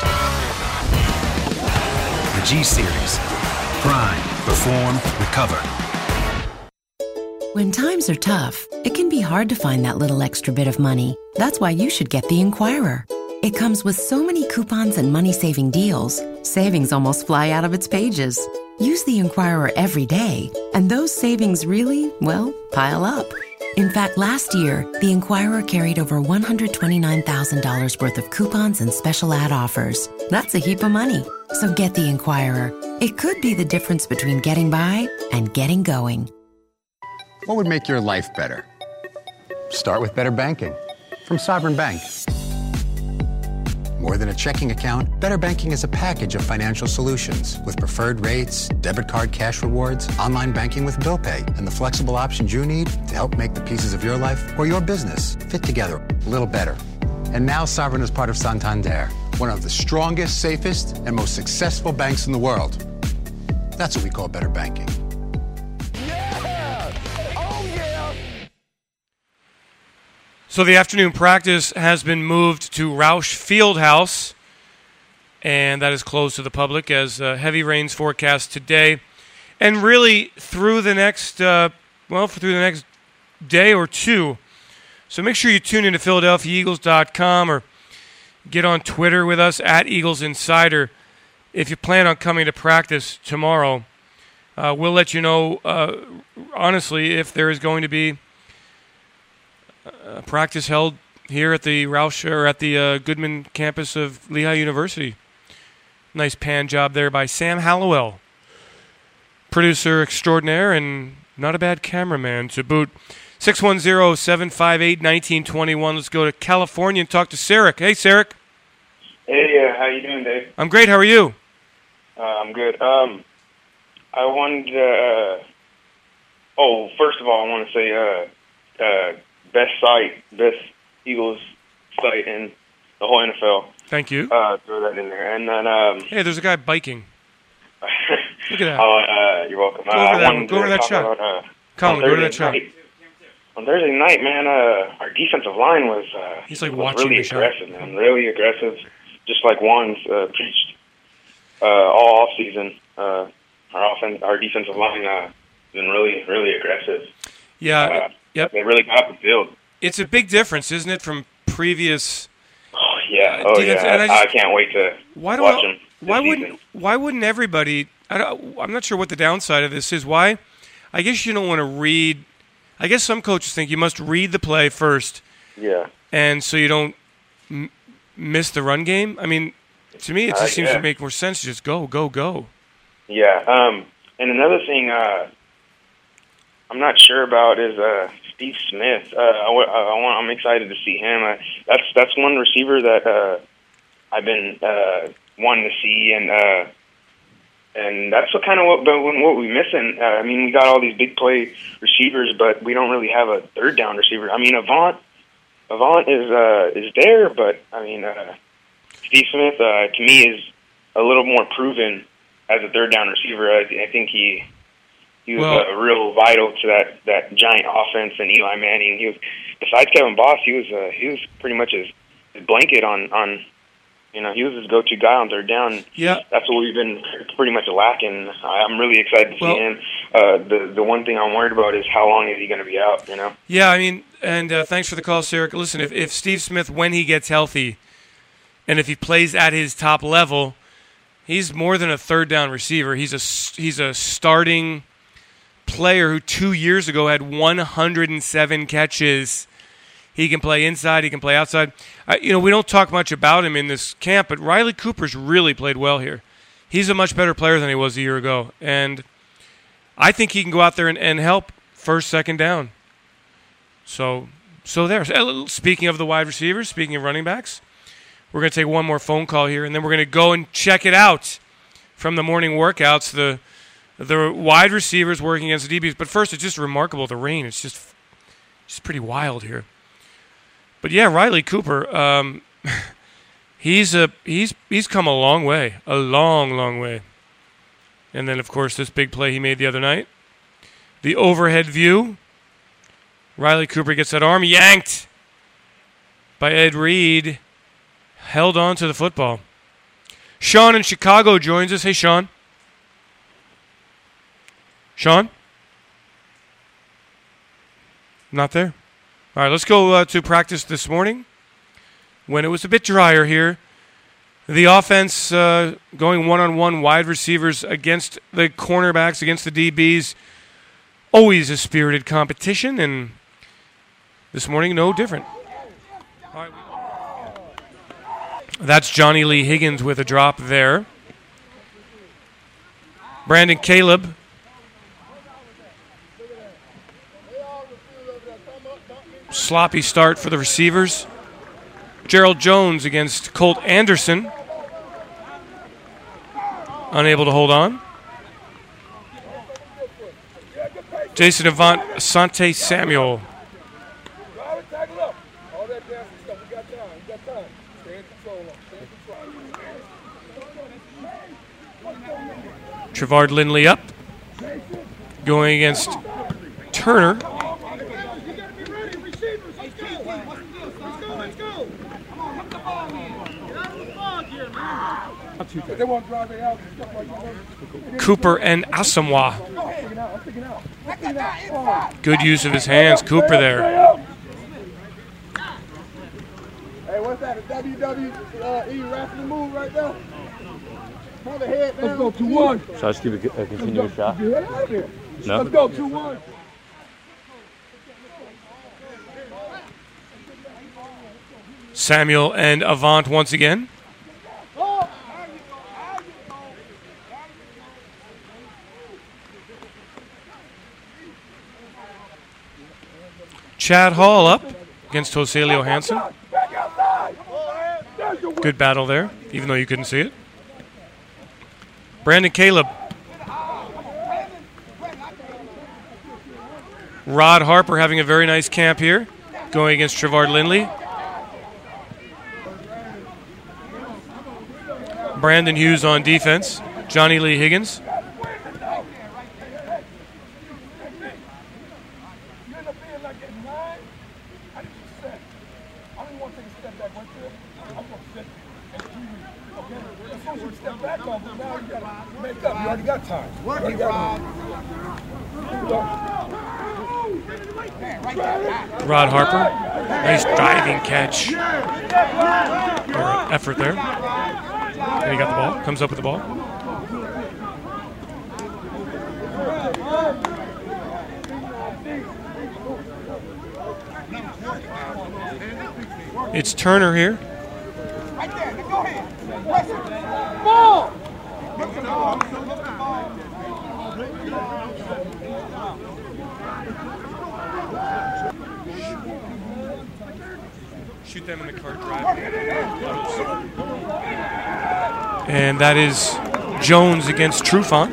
The G-Series. Prime, perform, recover. When times are tough, it can be hard to find that little extra bit of money. That's why you should get the Enquirer. It comes with so many coupons and money-saving deals, savings almost fly out of its pages. Use the Enquirer every day, and those savings really, well, pile up. In fact, last year, the Enquirer carried over one hundred twenty-nine thousand dollars worth of coupons and special ad offers. That's a heap of money. So get the Enquirer. It could be the difference between getting by and getting going. What would make your life better? Start with better banking from Sovereign Bank. More than a checking account, Better Banking is a package of financial solutions with preferred rates, debit card cash rewards, online banking with bill pay, and the flexible options you need to help make the pieces of your life or your business fit together a little better. And now Sovereign is part of Santander, one of the strongest, safest, and most successful banks in the world. That's what we call better banking. So the afternoon practice has been moved to Roush Fieldhouse, and that is closed to the public as uh, heavy rains forecast today, and really through the next, uh, well, through the next day or two. So make sure you tune into Philadelphia Eagles dot com or get on Twitter with us at Eagles Insider if you plan on coming to practice tomorrow. Uh, we'll let you know, uh, honestly, if there is going to be a practice held here at the Roush or at the uh, Goodman campus of Lehigh University. Nice pan job there by Sam Hallowell, producer extraordinaire and not a bad cameraman to boot. six one zero, seven five eight, one nine two one. Let's go to California and talk to Sarek. Hey, Sarek. Hey, uh, how you doing, Dave? I'm great. How are you? Uh, I'm good. Um, I wanted to, uh, oh, first of all, I want to say, uh, uh, best site, best Eagles site in the whole N F L. Thank you. Uh, throw that in there. And then, um, hey, there's a guy biking. Look at that. Oh, uh, you're welcome. Go over uh, that, go over that shot. About, uh, Colin, go to that shot. Night, on Thursday night, man, uh, our defensive line was, uh, He's like was watching really the shot. aggressive, man. Really aggressive, just like Juan's uh, preached uh, all off season. Uh, our offense, our defensive line, uh, been really, really aggressive. Yeah. Uh, yep. They really got up the field. It's a big difference, isn't it, from previous? Oh yeah, uh, oh defense, yeah. and I, I, just, I can't wait to why do watch I, them. Why this wouldn't season. Why wouldn't everybody? I don't, I'm not sure what the downside of this is. Why? I guess you don't want to read. I guess some coaches think you must read the play first. Yeah. And so you don't m- miss the run game. I mean, to me, it just Uh, seems yeah. to make more sense to just go, go, go. Yeah. Um, and another thing, uh, I'm not sure about is uh, Steve Smith. Uh, I, w- I want, I'm excited to see him. I, that's that's one receiver that uh, I've been uh, wanting to see, and uh, and that's what kind of what but what we're missing. Uh, I mean, we got all these big play receivers, but we don't really have a third down receiver. I mean, Avant Avant is uh, is there, but I mean, uh, Steve Smith uh, to me is a little more proven as a third down receiver. I, I think he. He was Well- uh, real vital to that, that giant offense, and Eli Manning. He was, besides Kevin Boss, he was uh, he was pretty much his, his blanket on, on, you know, he was his go-to guy on third down. Yeah. That's what we've been pretty much lacking. I'm really excited to Well- see him. Uh, the the one thing I'm worried about is how long is he going to be out? You know. Yeah, I mean, and uh, thanks for the call, Sarek. Listen, if, if Steve Smith, when he gets healthy, and if he plays at his top level, he's more than a third down receiver. He's a s- he's a starting player who two years ago had one hundred seven catches. He can play inside. He can play outside. Uh, you know, we don't talk much about him in this camp, but Riley Cooper's really played well here. He's a much better player than he was a year ago, and I think he can go out there and, and help first, second down. So, so there. Uh, Speaking of the wide receivers, speaking of running backs, we're going to take one more phone call here, and then we're going to go and check it out from the morning workouts. The The wide receivers working against the D Bs. But first, it's just remarkable, the rain. It's just just pretty wild here. But, yeah, Riley Cooper, um, he's a he's he's come a long way, a long, long way. And then, of course, this big play he made the other night. The overhead view. Riley Cooper gets that arm yanked by Ed Reed. Held on to the football. Sean in Chicago joins us. Hey, Sean. Sean? Not there? All right, let's go uh, to practice this morning when it was a bit drier here. The offense uh, going one-on-one wide receivers against the cornerbacks, against the D Bs. Always a spirited competition, and this morning no different. All right. That's Johnny Lee Higgins with a drop there. Brandon Caleb. Sloppy start for the receivers. Gerald Jones against Colt Anderson. Unable to hold on. Jason Avant, Asante Samuel. Trevard Lindley up, going against Turner. Cooper and Asamoah. Good use of his hands, Cooper there. Hey, what's that? A W W E wrestling move right there? Pull the head down. Let's go two one. Should I just give a, a continuous shot? Get out of here. No. Let's go two one. Samuel and Avant once again. Chad Hall up against Joselio Hansen. Good battle there, even though you couldn't see it. Brandon Caleb. Rod Harper having a very nice camp here, going against Trevard Lindley. Brandon Hughes on defense. Johnny Lee Higgins. Rod Harper, nice diving catch. Or effort there. And he got the ball, comes up with the ball. It's Turner here. Right there, go ahead. Ball! Shoot them in the cart drive. And that is Jones against Trufant.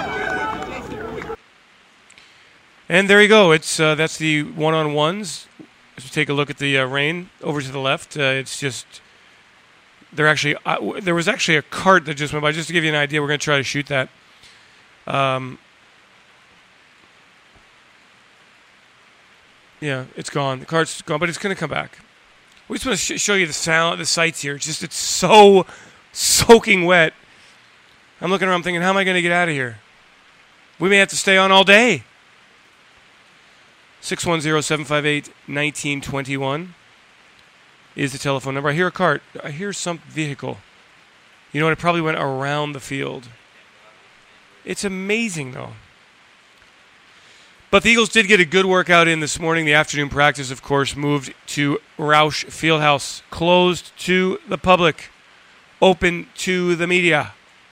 And there you go. It's uh, that's the one-on-ones. Let's take a look at the uh, rain over to the left. Uh, it's just there actually uh, there was actually a cart that just went by. Just to give you an idea, we're going to try to shoot that. Um, yeah, it's gone. The cart's gone, but it's going to come back. We just want to sh- show you the sound, the sights here. It's just it's so soaking wet. I'm looking around thinking, how am I going to get out of here? We may have to stay on all day. six one zero, seven five eight, one nine two one is the telephone number. I hear a cart. I hear some vehicle. You know what? It probably went around the field. It's amazing, though. But the Eagles did get a good workout in this morning. The afternoon practice, of course, moved to Roush Fieldhouse, closed to the public, open to the media.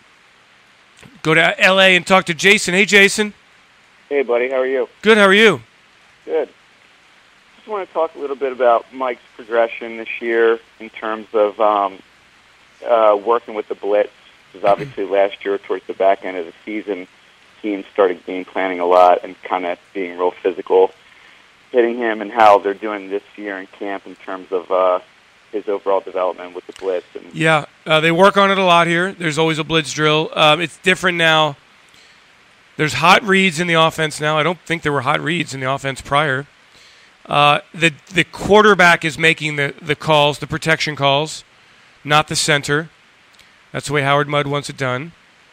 Go to L A and talk to Jason. Hey, Jason. Hey, buddy. How are you? Good. How are you? Good. Just want to talk a little bit about Mike's progression this year in terms of um, uh, working with the blitz. Because obviously last year, towards the back end of the season, teams started game planning a lot and kind of being real physical, hitting him, and how they're doing this year in camp in terms of uh, his overall development with the blitz. And yeah, uh, they work on it a lot here. There's always a blitz drill. Um, it's different now. There's hot reads in the offense now. I don't think there were hot reads in the offense prior. Uh, the the quarterback is making the, the calls, the protection calls, not the center. That's the way Howard Mudd wants it done.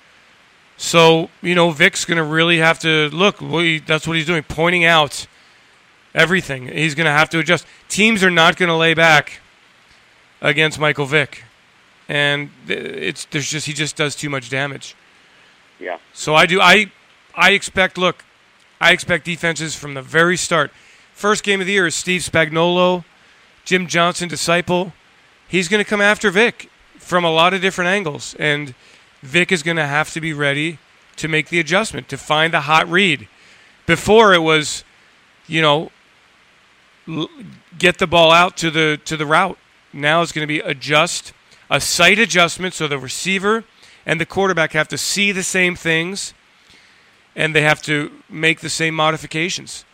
So, you know, Vic's going to really have to look. We, that's what he's doing, pointing out everything. He's going to have to adjust. Teams are not going to lay back against Michael Vick, and it's there's just he just does too much damage. Yeah. So I do I I expect look, I expect defenses from the very start. First game of the year is Steve Spagnuolo, Jim Johnson disciple. He's going to come after Vic from a lot of different angles, and Vic is going to have to be ready to make the adjustment, to find the hot read. Before it was, you know, l- get the ball out to the to the route. Now it's going to be adjust, a sight adjustment, so the receiver and the quarterback have to see the same things, and they have to make the same modifications.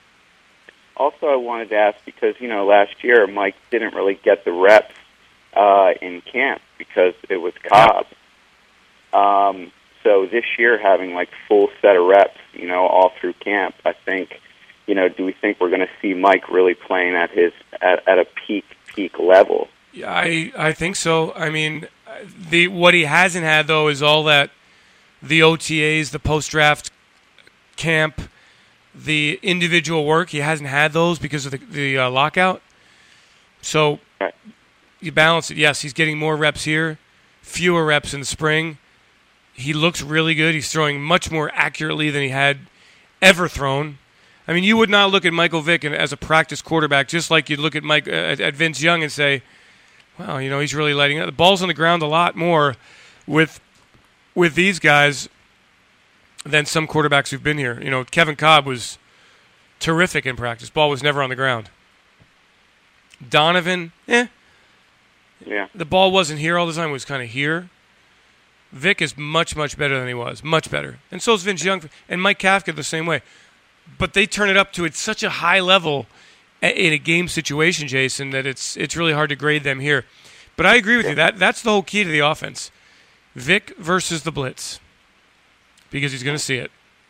Also, I wanted to ask, because, you know, last year Mike didn't really get the reps uh, in camp because it was Cobb. Um, So this year, having like full set of reps, you know, all through camp, I think, you know, do we think we're going to see Mike really playing at his at, at a peak peak level? Yeah, I I think so. I mean, the what he hasn't had though is all that the O T As, the post draft camp, the individual work. He hasn't had those because of the the uh, lockout. So you balance it. Yes, he's getting more reps here, fewer reps in the spring. He looks really good. He's throwing much more accurately than he had ever thrown. I mean, you would not look at Michael Vick as a practice quarterback just like you'd look at Mike uh, at Vince Young and say, "Wow, you know, he's really lighting up." The ball's on the ground a lot more with with these guys than some quarterbacks who've been here. You know, Kevin Cobb was terrific in practice. Ball was never on the ground. Donovan, eh. Yeah. The ball wasn't here all the time. It was kind of here. Vic is much, much better than he was. Much better. And so is Vince Young. And Mike Kafka the same way. But they turn it up to it's such a high level in a game situation, Jason, that it's it's really hard to grade them here. But I agree with you. That That's the whole key to the offense. Vic versus the blitz. Because he's going to see it.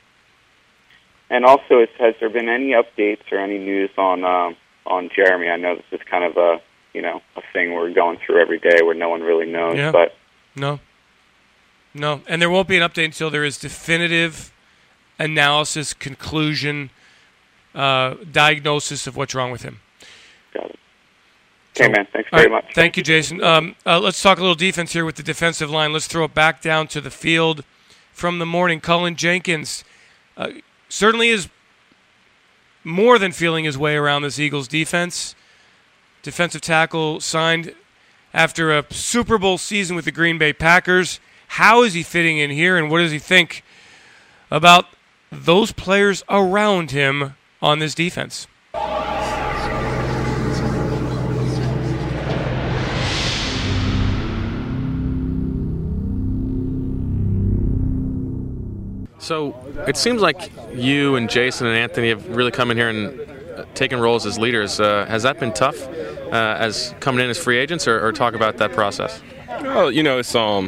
And also, is, has there been any updates or any news on um, on Jeremy? I know this is kind of a, you know, a thing we're going through every day where no one really knows. Yeah. But No. No, and there won't be an update until there is definitive analysis, conclusion, uh, diagnosis of what's wrong with him. Got it. Okay, so, man. Thanks very right, much. Thank you, Jason. Um, uh, let's talk a little defense here with the defensive line. Let's throw it back down to the field from the morning. Cullen Jenkins uh, certainly is more than feeling his way around this Eagles defense. Defensive tackle signed after a Super Bowl season with the Green Bay Packers. How is he fitting in here, and what does he think about those players around him on this defense? So it seems like you and Jason and Anthony have really come in here and taken roles as leaders. Uh, has that been tough uh, as coming in as free agents, or, or talk about that process? Well, you know, it's um.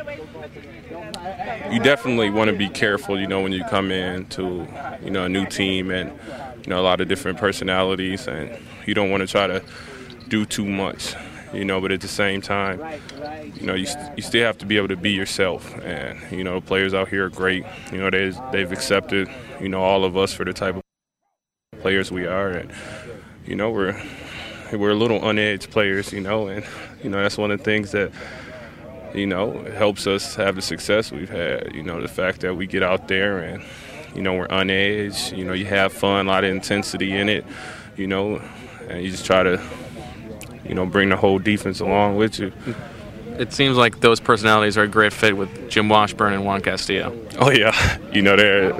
You definitely want to be careful, you know, when you come in to, you know, a new team and, you know, a lot of different personalities, and you don't want to try to do too much, you know, but at the same time, you know, you, you still have to be able to be yourself. And, you know, the players out here are great. You know, they, they've accepted, you know, all of us for the type of players we are. And, you know, we're, we're a little unedged players, you know, and, you know, that's one of the things that, you know, it helps us have the success we've had. You know, the fact that we get out there and, you know, we're unedged. You know, you have fun, a lot of intensity in it, you know, and you just try to, you know, bring the whole defense along with you. It seems like those personalities are a great fit with Jim Washburn and Juan Castillo. Oh, yeah. You know, they're,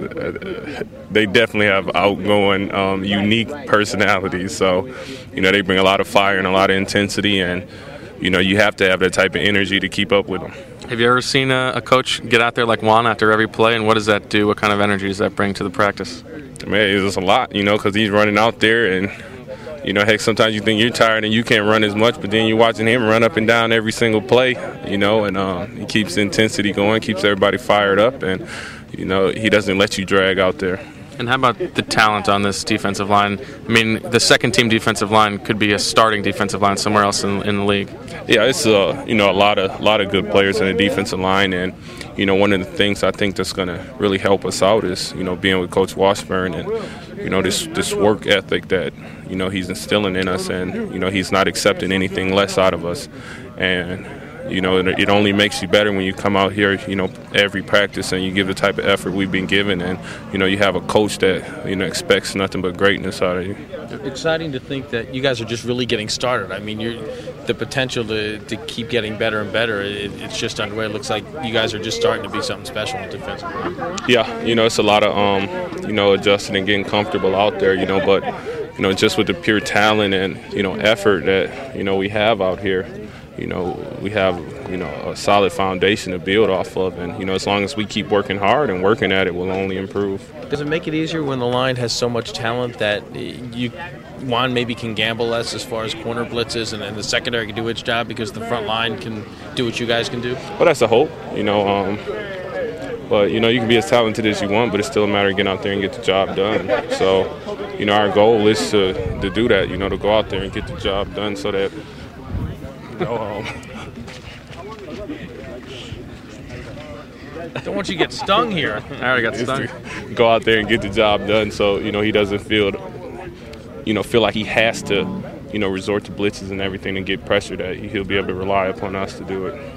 they definitely have outgoing, um, unique personalities. So, you know, they bring a lot of fire and a lot of intensity, and you know, you have to have that type of energy to keep up with them. Have you ever seen a, a coach get out there like Juan after every play, and what does that do? What kind of energy does that bring to the practice? Man, it's a lot, you know, because he's running out there, and, you know, heck, sometimes you think you're tired and you can't run as much, but then you're watching him run up and down every single play, you know, and um, he keeps the intensity going, keeps everybody fired up, and, you know, he doesn't let you drag out there. And how about the talent on this defensive line? I mean, the second-team defensive line could be a starting defensive line somewhere else in, in the league. Yeah, it's uh, you know a lot of lot of good players in the defensive line, and you know one of the things I think that's going to really help us out is you know being with Coach Washburn and you know this this work ethic that you know he's instilling in us, and you know he's not accepting anything less out of us, and. You know, it only makes you better when you come out here, you know, every practice and you give the type of effort we've been given. And, you know, you have a coach that, you know, expects nothing but greatness out of you. Exciting to think that you guys are just really getting started. I mean, you're, the potential to, to keep getting better and better, it, it's just underway. It looks like you guys are just starting to be something special in defensively. Yeah, you know, it's a lot of, um, you know, adjusting and getting comfortable out there, you know, but, you know, just with the pure talent and, you know, effort that, you know, we have out here. You know, we have, you know, a solid foundation to build off of. And, you know, as long as we keep working hard and working at it, we'll only improve. Does it make it easier when the line has so much talent that you, Juan maybe can gamble less as far as corner blitzes and, and the secondary can do its job because the front line can do what you guys can do? Well, that's the hope. You know, um, But, you know, you can be as talented as you want, but it's still a matter of getting out there and get the job done. So, you know, our goal is to, to do that, you know, to go out there and get the job done so that, you know, um, don't want you to get stung here. I already got stung. Go out there and get the job done so, you know, he doesn't feel, you know, feel like he has to, you know, resort to blitzes and everything and get pressure, that he'll be able to rely upon us to do it.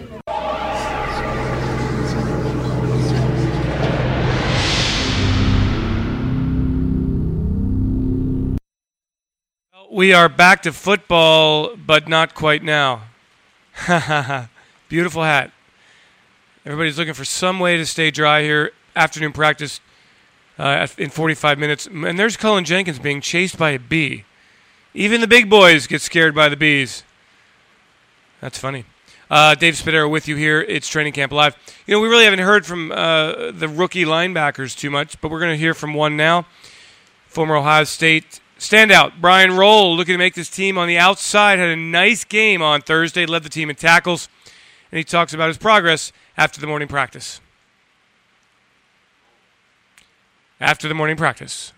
We are back to football, but not quite now. Beautiful hat. Everybody's looking for some way to stay dry here. Afternoon practice uh, in forty-five minutes. And there's Cullen Jenkins being chased by a bee. Even the big boys get scared by the bees. That's funny. Uh, Dave Spadaro with you here. It's Training Camp Live. You know, we really haven't heard from uh, the rookie linebackers too much, but we're going to hear from one now. Former Ohio State standout Brian Roll, looking to make this team on the outside, had a nice game on Thursday, led the team in tackles, and he talks about his progress after the morning practice. After the morning practice.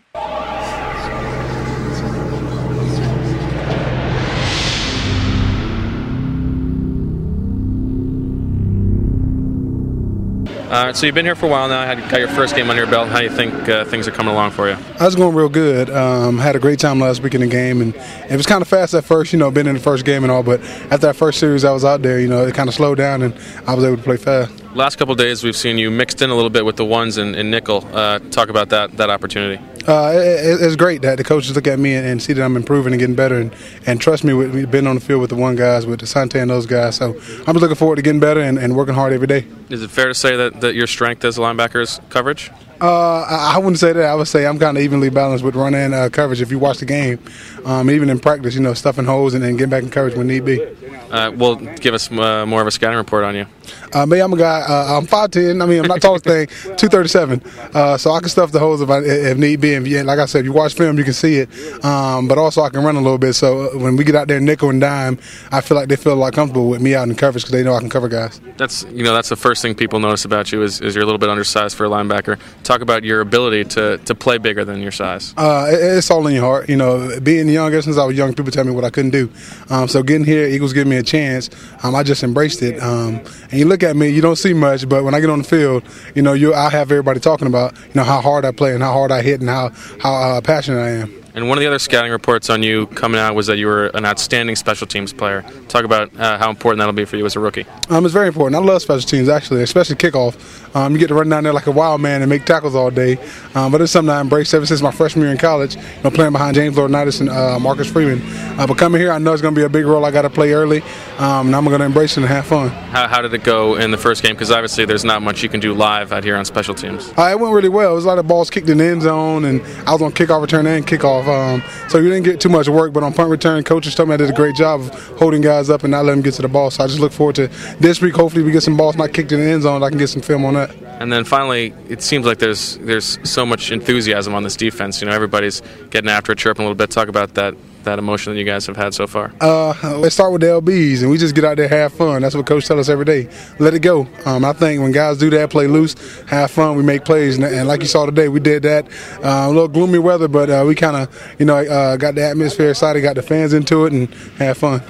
Uh, so you've been here for a while now. Had got your first game under your belt. How do you think uh, things are coming along for you? I was going real good. Um, had a great time last week in the game, and it was kind of fast at first, you know, been in the first game and all. But after that first series I was out there, you know, it kind of slowed down, and I was able to play fast. Last couple of days we've seen you mixed in a little bit with the ones and, and nickel. Uh, talk about that that opportunity. Uh, it, it's great that the coaches look at me and, and see that I'm improving and getting better, and, and trust me with me being on the field with the one guys, with Asante and those guys. So I'm just looking forward to getting better and, and working hard every day. Is it fair to say that, that your strength as a linebacker is coverage? Uh, I, I wouldn't say that. I would say I'm kind of evenly balanced with run and uh, coverage. If you watch the game, um, even in practice, you know, stuffing holes and, and getting back in coverage when need be. Uh, well, give us uh, more of a scouting report on you. Uh, me, I'm a guy. Uh, I'm five ten. I mean, I'm not tallest thing. two thirty-seven. Uh, so I can stuff the holes if, I, if need be. And like I said, if you watch film, you can see it. Um, but also, I can run a little bit. So when we get out there nickel and dime, I feel like they feel a lot comfortable with me out in coverage because they know I can cover guys. That's you know that's the first thing people notice about you is, is you're a little bit undersized for a linebacker. Talk about your ability to, to play bigger than your size. Uh, it, it's all in your heart. You know, being young, ever since I was young, people tell me what I couldn't do. Um, so getting here, Eagles give me a chance. Um, I just embraced it. Um, and you look at me, you don't see much, but when I get on the field, you know, you I have everybody talking about, you know, how hard I play and how hard I hit and how, how uh, passionate I am. And one of the other scouting reports on you coming out was that you were an outstanding special teams player. Talk about uh, how important that'll be for you as a rookie. Um, it's very important. I love special teams, actually, especially kickoff. Um, you get to run down there like a wild man and make tackles all day. Um, but it's something I embraced ever since my freshman year in college, you know, playing behind James Laurinaitis and uh, Marcus Freeman. Uh, but coming here, I know it's going to be a big role I got to play early, um, and I'm going to embrace it and have fun. How, how did it go in the first game? Because obviously there's not much you can do live out here on special teams. Uh, it went really well. It was a lot of balls kicked in the end zone, and I was on kickoff return and kickoff. Um, so we didn't get too much work, but on punt return, coaches told me I did a great job of holding guys up and not letting them get to the ball. So I just look forward to this week. Hopefully we get some balls not kicked in the end zone. I can get some film on that. And then finally, it seems like there's there's so much enthusiasm on this defense. You know, everybody's getting after it, chirping a little bit. Talk about that that emotion that you guys have had so far. Uh, let's start with the L Bs, and we just get out there, have fun. That's what Coach tells us every day. Let it go. Um, I think when guys do that, play loose, have fun, we make plays. And, and like you saw today, we did that. Uh, a little gloomy weather, but uh, we kind of, you know, uh, got the atmosphere excited, got the fans into it, and had fun.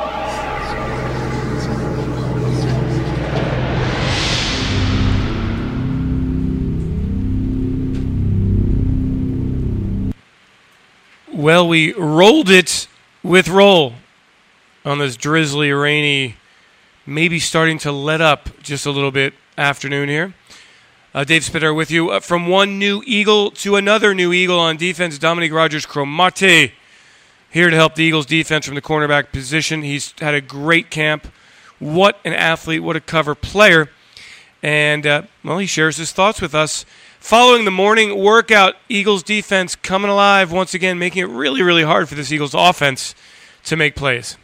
Well, we rolled it with Roll on this drizzly, rainy, maybe starting to let up just a little bit afternoon here. Uh, Dave Spadaro with you. Uh, from one new Eagle to another new Eagle on defense, Dominique Rodgers-Cromartie here to help the Eagles defense from the cornerback position. He's had a great camp. What an athlete, what a cover player. And, uh, well, he shares his thoughts with us. Following the morning workout, Eagles defense coming alive once again, making it really, really hard for this Eagles offense to make plays.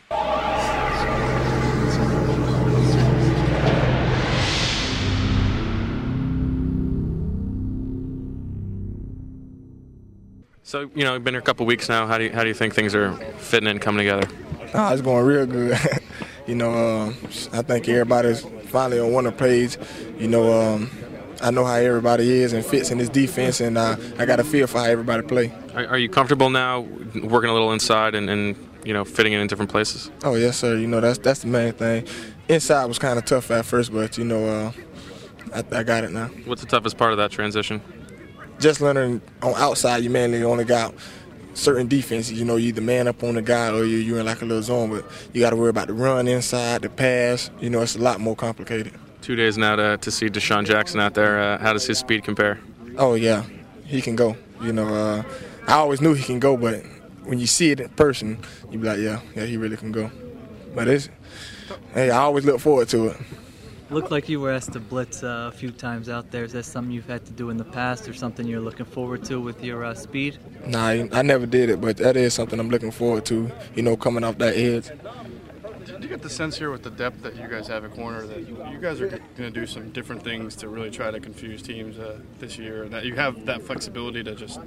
So, you know, you've been here a couple weeks now. How do you, how do you think things are fitting in, coming together? Oh, it's going real good. you know, um, I think everybody's finally on one page. You know, um, I know how everybody is and fits in this defense, and uh, I got a feel for how everybody play. Are, are you comfortable now working a little inside and, and you know fitting in in different places? Oh yes, sir. You know that's that's the main thing. Inside was kind of tough at first, but you know uh, I, I got it now. What's the toughest part of that transition? Just learning on outside, you mainly only got certain defenses. You know, you either man up on the guy or you you're in like a little zone, but you got to worry about the run inside, the pass. You know, it's a lot more complicated. Two days now to to see Deshaun Jackson out there. Uh, how does his speed compare? Oh yeah, he can go. You know, uh, I always knew he can go, but when you see it in person, you be like, yeah, yeah, he really can go. But it's, hey, I always look forward to it. Looked like you were asked to blitz uh, a few times out there. Is that something you've had to do in the past or something you're looking forward to with your uh, speed? Nah, I never did it, but that is something I'm looking forward to, you know, coming off that edge. Do you get the sense here with the depth that you guys have at corner that you guys are going to do some different things to really try to confuse teams uh, this year, and that you have that flexibility to just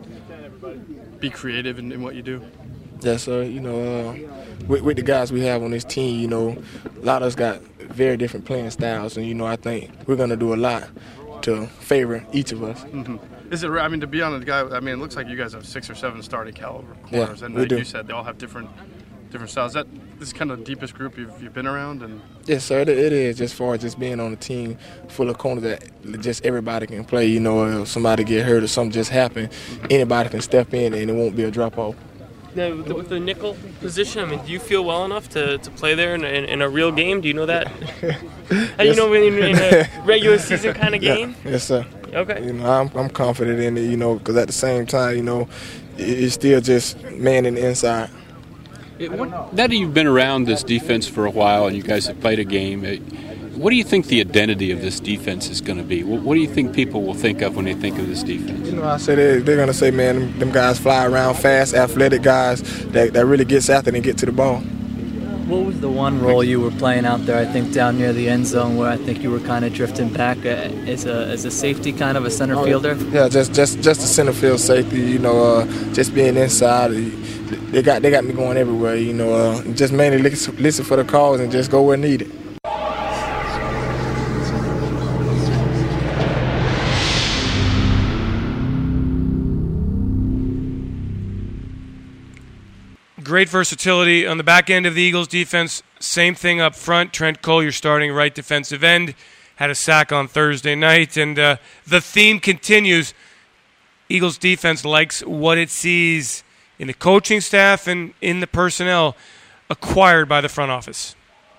be creative in, in what you do? Yes, sir. You know, uh, with, with the guys we have on this team, you know, a lot of us got very different playing styles, and, you know, I think we're going to do a lot to favor each of us. Mm-hmm. Is it? I mean, to be honest, guy. I mean, it looks like you guys have six or seven starting caliber corners, yeah, and we like do. you said, they all have different different styles. Is that this is kind of the deepest group you've, you've been around? And yes, sir. It, it is. Just far as just being on a team full of corners that just everybody can play. You know, if somebody get hurt or something just happen, anybody can step in and it won't be a drop off. Now, with the, with the nickel position, I mean, do you feel well enough to, to play there in a, in, in a real game? Do you know that? How do you know in, in a regular season kind of game? Yeah. Yes, sir. Okay. You know, I'm I'm confident in it. You know, because at the same time, you know, it's still just man in the inside. It, what, now that you've been around this defense for a while and you guys have played a game, it, what do you think the identity of this defense is going to be? What, what do you think people will think of when they think of this defense? You know, I said they're, they're going to say, man, them, them guys fly around fast, athletic guys that, that really gets after and get to the ball. What was the one role you were playing out there, I think, down near the end zone where I think you were kind of drifting back uh, as a as a safety, kind of a center oh, fielder? Yeah, just just just a center field safety, you know, uh, just being inside. They got they got me going everywhere, you know, uh, just mainly listen, listen for the calls and just go where needed. Great versatility on the back end of the Eagles defense. Same thing up front. Trent Cole, your starting right defensive end, had a sack on Thursday night. And uh, the theme continues. Eagles defense likes what it sees in the coaching staff and in the personnel acquired by the front office.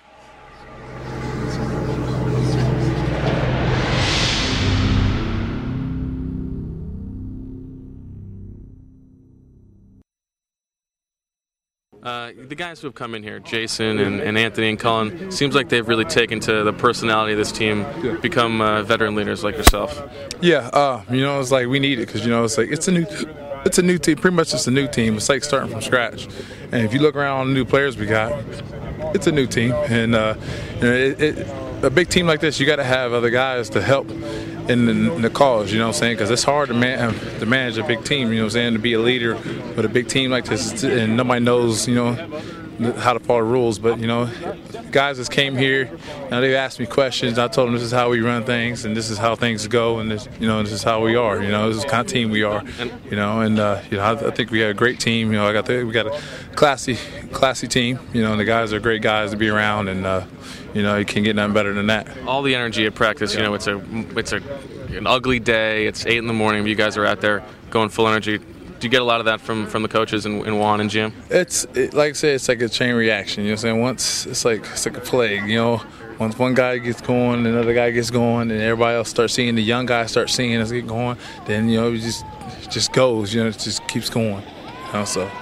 Uh, the guys who have come in here, Jason and, and Anthony and Cullen, seems like they've really taken to the personality of this team, become uh, veteran leaders like yourself. Yeah, uh, you know, it's like we need it because, you know, it's like it's a new it's a new team. Pretty much it's a new team. It's like starting from scratch. And if you look around the new players we got, it's a new team. And uh, you know, it, it, a big team like this, you got to have other guys to help in the, in the cause, you know what I'm saying? Because it's hard to, man, to manage a big team, you know what I'm saying, to be a leader with a big team like this, and nobody knows, you know, how to follow the rules. But, you know, guys that came here, you know, they asked me questions. I told them this is how we run things, and this is how things go, and this, you know, this is how we are. You know, this is the kind of team we are. You know, and uh, you know, I, I think we got a great team. You know, I got the, we got a classy, classy team. You know, and the guys are great guys to be around, and uh, you know, you can't get nothing better than that. All the energy at practice. Yeah. You know, it's a it's a an ugly day. It's eight in the morning. But you guys are out there going full energy. Do you get a lot of that from, from the coaches in, in Juan and Jim? It's it, like I said, it's like a chain reaction. You know what I'm saying? Once it's like it's like a plague. You know, once one guy gets going, another guy gets going, and everybody else starts seeing the young guys start seeing us get going. Then you know, it just it just goes. You know, it just keeps going. You know, so.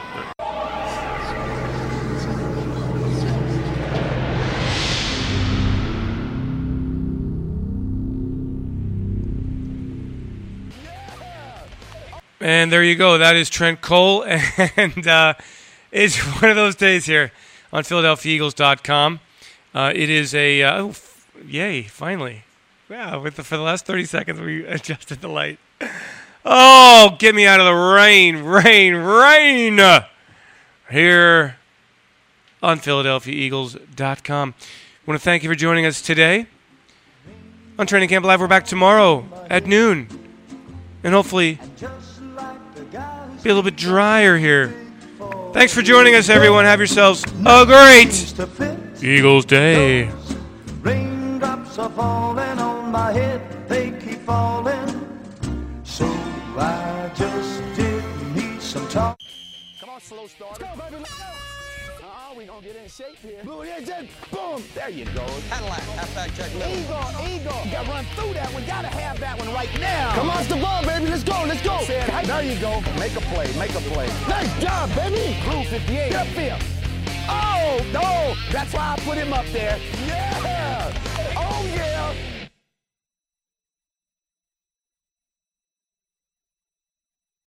And there you go. That is Trent Cole. And uh, it's one of those days here on Philadelphia Eagles dot com. Uh, it is a, uh, oh, f- yay, finally. Wow, with the, for the last thirty seconds, we adjusted the light. Oh, get me out of the rain, rain, rain. Here on Philadelphia Eagles dot com. I want to thank you for joining us today on Training Camp Live. We're back tomorrow at noon. And hopefully be a little bit drier here. Thanks for joining us, everyone. Have yourselves a great Eagles Day. Raindrops are falling on my head, they keep falling. So I just did need some talk. Come on, slow starter. Let's go, baby. Let's go. Uh-uh, we gonna get in shape here. Boom, yeah, just boom. There you go. Cadillac, halfback check. Eagle, Eagle. You gotta run through that one. Gotta have that one right now. Come on, it's the ball, baby. Let's go, let's go. There you go. Make a play, make a play. Nice job, baby. Blue fifty-eight. Get up there. Oh, no. That's why I put him up there. Yeah. Oh, yeah.